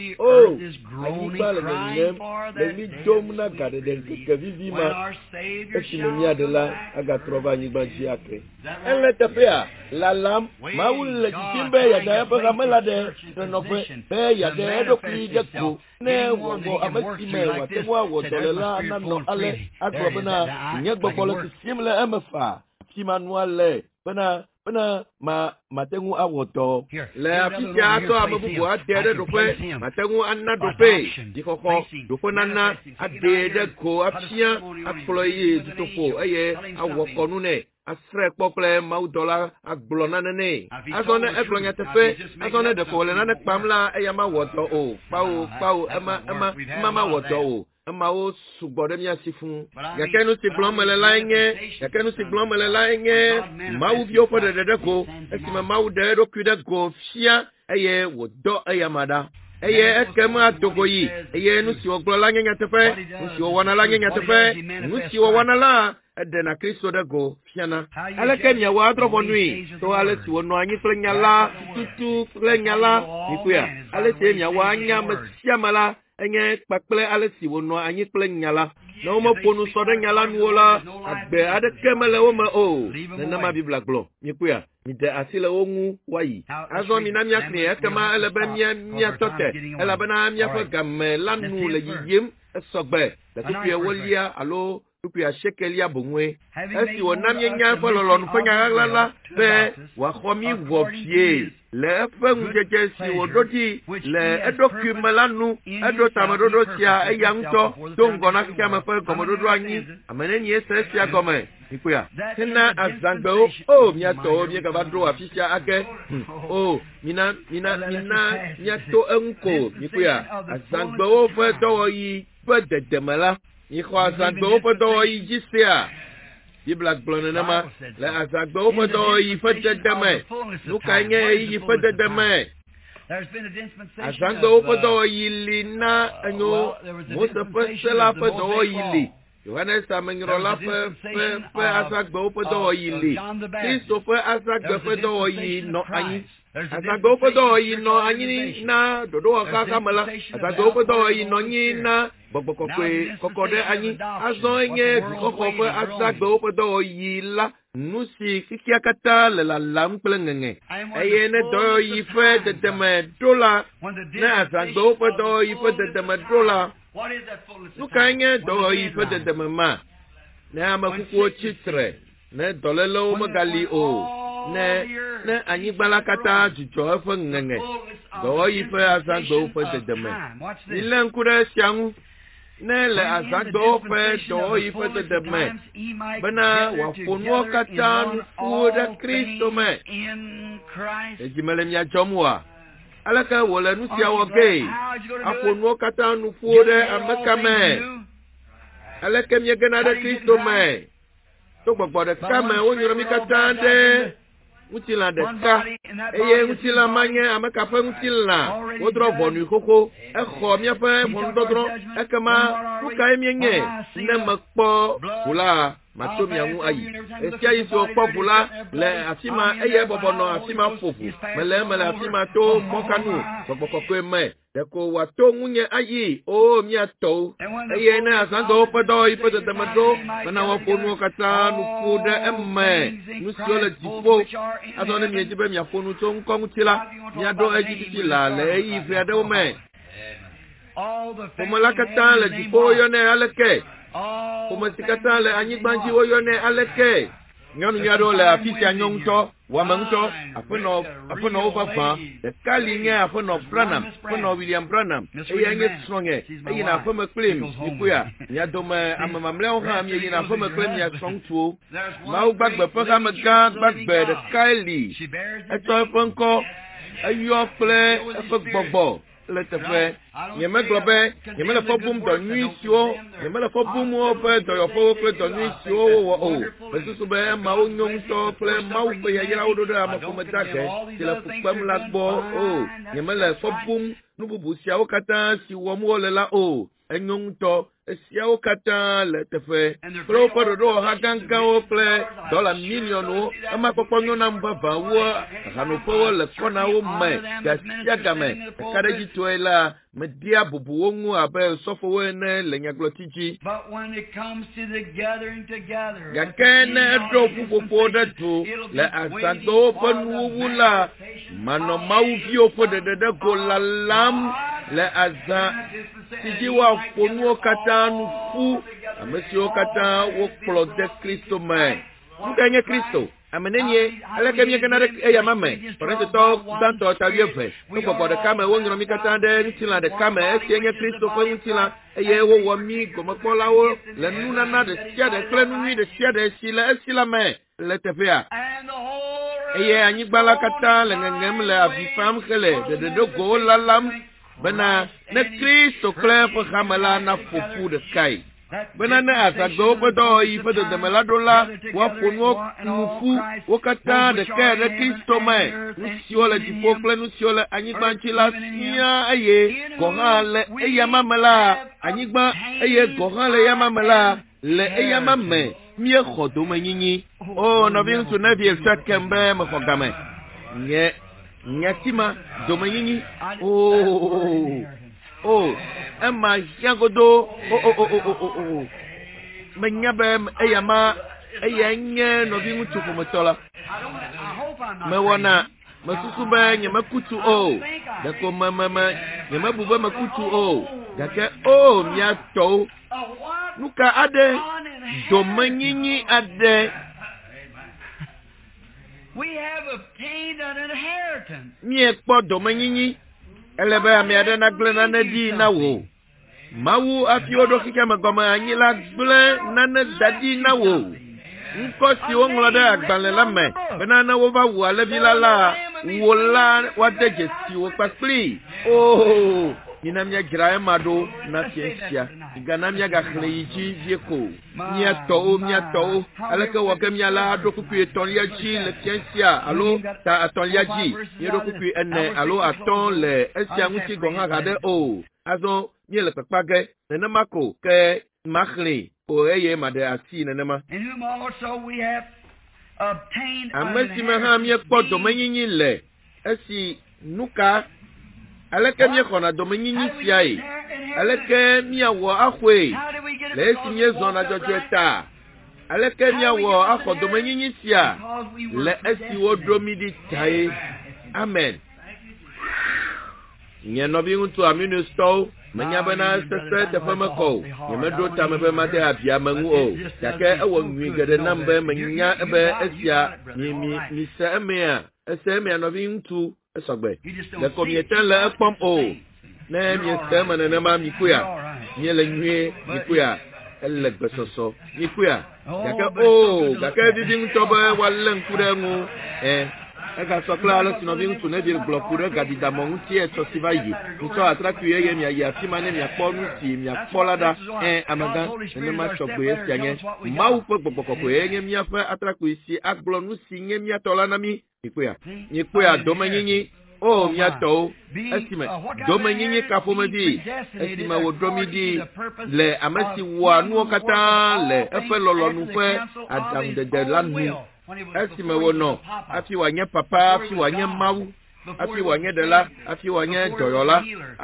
oh anyiba le nyem le mi domna gade den ke vivi ma esmemia de la aga trova anyiba ji akre ele tapea la lam maul le timbe ya da pa gamela de no fe be ya de do kli de ko ne wo go amati me wa te wa wo dole la na no ale agrobana nyegbo polo simle emfa manuale bana bana ma matengu awoto le afisia to amabubu adede dope matengu anna dope dikoko dopo nana adede ko afia aploye ditofo eye awoko nu ne asre pokle maudola agblona nene azone eglonya tefe azone de ko le nana pamla eya ma woto o pawo pawo ema ema mama woto o ma o sugbode mi asifun yakenu ti blomele laenge yakenu ti blomele laenge ma u bio fo de de ko esima ma u de do kude go fia eye wo do eye mada eye eskema togoyi eye nu si oglo lange nyatefe nu si wana lange nyatefe nu si wana la de na Kristo de go fiana ale kenya wa adro bonui to ale si wono anyi flenyala tutu flenyala ikuya ale se nya wa anya masiamala enye kpakple ale si wono anyi kple nyala na o mo ponu so de nyala nuola agbe ade kemele o ma o na ma bibla glo mikuya mi de asile ongu wayi azo mi na mi akne ekema ele be mi mi atote ele be na mi afo gamme lanu le yiyim esogbe da kupie wolia alo kupie shekelia bonwe esi wona mi nya fo lolo nu fanya lala be wa khomi wofie le fengu jeje si wodoti le edoku melanu edo tamadodo sia eyanto dongo na kama fe komododo anyi ameneni esesia gome ikuya tena azangbo o miato mi ka badro afisia ake o mina mina mina miato enko ikuya azangbo fe do yi pe dedemala iko azangbo fe do yi jisia yi black blonde na ma la azagbo mo do yi fete deme nu kanye yi fete deme there's been a dispensation azagbo mo do yi lina anu mo se fete la fe do yi li Yohanes amenyrola fe fe fe asagbe woƒe dɔwɔyi li. Kristo ƒe asagbe ƒe dɔwɔyi nɔ anyi. Asagbe woƒe dɔwɔyi nɔ anyi na ɖoɖo xaxa me la. Asagbe woƒe dɔwɔyi nɔ anyi na gbɔgbɔ kɔkɔe kɔkɔ ɖe anyi. Azɔ nye dukɔxɔ ƒe asagbe woƒe dɔwɔyi la. Nu si fikia katã le lalam kple ŋeŋe. Eye ne dɔwɔyi ƒe dedeme ɖo la, ne asagbe woƒe dɔwɔyi ƒe dedeme ɖo la, nu kae nye dɔwɔyi ƒe dedeme ma? Ne ame kukuwo tsitre, ne dɔlélewo megali o, ne ne anyigba la katã dzudzɔ eƒe ŋeŋe, dɔwɔyi ƒe azagbewo ƒe dedeme. Milé ŋku ɖe esia ŋu, ne le azagbewo ƒe dɔwɔyi ƒe dedeme, bena wòaƒo nuwo katã nu ƒu ɖe Kristo me. Edzime le mia dzɔm oa? Aleke wòle nu sia wɔ ge? Aƒo nuwo katã nu ƒu ɖe ame ka me? Aleke miegena ɖe Kristo me? To gbɔgbɔ ɖeka me wonyrɔ mi katã ɖe ŋutilã ɖeka, eye ŋutilã ma nye ame ka ƒe ŋutilã wodrɔ ʋɔnui xoxo, exɔ míaƒe ʋɔnudɔdrɔ̃, ekema nu kae mienye? Ne mekpɔ ʋu la, mato mia ŋu ayi. Esia yi si wòkpɔ ʋu la le afi ma, eye bɔbɔ nɔ afi ma ƒo ʋu, mele eme le afi ma to mɔkanu gbɔgbɔ kɔkɔe me. Ɖeko wòato ŋunye ayi, o miatɔwo, eye ne azãgbewo ƒe dɔwɔyi ƒe dedeme ɖo, bena woaƒo nuwo katã nu ƒu ɖe eme, nu siwo le dziƒo. Azɔ ne miedzi be miaƒo nu tso ŋkɔ ŋuti la, miaɖo edzi titi la le eyi ʋe aɖewo me. Ƒome la katã le dziƒo woyɔnɛ aleke? Ƒome si katã le anyigba dzi woyɔnɛ aleke? Nyɔnu aɖewo le afi sia nyɔ ŋutɔ, wɔame ŋutɔ, aƒenɔ aƒenɔwo ƒe ʋã. Ɖeka li nye aƒenɔ Branham, aƒenɔ William Branham, eye nye srɔ̃nye, eyina aƒeme kplim, mikoya. Mia dome ame mamlɛawo hã mieyina aƒeme kple mia srɔ̃ŋutsuwo. Mawu gbagbe ƒe hamegã gbagbe ɖekae li. Etsɔ eƒe ŋkɔ, eyɔ kple eƒe gbɔgbɔ le teƒe. Nyemegblɔ be nyemele fɔ bum dɔ nyui siwo, nyemele fɔ bum woƒe dɔyɔƒewo kple dɔ nyui siwo wowɔ o. Mesusu be emawo nyo ŋutɔ kple Mawu ƒe yayrawo ɖo ɖe ame ƒome dage si le fu kpem la gbɔ o. Nyemele fɔ bum nu bubu siawo katã si wɔm wole la o. Enyo ŋutɔ. Esiawo katã le teƒe. Kple woƒe ɖoɖowɔha gãgãwo kple dɔla miliɔnwo, ema kpɔkpɔ nyo nam vavãwo, hanoƒewo le kɔnawo me, ga sia game. Ekaɖedzitɔe la, media bubu wo ŋu abe sɔfowo ene le nyagblɔti dzi. Gake ne eɖo ƒuƒoƒo ɖe du le azãgbewo ƒe nuwuwu la, manɔ mawuviwo ƒe ɖeɖeɖe go lalam le azã si dzi woaƒo nuwo katã nu ƒu, ame siwo katã wokplɔ de Kristo me. Nu kae nye Kristo? Ame nenye, aleke miegena ɖe eya ma me. Korintetɔ gbãtɔ tawi eve. To gbɔgbɔ ɖeka me wonyrɔ mi katã ɖe ŋutilã ɖeka me. Esie nye Kristo ƒe ŋutilã, eye wowɔ mi gɔmekpɔlawo le nunana ɖe sia ɖe kple nu nyui ɖe sia ɖe si le esi la me le teƒea. Eye anyigba la katã le ŋeŋem le avi fam hele ɖeɖeɖo gowo lalam, bena ne Kristo kple eƒe hame la naƒo ƒu ɖekae. Bena ne azãgbewo ƒe dɔwɔyi ƒe dedeme la ɖo la, woaƒo nuwo nu ƒu wo katã ɖekae ɖe Kristo me. Nu siwo le dziƒo kple nu siwo le anyigba ŋuti la siaa, eye gɔ hã le eyama me la, anyigba eye gɔ hã le eyama me la, le eyama me míexɔ domenyinyi. O nɔvi ŋutsu ne vie fia kem be mexɔ game. Nye nyatima domenyinyi. O o ema hiãgodo. O o o o o o. Menya be eyama eya nye nɔvi ŋutsu ƒometɔ la. Mewɔna mesusu be nyemekutu o. Ɖeko me me me nyemebu be mekutu o. Gake o miatɔwo. Nuka aɖe domenyinyi aɖe. Miekpɔ domenyinyi. Ele be ame aɖe nagblẽ nane ɖi na wò. Mawu hafi woɖo xexea me gɔme anyi la gblẽ nane da ɖi na wò. Ŋkɔ si woŋlɔ ɖe agbalẽ la me bena ne wova wu alẽvi la la, wò la woade dzesi wò kpakpli. O mina miadzra ema ɖo na fia sia. Gana miagaxlẽ yi dzi vie ko. Miatɔwo miatɔwo aleke wɔ ke miala aɖo kuku etɔ̃lia dzi le fia sia alo ta atɔ̃lia dzi. Mieɖo kuku ene alo atɔ̃ le esia ŋuti gɔ hã haɖe o. Azɔ miele kpekpa ge nenema ko ke maxlẽ O eye ma de ati na nema. In whom also we have obtained an Amesi me ha mi ekpo domenyinyi le. Esi nuka aleke mi kona domenyinyi siai. Aleke mi awo ahwe. Le esi mi zona jojo ta. Aleke mi awo akọ domenyinyi sia. Le esi wodromi di tai. Amen. Nye nobi untu aminu sto. Menya bana sese te fama ko. Nye medro ta mebe mate abia mangu o. Yake ewo nwi gede nambe menya ebe esia ni mi ni se emea. Ese emea nobi untu esogbe. Le komieten le ekpom o. Ne mi se mane ne ma mi kuya. Nye le nwi mi kuya. Elle besoso. Mi kuya. Yake o, yake didi untobe wale nkure ngu. Eh. Ega sokla ala sinobi untu ne bil blokure gadida monti e sosiva yi. Nso atrakuye ye mi ya fimane mi akpo nuti mi akpolada eh amaga ne ma sogbe esi anye. Ma upo gbogbo ye mi afa atraku isi agblo nusi nye mi atola na mi. Ikuya. Ikuya domenyinyi o mi ato esime domenyinyi kafomedi esime wo domidi le amesi wa nu kata le efe lolo nu fe adam de de lanu. Esime wo no afi wanye papa afi wanye mawu afi wanye de la afi wanye doyola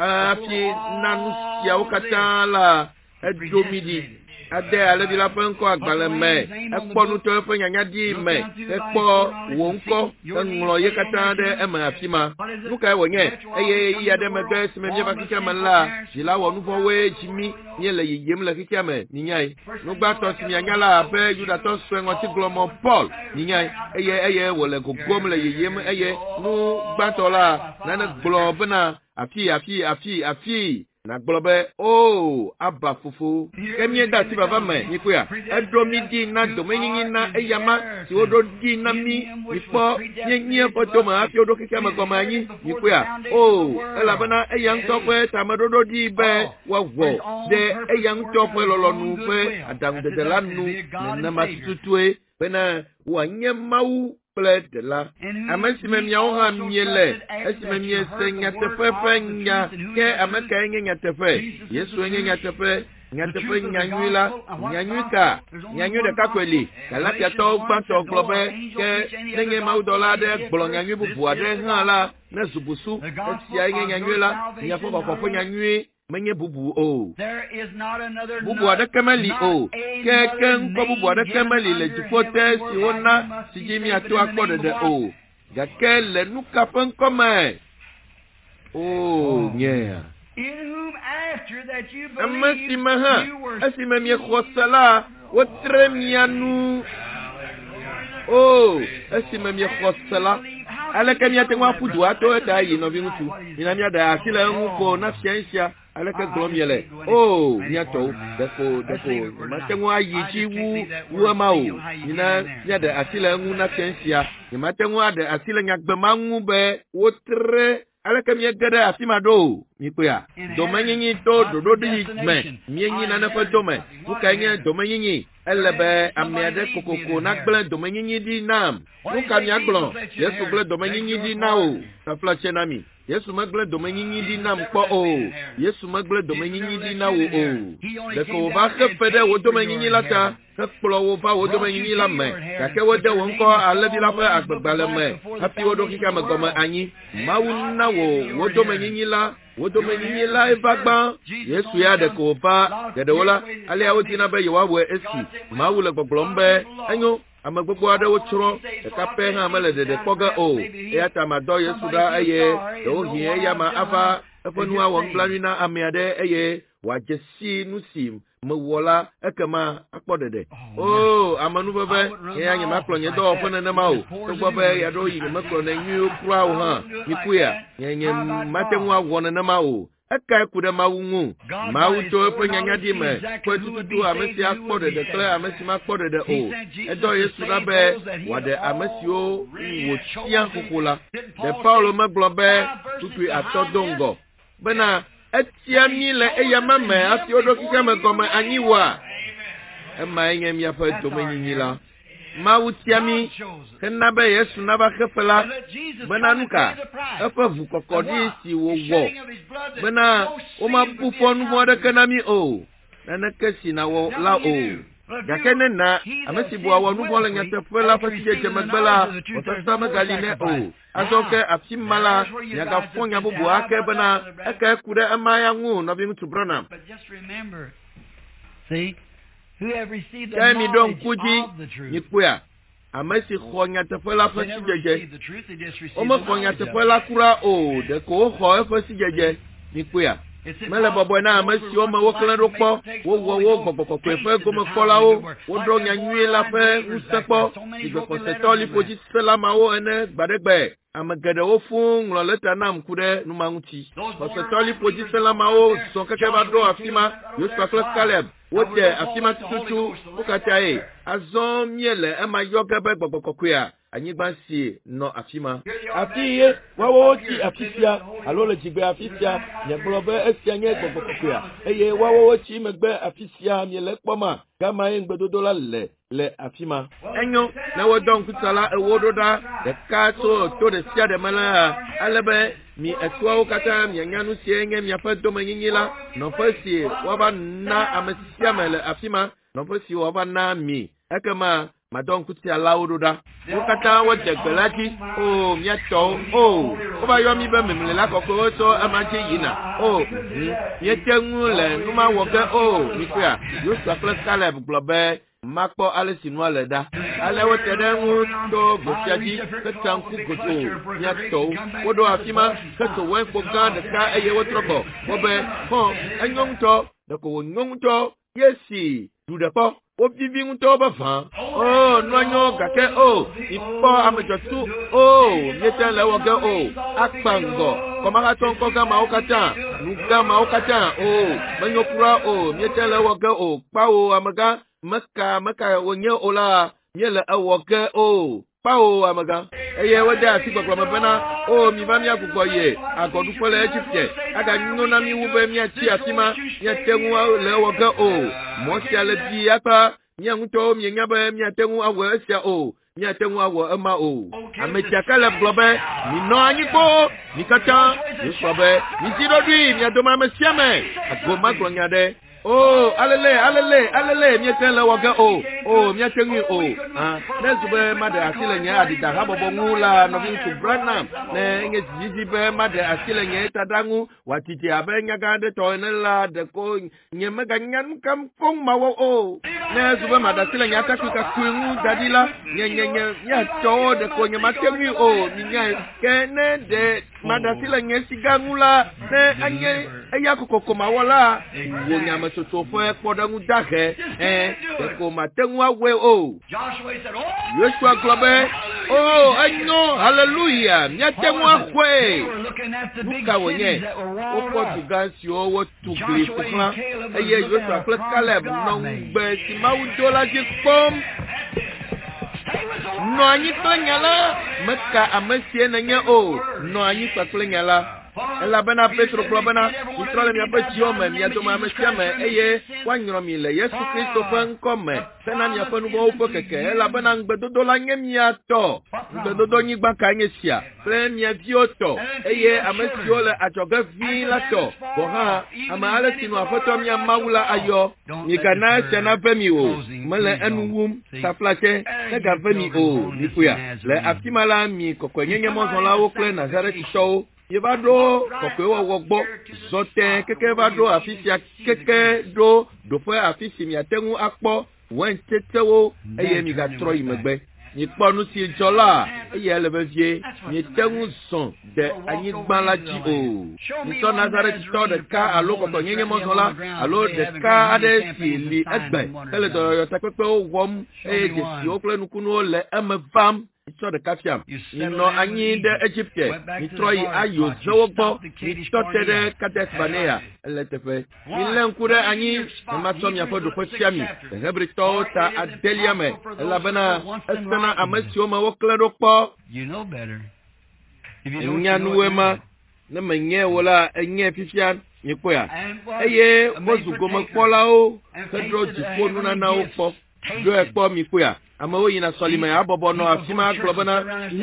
afi nanu sia ukata la edomidi ade ale di la penko agbale me ekpo nu to fe nyanya di me ekpo wo nko enlo ye kata de e ma afima nuka e wonye eye ya de me de sime mi ba kika mala jila wo nu fo we jimi ni le yiyem le kika me ni nyai nu gba to si nyanya la be juda to so en oti glomo paul ni nyai eye eye wo le gogom le yiyem eye nu gba to la na na globe na afi afi afi afi na gbolobe o aba fufu kemie da ti baba me nikuya edromi di na domenyinyi na eyama ti odo di na mi ipo nyenye foto ma afi odo kike ma ko ma yin nikuya o elabana eyan to pe tamadodo di be wawo de eyan to pe lolonu pe adam de de lanu na ma tutue pena wanye mau de la amesi me miao ha miele esi me mie se nyatefe fe nya ke ameka enye nyatefe yesu enye nyatefe nyatefe nyanyuila nyanyuka nyanyu de kakweli kala pia to gba to globe ke nenye mau dola de gbolo nyanyu bubu ade ha la na zubusu esi enye nyanyuila nyafo bakofo nyanyu menye bubu o bubu ada kemali o keken ko bubu ada kemali le jifote si wona si jimi atu akpode de o gakele nuka pen kome o yeah in whom after that you amasi maha asima mi khosala wotremianu o asima mi khosala alaka mi atengwa fudu ato da yi no bi mutu ina mi ada akile nko na fiansia alaka glomiele oh nyato defo defo matengwa yichi wu wu ma o ina ya da akile ngu na fiansia ni matengwa da akile nyagbema ngu be wotre alaka mi gada afimado mi kuya domenyinyi to dodo di me mienyi na na fa dome uka nye domenyinyi elebe amiade kokoko na gble domenyinyi di nam uka mi agblo yesu gble domenyinyi di na o na flache na mi yesu magle domenyinyi di nam po o yesu magle domenyinyi di na o o de ko ba ke fede wo domenyinyi lata ke kplo wo ba wo domenyinyi la me ka ke wo de wo nko ale bi la fa agbagbale me api wo do kika me gome anyi mawu na wo wo domenyinyi la wo domenyinyi la evagba yesu ya de ko ba de de wola ale ya wo tina be yo wa esi mawu le gbogbo mbe enyo amagbogbo ade wo churo e ka pe ha mele de de poga o e ata ma do yesu da eye do hie ya ma afa efonu a won planina amiade eye wa jesi nusim me wola ekema akpodede o amanu bebe ye anya maklo nye do ofo na ma o to bebe ya do yi maklo na nyu kura o ha nikuya nye nye matenwa wona na ma o eka kude mawungu mawu to pe nyanya di me ko tutu amesi akpode de kle amesi makpode de o edo yesu da be wade amesi o wo tia kokula de paulo maglobe tutu atodongo bena etia mi le eyama me afi odo kika me gome anyiwa ema enye mi afa to menyinyi la mawu tiami kenna be yesu na ba khefela bena nuka afa vu kokodi si wo wo bena o ma pufo nu mo de kanami o nana kasi na wo la o yakene na amesi bua wo nu bole nya tefe la fa sije je magbala o tata magaline o azoke afimala yaga fonya bubu ake bana aka kude amaya ngu no bi mutu brana. But just remember, see, who have received the knowledge of the truth. Nikuya amesi khonya tefe la fa They never sije je received the truth, they just received o mo the khonya knowledge of tefe it. la kura o de ko ho fa sije je nikuya mele bobo na amesi o ma wo klan ro po wo wo wo gbogbo pe fe go mo kola o wo do nya nwi la fe usepo ibe ko se toli poji sela ma wo ene gbadegbe amagede wo fun lo leta na mkude nu manguti ko se toli poji sela ma wo so keke ba do afima yo spa Caleb wo te afima tutu ukatae azon miele e ma yo gebe gbogbo kokuya anyigba si no afima afiye wawo ti afisia alole jigbe afisia ye blobe esia nye gbogbo kokuya eye wawo ti megbe afisia miele poma kama engbedodo la le le afima enyo na wo don kutala ewododa de kato to de sia de mala alebe mi etwa o kata mi nyanu sie nye mi afa do manyila no fasi waba na amesia mele afima no fasi waba na mi ekema madon kutia laudoda ukata wo jegbelaki o mi ato o o ba yo mi be memle la kokoro to amaje yina o ye tengu le numa woke o mi kwa yo sa Caleb globe makpo ale sinwa le da ale wo tedengu to gosiaji ketanku goto ya to wodo afima keto wen po gan de ka eye wo troko wo be ho enyong to de ko nyong to yesi du de po o vivi nto ba fa oh no nyo gake o ipo amejotu o yete le wo ge o akpango ko ma ton ko ga ma o kata nu ga ma o kata o manyo kura o yete le wo ge o pa o amaga maka maka wonye ola nyele awoke o pawo amaga eye weda ti gbogbo mabana o mi ba mi agugo ye agodu pole Egypt aga nnu na mi wube mi ati atima ye tengu le woke o mo sia le bi apa nyanto mi nyaba mi atengu awo sia o mi atengu awo ama o ametia Caleb globe mi no anyiko mi kata mi sobe mi sidodui mi adoma mesia me agoma glonyade oh alele alele alele mi tele woga o oh mi atengu o ah nezube made asile nya adida habobo ngula no bi to Branham ne nge jijibe made asile nya tadangu watiti abenya gade to nela de ko nyeme ganyan kam kong mawo o nezube made asile nya takuka kwingu dadila nye nye nye nya to de ko nyema tengu o mi nya kene de made asile nya sigangula ne anye eya kokoko mawala wo nyama so fo podangu dake eh ko matengu awe o Joshua globe oh anyo hallelujah nyatengu akwe luka wonye o Portugal si o wo tugri fukla eye Joshua plus Caleb no ngbe ti mawudola ji pom no anyi klanyala meka amesie na nya o no anyi klanyala ela bena Petro globena itrole mi abetio me mi adoma mesia me eye wanyro mi le Yesu Kristo fan come tena mi afanu bo po keke ela bena ngbedodo la nyemi ato ngbedodo nyigba ka nyesia premier dioto eye amesio le ajoga vi la to bo ha ama ale tinu afoto mi amawula ayo ni kana chana pemi o mele enwum taflache na ga pemi o nikuya le afimala mi kokonyenye mo la wo kle Nazareth show yeba do kokwe wo gbo zote keke ba do afisia keke do do fe afisi mi atengu akpo wen tetewo eye mi ga tro imegbe ni ponu si jola eye elevie ni tengu son de anyigban la ji o ni so Nazareth to de ka alo koko nyenye mo sola alo de ka ade si li egbe ele do yo tapepe o wom eye de si o kle nukunu o le emvam so de kafiam ni no anyi de Egypt ni troi ayo zowogbo ni totede Kades Barnea eletefe ni lenkure anyi ni masom ya fodo kwasiami hebrito ta adeliame elabana esena amasio ma woklero po you know better nyanuwema na menye wala enye fifian ni poya eye mozugo makola o pedro jifonu na na opo do ekpo mi poya ama wo yina solima ya bobo no afima globana nya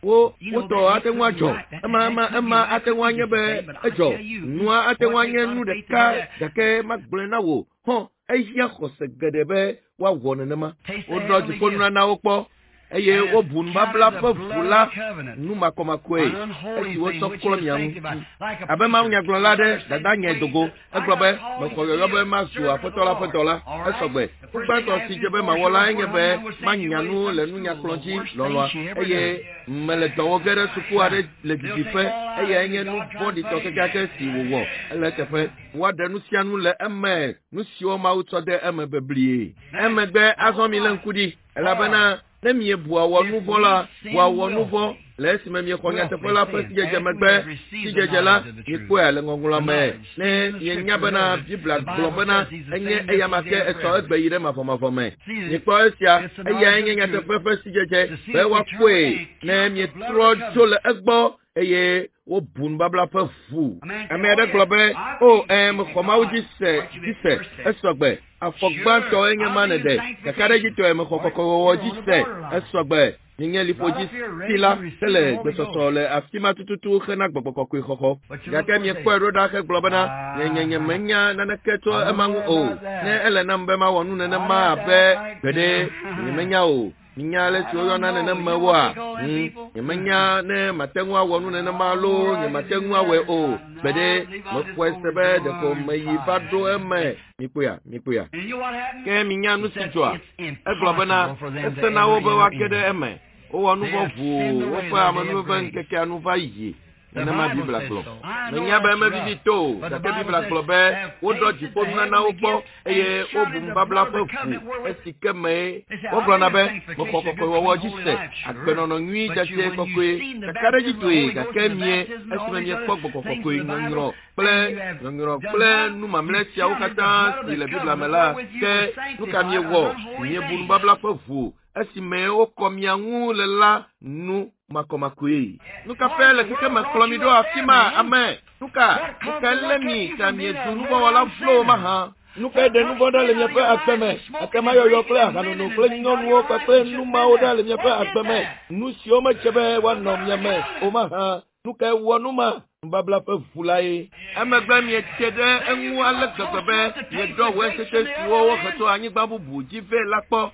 wo wo to atenwa jo ama ama ama atenwa nye be ejo nua atenwa nye nu de ka dake magble na wo ho ehia khose gedebe wa wona na ma o do ji fonu na wo po eye wo bun babla pa fula nu makoma kwe esi wo so kolo mi anu abe ma nya glo de dada nya dogo eglobe mo ko yo be ma su apotola apotola esogbe gba to si je be ma wola nya be ma nya nu le nu nya klonji lolo eye mele to wo gere suku ade le dife eye nya nu body to ke ke si wo wo ele ke fe wa de nu sia nu le eme nu si o ma uto de eme beblie eme gbe azomi le nkudi elabana Nemi bua wa nouveau la, wa wa nouveau, laisse même y konya te fola pa si je magbe, si je la, y kwa le ngongula me. Ne y nyabana bibla globana, enye eyamake eso egbe yire ma foma foma. Ni kwa sia, eya enye nya te fefe si je, be wa kwe, ne mi tro chole egbo, eye wo bun babla pa fu. Ame de globe, o em khoma uji se, dise, esogbe. Afogban to enye manede, kakare ji to em khokoko wo ji se, esogbe. Ninge li foji sila tele besoso le afima tututu khena gbogbo ko khoko gake mi ko roda ke globana nye nye menya na keto emangu o ne ele na mbe ma wonu ne ma be bede ni menya o ninya le so yo na ne ma wa ni menya ne matenwa wonu ne ma lo ni matenwa we o bede mo kwese be de ko meyi fado eme mi puya mi puya ke minya nu sitwa e globana ese na wo be wa kede eme o wonu bo fu o fa amanu ban keke anu fa yi na ma bibla klo na nya ba ma bibi to da ke bibla klo be o do ji po na na o po eye o bu mbabla fa fu esike me o glo na be mo ko ko wo ji se agbeno no nwi da se ko ko ka kare ji to e ka ke mie esime mie ko ko ko ko no ngro ple no ngro ple nu ma mle sia o kata si le bibla mela ke nu ka mie wo mie bu mbabla fa fu esime o komiangu le la nu makomakui nuka pele kike makolomido afima ame nuka nuka lemi kamie tunubo wala flow maha nuka de nubo dale mi pe akpeme akema yo yo kle akanu no kle no nu o pe nu ma o dale mi pe akpeme nu si o ma chebe wa no mi ame o maha nuka wonu ma mbabla pe fulaye amegba mi tede enwu ale gbegbe ye do we sese siwo wo khato anyi gbabu buji ve lapo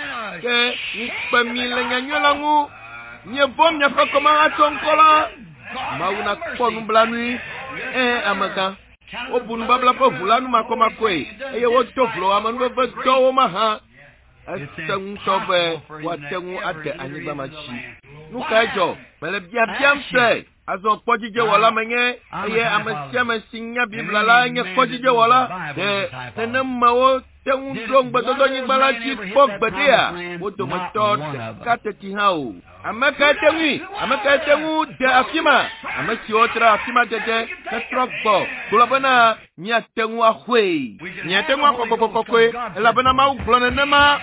ke ni pami le nyanyola ngu nye bom nya fa koma atonkola mauna konu blanui eh amaka obun babla pa fulanu makoma kwe eye wo to flo amanu be to ma ha asen sobe watengu ate anigba machi nukajo mele bia biamse azo pojije wala menye eye amasia masinya bibla la nye pojije wala de tenemawo tengu dong batodo nyigbala chi pogbedia woto motot kateti hao amaka tengu amaka tengu de afima amaki otra afima dede katrokbo kulabana nya tengu ahwe nya tengu akokokokwe elabana ma uglona nema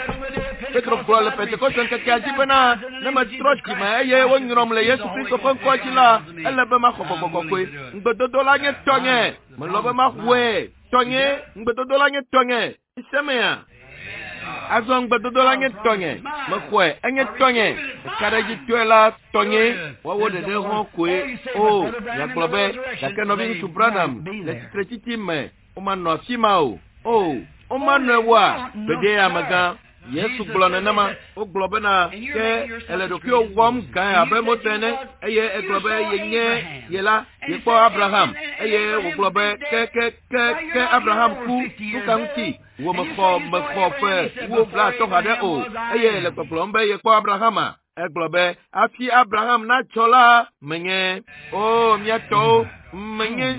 Petro Paul Pentecost que ajibana nema trochi ma eye wonrom le Yesu Kristo konko chila elebe ma kokokokwe ngbedodo la nye tonye mlobe ma hwe tonye ngbedodo la nye tonye isemea azon ngbedodo la nye tonye makwe enye tonye karaji tuela tonye wawo de de hon kwe o ya globe ya kenobi su branam le stretiti me o ma no simao o o ma no wa bede amaga Yesu glona nama o globe na ke ele do kyo wom kan abemotene eye e globe yenye yela yepo Abraham eye o globe ke ke ke ke Abraham ku tukanti wo mako mako fe wo bla to hade o eye le glombe yepo Abrahama e globe afi Abraham na chola menye o miato menye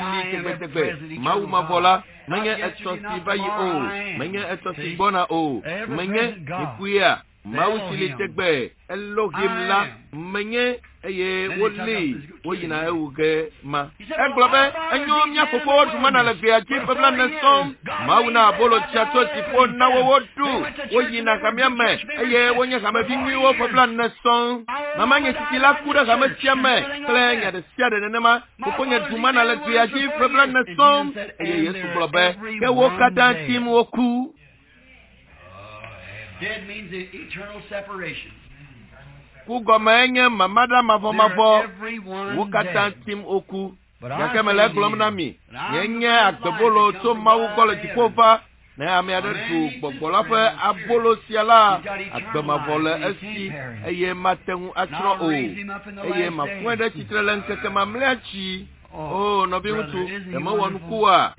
tebe mau mavola menye etsosi bayi o menye etsosi bona o menye ikuya mau silitegbe Elohim la menye eye woli woyina ewuge ma eglobe enyo mia fofo dumana le via chi pebla nesom mau na bolo chato tipo na wowodu woyina kamia me eye wonya kama binwi wo pebla nesom mama nye titila kuda kama chiame klenya de siade nenema kokonya dumana le via chi pebla nesom eye Yesu globe ke wo kada tim woku dead means eternal separation. Kugomenya mamada mavo mavo. Wukata tim oku. Yake mele glomnami. Yenye akdobolo to mawu kole tikova. Na ame adatu bobola fe abolo siala. Akdoma vole esi. Eye matengu atro o. Eye mafwede chitrele nkeke mamlechi. Oh, nobi utu. Ema wanukuwa.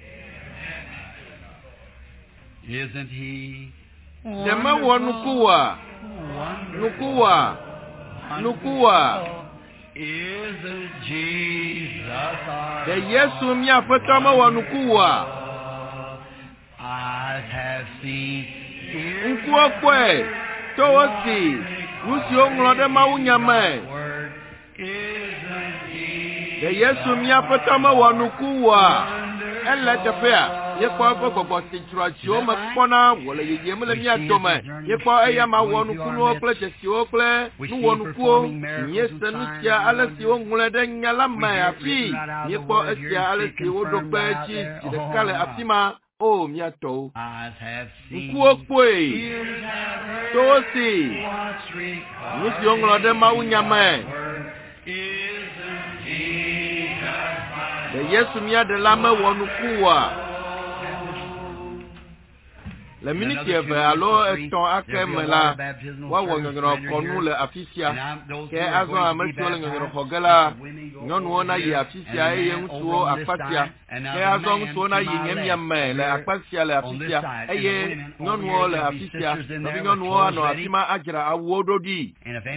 Isn't he? Ema wanukuwa. Nukuwa. Nukuwa. Isn't Jesus our De Yesu mi afetama wanukuwa. eyes have seen. Nkuwa kwe. Towosi. Nusi onglode maunyame. De Yesu mi afetama wanukuwa. Elle tefea. Yekwa ko gogo titracho makpona wole yeyemle mi atome. Yekwa eya ma wonu kunu okle chesi okle. Nu wonu kuo. Yese nusia alesi ongle de nyala ma afi. Yekwa esia alesi odogbe chi de kale afima. Oh, mi ato. Nkuo kwe. Tosi. Nusi ongle de ma unyame. De Yesu mi adelame wonu kuwa. Le minute eve alo eton ake mela wa wo ngoro konu le afisia ke azo ameto le ngoro hogela nyonu na yi afisia eye nsuo apatia ke azo nsuo na yi nyemya me le apatia le afisia eye nyonu le afisia no nyonu ano afima agira awododi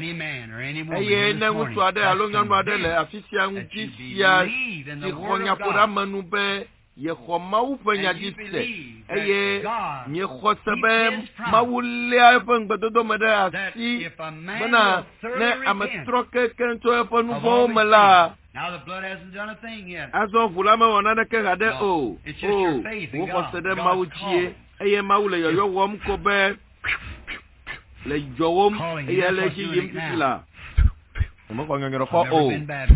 eye na nsuo ade alo nyonu ade le afisia ngisia ti khonya poda manube ye khoma upenya dipse eye nye khosebe mawule afan gbedodo mede asi bana ne amatroke kento afan nuvo mala. Now the blood hasn't done a thing yet. Azo fulama wonana ke gade o o wo khosede mawuchie eye mawule yo yo wom ko be le jowom eye le ji yimtila mo ko ngero ko o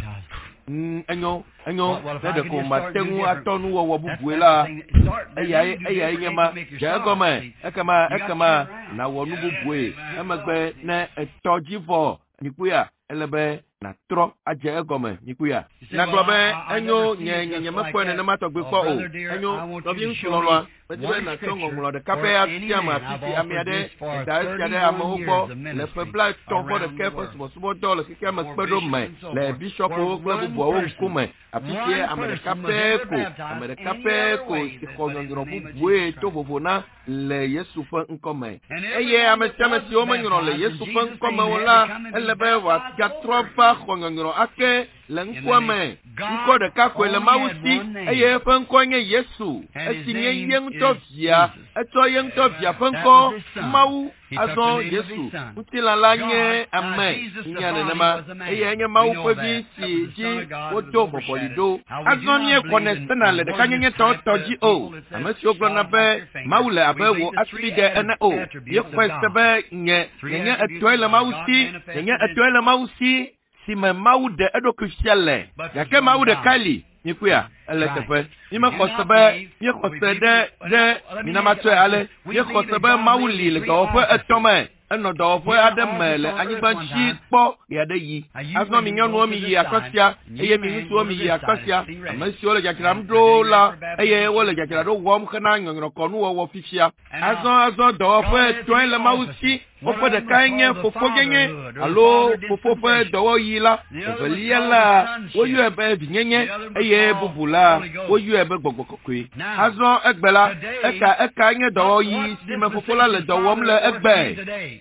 enyo enyo de ko matengu atonu wo bubuela eya eya nyema jagome ekama ekama na wonu bubue emagbe na etojifo nikuya elebe na tro aje egome nikuya na globe enyo nye nye mekwane na matogbe ko o enyo obi nsulolo Pẹ̀lú na tongo mulo de kape atiama titi amiade da estiade amogbo le febla tongo de kepo subo dole ke kama kpedo me le bishop o gbo bo o kume apitie amade kape ko amade kape ko ikono ngiro buwe to bobona le Yesu fa nkome eye ametame si o manyoro le Yesu fa nkome wala elebe wa katrofa ngiro ake le nkwame nko de kakwe le mawusi eye fa nkonye Yesu etinye yen tofia eto yen tofia fanko mawu azo Yesu utila lanye ame nyane nama eye nye mawu pebi si ji oto bopolido azo nye konestana le de kanye to toji o amesi oglona be mawu le abewo aside ene o ye kwestebe nye nye eto le mawusi nye eto le mawusi si me mawu de edo kristiale yake mawu de kali nikuya ele tefe nime khosebe ye khosede de minamato ale ye khosebe mawuli le ko fe etome eno do fe ademele anyigba chi po ya de yi asno mi nyonu mi yi akosia eye mi nsu mi yi akosia amasi ole jakira mdola eye ole jakira do wom kana nyonro ko nu wo fifia asno asno do fe toile mawusi o fe de kanye fofo genye alo fofo fe do yi la oveliela wo yu ebe binyenye eye bubula wo yu ebe gbogbokokwe asno egbela eka eka nye do yi si me fofo la le do wom le egbe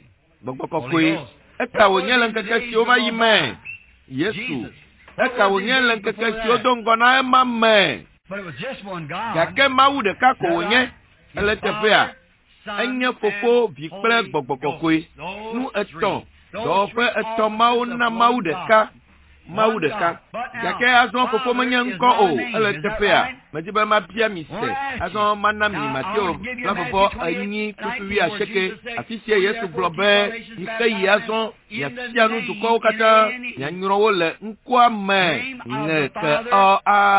Bokokwe eka wonyele nkeke si ova yime Yesu eka wonyele nkeke si odongo na ema me yake mawu de kako wonye ele tefea enye fofo vikple bokokwe nu eton do fe eton mawu na mawu de ka mawu de ka yake azon fofo menye nko o ele tefea Majiba ma pia mi se aso manna mi mateo la fofo anyi kufi a cheke afisie Yesu globe ike yaso ya pia nu tuko kata ya nyuro wole nkwa me ne ke o a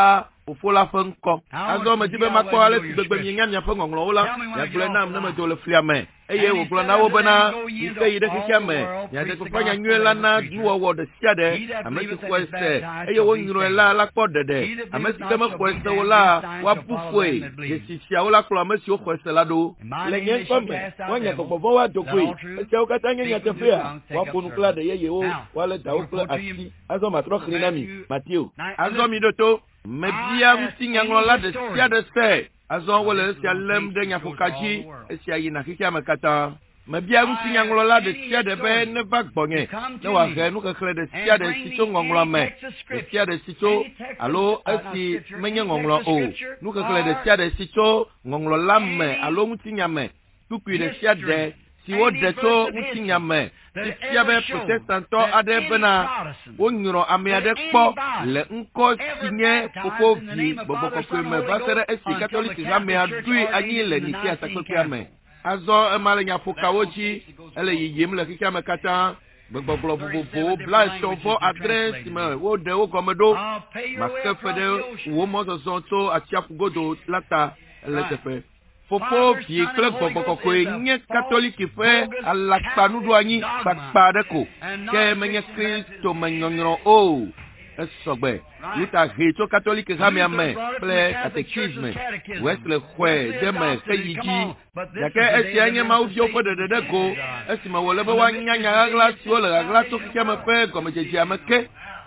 fofo la ƒe ŋkɔ. Azɔ medi be makpɔ ale si gbegbe mienya miaƒe ŋɔŋlɔwo la, miagblɔe nam ne medo le flia me. Eye wògblɔ na wo bena yi ke yi ɖe xexea me, miade gbeƒã nyanyuie la na nuwɔwɔ ɖe sia ɖe, ame si xɔe se, eye wonyrɔe la la kpɔ ɖeɖe. Ame si ke mexɔe se o la, woabu ƒoe. Dzesi siawo la kplɔ ame siwo xɔe se la ɖo. Le nye ŋkɔ me, woanya gbɔgbɔ vɔ woado goe. Esiawo katã nye nyateƒea. Woaƒo nu kple aɖe yeyewo, woalé dawo kple asi. Azɔ matrɔ xlẽ na mi, Mateo. Azɔ mi ɖo to, mebia ŋutinyaŋlɔla ɖe sia ɖe se. Azɔ wole esia lém ɖe nyaƒoka dzi, esia yina xexea me katã. Mebia ŋutinyaŋlɔla ɖe sia ɖe be neva gbɔnye, ne wòahe nuxexlẽ ɖe sia ɖe si tso ŋɔŋlɔ me, ɖe sia ɖe si tso, alo esi menye ŋɔŋlɔ o, nuxexlẽ ɖe sia ɖe si tso ŋɔŋlɔ la me alo ŋutinya me, tukui ɖe sia ɖe si woɖe tso ŋutinya me, fifia be protestantɔ aɖe bena wonyrɔ ame aɖe kpɔ le ŋkɔ si nye Fofo Vi Gbɔgbɔ Kɔkɔe me va se ɖe esi katoliki hamea ɖoe anyi le Nikea takpekpea me. Azɔ ema le nyaƒokawo dzi, ele yiyim le xexea me katã. Gbegbɔgblɔ vovovowo bla etɔ̃ vɔ adre si me woɖe wo gɔme ɖo. Make fe ɖe wo mɔzɔzɔ tso atsiaƒu godo la ta ele teƒe. Fofo Vi kple Gbɔgbɔ Kɔkɔe nye katoliki ƒe alakpanuɖoanyi kpakpa aɖe ko, ke menye Kristo me nyɔnyrɔ o. Esɔgbe, Yuta he tso katoliki hamea me kple katekisme, Wesley xɔe ɖe me xe yi dzi, gake esia nye mawuviwo ƒe ɖeɖeɖe go, esime wòle be woanya nya ɣaɣla siwo le ɣaɣla tso xexea me ƒe gɔmedzedzea me ke.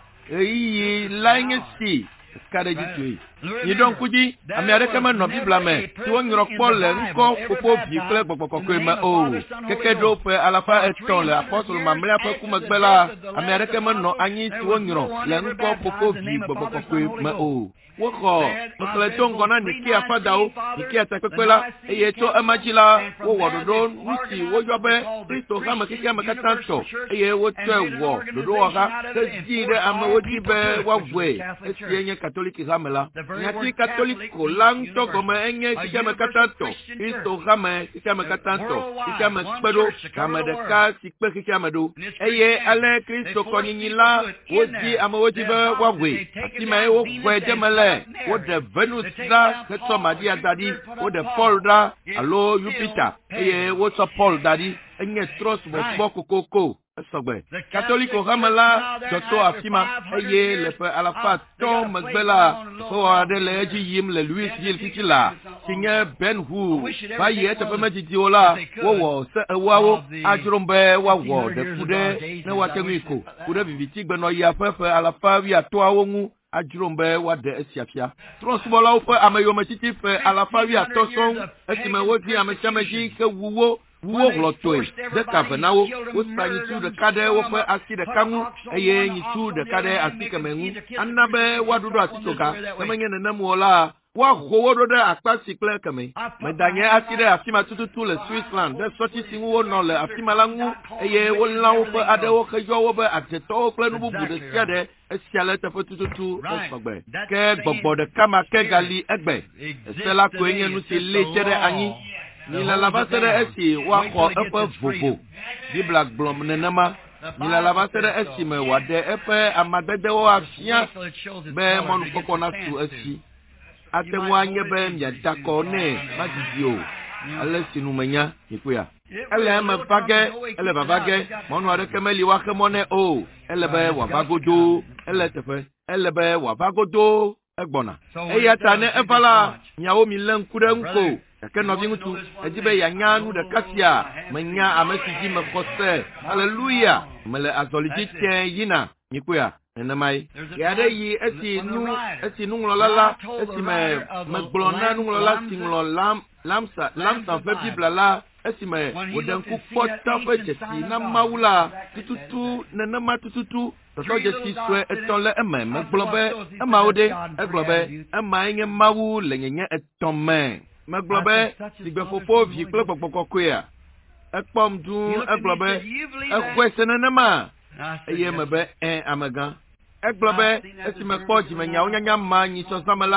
Ɣeyiɣi lae nye si ka ɖe dzi tsoe. Nyiɖɔ ŋku dzi, ame aɖeke menɔ Biblia me si wonyrɔ kpɔ le ŋkɔ Fofo Vi kple Gbɔgbɔ Kɔkɔe me o. Keke ɖo ƒe alafa etɔ̃ le apɔstol mamlɛa ƒe kumegbe la, ame aɖeke menɔ anyi si wonyrɔ le ŋkɔ Fofo Vi Gbɔgbɔ Kɔkɔe me o. Woxɔ xexlẽ to ŋgɔ na Nikea fadawo, Nikea takpekpe la, eye tso ema dzi la, wowɔ ɖoɖo nu si woyɔ be Kristo hame xexea me katã tɔ, eye wotsɔe wɔ ɖoɖowɔha hedi ɖe amewo dzi be woavɔe. Esie nye katoliki hame la. Nyati katoliko la ŋutɔ gɔme enye xexea me katã tɔ, Kristo hame xexea me katã tɔ, xexea me kpe ɖo, game ɖeka si kpe xexea me ɖo. Eye ale Kristo kɔnyinyi la, wodi amewo dzi be woavɔe. Afi ma ye woxɔe de me le. Woɖe Venus ɖa hetsɔ Maria da ɖi, woɖe Paul ɖa alo Jupiter, eye wotsɔ Paul da ɖi. Enye trɔsubɔsubɔ kokoko. Esɔgbe. Katoliko hame la dzɔtso afi ma, eye le ƒe alafa atɔ̃ megbe la, xɔ aɖe le edzi yim le Louisville titi la, si nye Ben Hur va yi eteƒe medzidziwo la, wowɔ se ewoawo adzrom be woawɔ ɖeku ɖe ne woate ŋui ko. Ku ɖe viviti gbenɔyia ƒe ƒe alafa wuiatɔ̃awo ŋu. Adzrom be woaɖe esia fia. Trɔsubɔlawo ƒe ameyometsitsi ƒe alafa wuiatɔ̃ sɔŋ, esime wodi ame sia ame dzi ke wu wo, wu wo hlɔtɔe, de ka ve na wo. Wosa nyitsu ɖeka ɖe woƒe asi ɖeka ŋu, eye nyitsu ɖeka ɖe asi kemɛ ŋu. Ana be woaɖuɖɔ asitsoga, ne menye nenem o la, woaho wo ɖo ɖe akpa si kple kemɛ. Meda nye asi ɖe afi ma tututu le Switzerland, ɖe sɔti si ŋu wonɔ le afi ma la ŋu, eye wolã woƒe aɖewo heyɔ wo be adzetɔwo kple nu bubu ɖe sia ɖe. Esia le teƒe tututu esɔgbe. Ke gbɔgbɔ ɖeka ma ke gali egbe. Ese la koe nye nu si lé te ɖe anyi. Milala va se ɖe esi woaxɔ eƒe vovo. Biblia gblɔm nenema. Milala va se ɖe esime wòaɖe eƒe amadedewo afia be mɔnukpɔkpɔ natu esi. Ate ŋu anye be miada kɔ nɛ madidi o. Ale si nu menya nikoya. Ele eme va ge, ele vava ge, mɔnu aɖeke meli woaxe mɔ nɛ o. Ele be wòava godo, ele teƒe, ele be wòava godo egbɔna. Eya ta ne eva la, miawo mi lé ŋku ɖe ŋu. Gake nɔvi ŋutsu, edi be yanya nu ɖeka sia, menya ame si dzi mexɔ se. Haleluya, mele azɔli dzi tẽ yina, nikoya. Nenemae. Ya ɖe yi esi nu esi nuŋlɔla la esi me megblɔ na nuŋlɔla si ŋlɔ lam lamsa lamsa ƒe Biblia la esi me wòɖe ŋku kpɔta ƒe dzesi na Mawu la tututu nenema tututu tɔtɔ dzesi sue etɔ̃ le eme megblɔ be emawo ɖe egblɔ be emae nye Mawu le nyenye etɔ̃ me. Megblɔ be sigbe Fofo Vi kple Gbɔgbɔ Kɔkɔea ekpɔm du egblɔ be exɔe se nenema eye me be ɛ amegã. Egblɔ be esi mekpɔ dzimenyawo nyanya ma nyitsɔzãme la,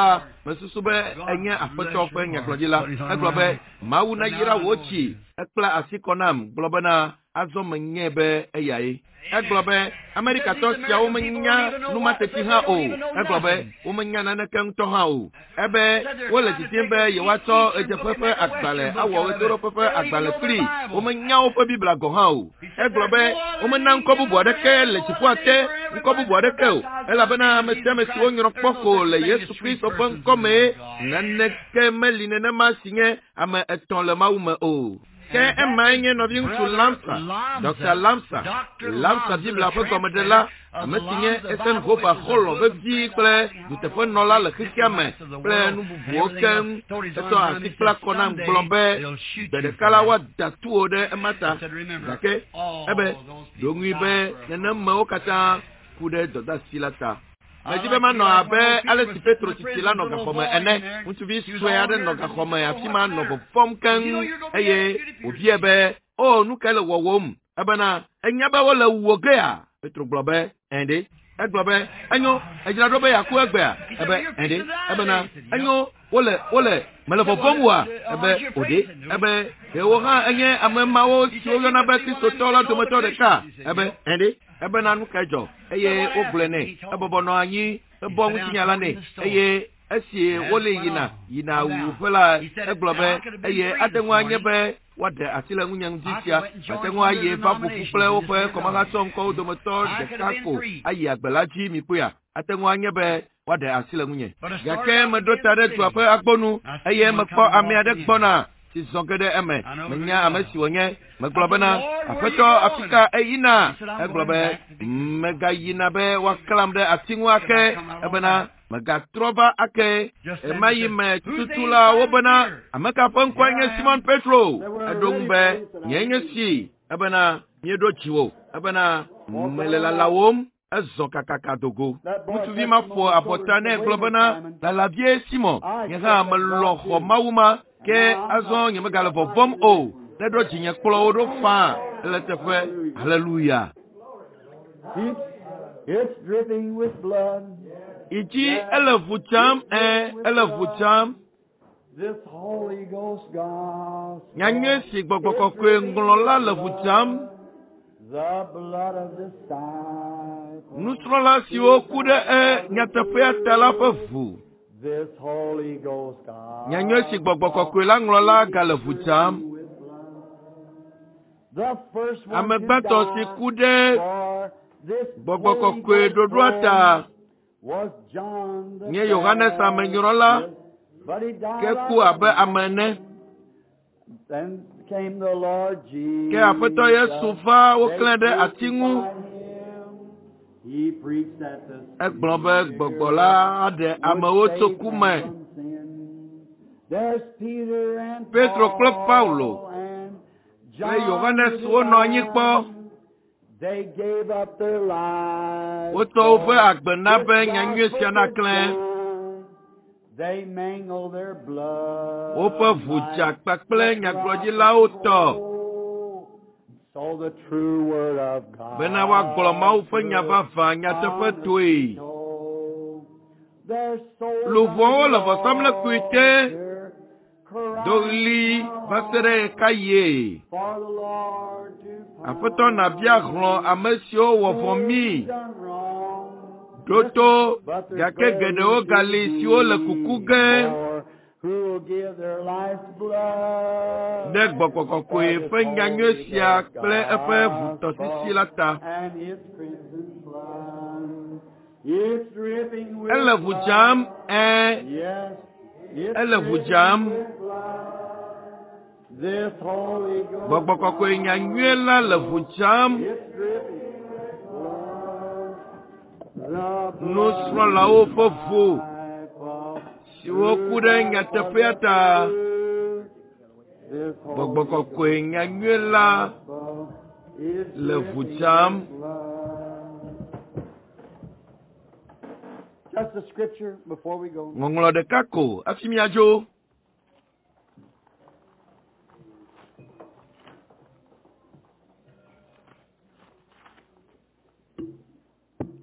mesusu be enye aƒetɔ ƒe nyagblɔdzila egblɔ be Mawu na yra wò tsi ekpla asi kɔ nam gblɔ bena azɔ menye be eyae. Egblɔ be Amerikatɔ siawo menya numateti hã o. Egblɔ be womenya naneke ŋutɔ hã o. Ebe wole titim be yewoatsɔ edzeƒe ƒe agbalẽ awɔ ɣetoɖoƒe ƒe agbalẽ kpli. Womenya woƒe Biblia gɔ hã o. Egblɔ be womena ŋkɔ bubu aɖeke le dziƒoa te, ŋkɔ bubu aɖeke o. Elabena ame sia ame si wonyrɔ kpɔ ko le Yesu Kristo ƒe ŋkɔ me, naneke meli nenema si nye ame etɔ̃ le Mawu me o. Ke emae nye nɔvi ŋutsu Lamsa, Doctor Lamsa, Lamsa Biblia ƒe gɔmeɖela, ame si nye Esenhofer xɔlɔ vevi kple duteƒenɔla le xexea me kple nu bubuwo keŋ, etɔ asi kpla kɔ nam gblɔ be gbe ɖeka la woada tu wo ɖe ema ta, gake ebe ɖoŋui be nenemewo katã ku ɖe dɔdeasi la ta. Medi be manɔ abe ale si Petro titi la nɔ gaxɔme ene, ŋutsuvi sue aɖe nɔ gaxɔme afi ma nɔ vɔvɔm keŋ eye wòbie be, o nu ka le wɔwɔm? Ebena enya be wole wuwo gea? Petro gblɔ be, ɛnɖe. Egblɔ be, enyo, edzra ɖo be yaku egbea? Ebe, ɛnɖe. Ebena enyo, wole wole mele vɔvɔm woa? Ebe, oɖe. Ebe, yewo hã enye ame mawo siwo yɔna be kristotɔwo la dometɔ ɖeka? Ebe, ɛnɖe. Ebena nu ka dzɔ eye wogblɔe nɛ, ebɔbɔ nɔ anyi ebɔ ŋutinya la nɛ eye esi wole yina yina wuƒe la egblɔ be eye ate ŋu anye be woaɖe asi le ŋunye ŋdi sia ate ŋu ayi va ƒoƒu kple woƒe kɔmaɣatsɔ ŋkɔwo dometɔ ɖeka ko ayi agbe la dzi mi kpoa ate ŋu anye be woaɖe asi le ŋunye. Gake meɖo ta ɖe dua ƒe agbonu eye mekpɔ ame aɖe gbɔna si zɔ ge ɖe eme, menya ame si wònye, megblɔ bena aƒetɔ afi ka eyina? Egblɔ be megayina be woaklam ɖe ati ŋu ake, ebena megatrɔ va ake, ema yi me tutu la wobena ame ka ƒe ŋkɔe nye Simon Petro. Eɖo ŋu be nye nye si, ebena mieɖo dzi wo, ebena mele lalawom. Ezɔ kakaka dogo. Ŋutsuvi ma ƒo abɔta nɛ gblɔ bena lalavie Simon, nye hã melɔ xɔ Mawu ma, ke azɔ nye megale vɔvɔm o. Neɖo dzinye kplɔ wo ɖo faa ele teƒe. Hallelujah. Idzi ele ʋu tsam, ɛ ele ʋu tsam. Nyanyue si Gbɔgbɔ Kɔkɔe ŋlɔ la le ʋu tsam. Nusrɔ̃la siwo ku ɖe e nyateƒea ta la ƒe ʋu. Nyanyue si Gbɔgbɔ Kɔkɔe la ŋlɔ la gale ʋu tsam. Ame gbãtɔ si ku ɖe Gbɔgbɔ Kɔkɔe ɖoɖoa ta nye Yohanes amenyrɔla, ke ku abe ame ene. Ke Aƒetɔ Yesu va woklẽ ɖe ati ŋu. Egblɔ be gbɔgbɔ la aɖe amewo tso ku me. Petro kple Paulo kple Yohanes wonɔ anyi kpɔ. Wotɔ woƒe agbe na be nyanyue sia naklẽ. Woƒe ʋu dza kpakple nyagblɔdzilawo tɔ bena woagblɔ Mawu ƒe nya vavã nyateƒe toe. Luʋɔwo le vɔsamlekpui te do ɣli va se ɖe ka yie. Aƒetɔ nabia hlɔ̃ ame siwo wɔ vɔ mí. Ɖoto gake geɖewo gali siwo le kuku ge ɖe Gbɔgbɔ Kɔkɔe ƒe nyanyue sia kple eƒe ʋutɔsisi la ta. Ele ʋu dzam, ɛ ele ʋu dzam. Gbɔgbɔ Kɔkɔe nyanyue la le ʋu dzam. Nusrɔ̃lawo ƒe ʋu siwo ku ɖe nyateƒea ta. Gbɔgbɔ Kɔkɔe nyanyue la le ʋu dzam. Ŋɔŋlɔ ɖeka ko hafi míadzo.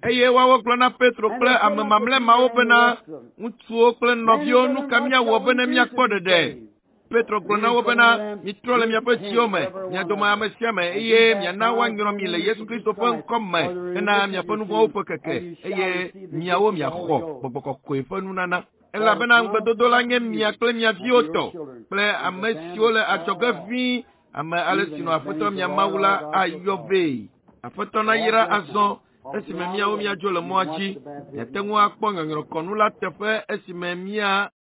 eye wawo kple na Petro kple ame mamle mawo bena ŋutsuwo kple nɔviwo nu ka miawɔ bena miakpɔ ɖeɖe. Petro gblɔ na wo bena mitrɔ le miaƒe tsiwo me, mia dome ame sia me, eye miana woanyrɔ mi le Yesu Kristo ƒe ŋkɔ me hena miaƒe nu vɔ̃wo ƒe keke, eye miawo miaxɔ Gbɔgbɔ Kɔkɔe ƒe nunana. Elabena ŋugbedodo la nye mia kple mia viwo tɔ, kple ame siwo le adzɔge ʋĩi, ame ale si nɔ Aƒetɔ mia Mawu la ayɔ vee. Aƒetɔ nayra azɔ esime miawo miadzo le mɔa dzi, miate ŋu akpɔ nyɔnyrɔkɔnu la teƒe esime mia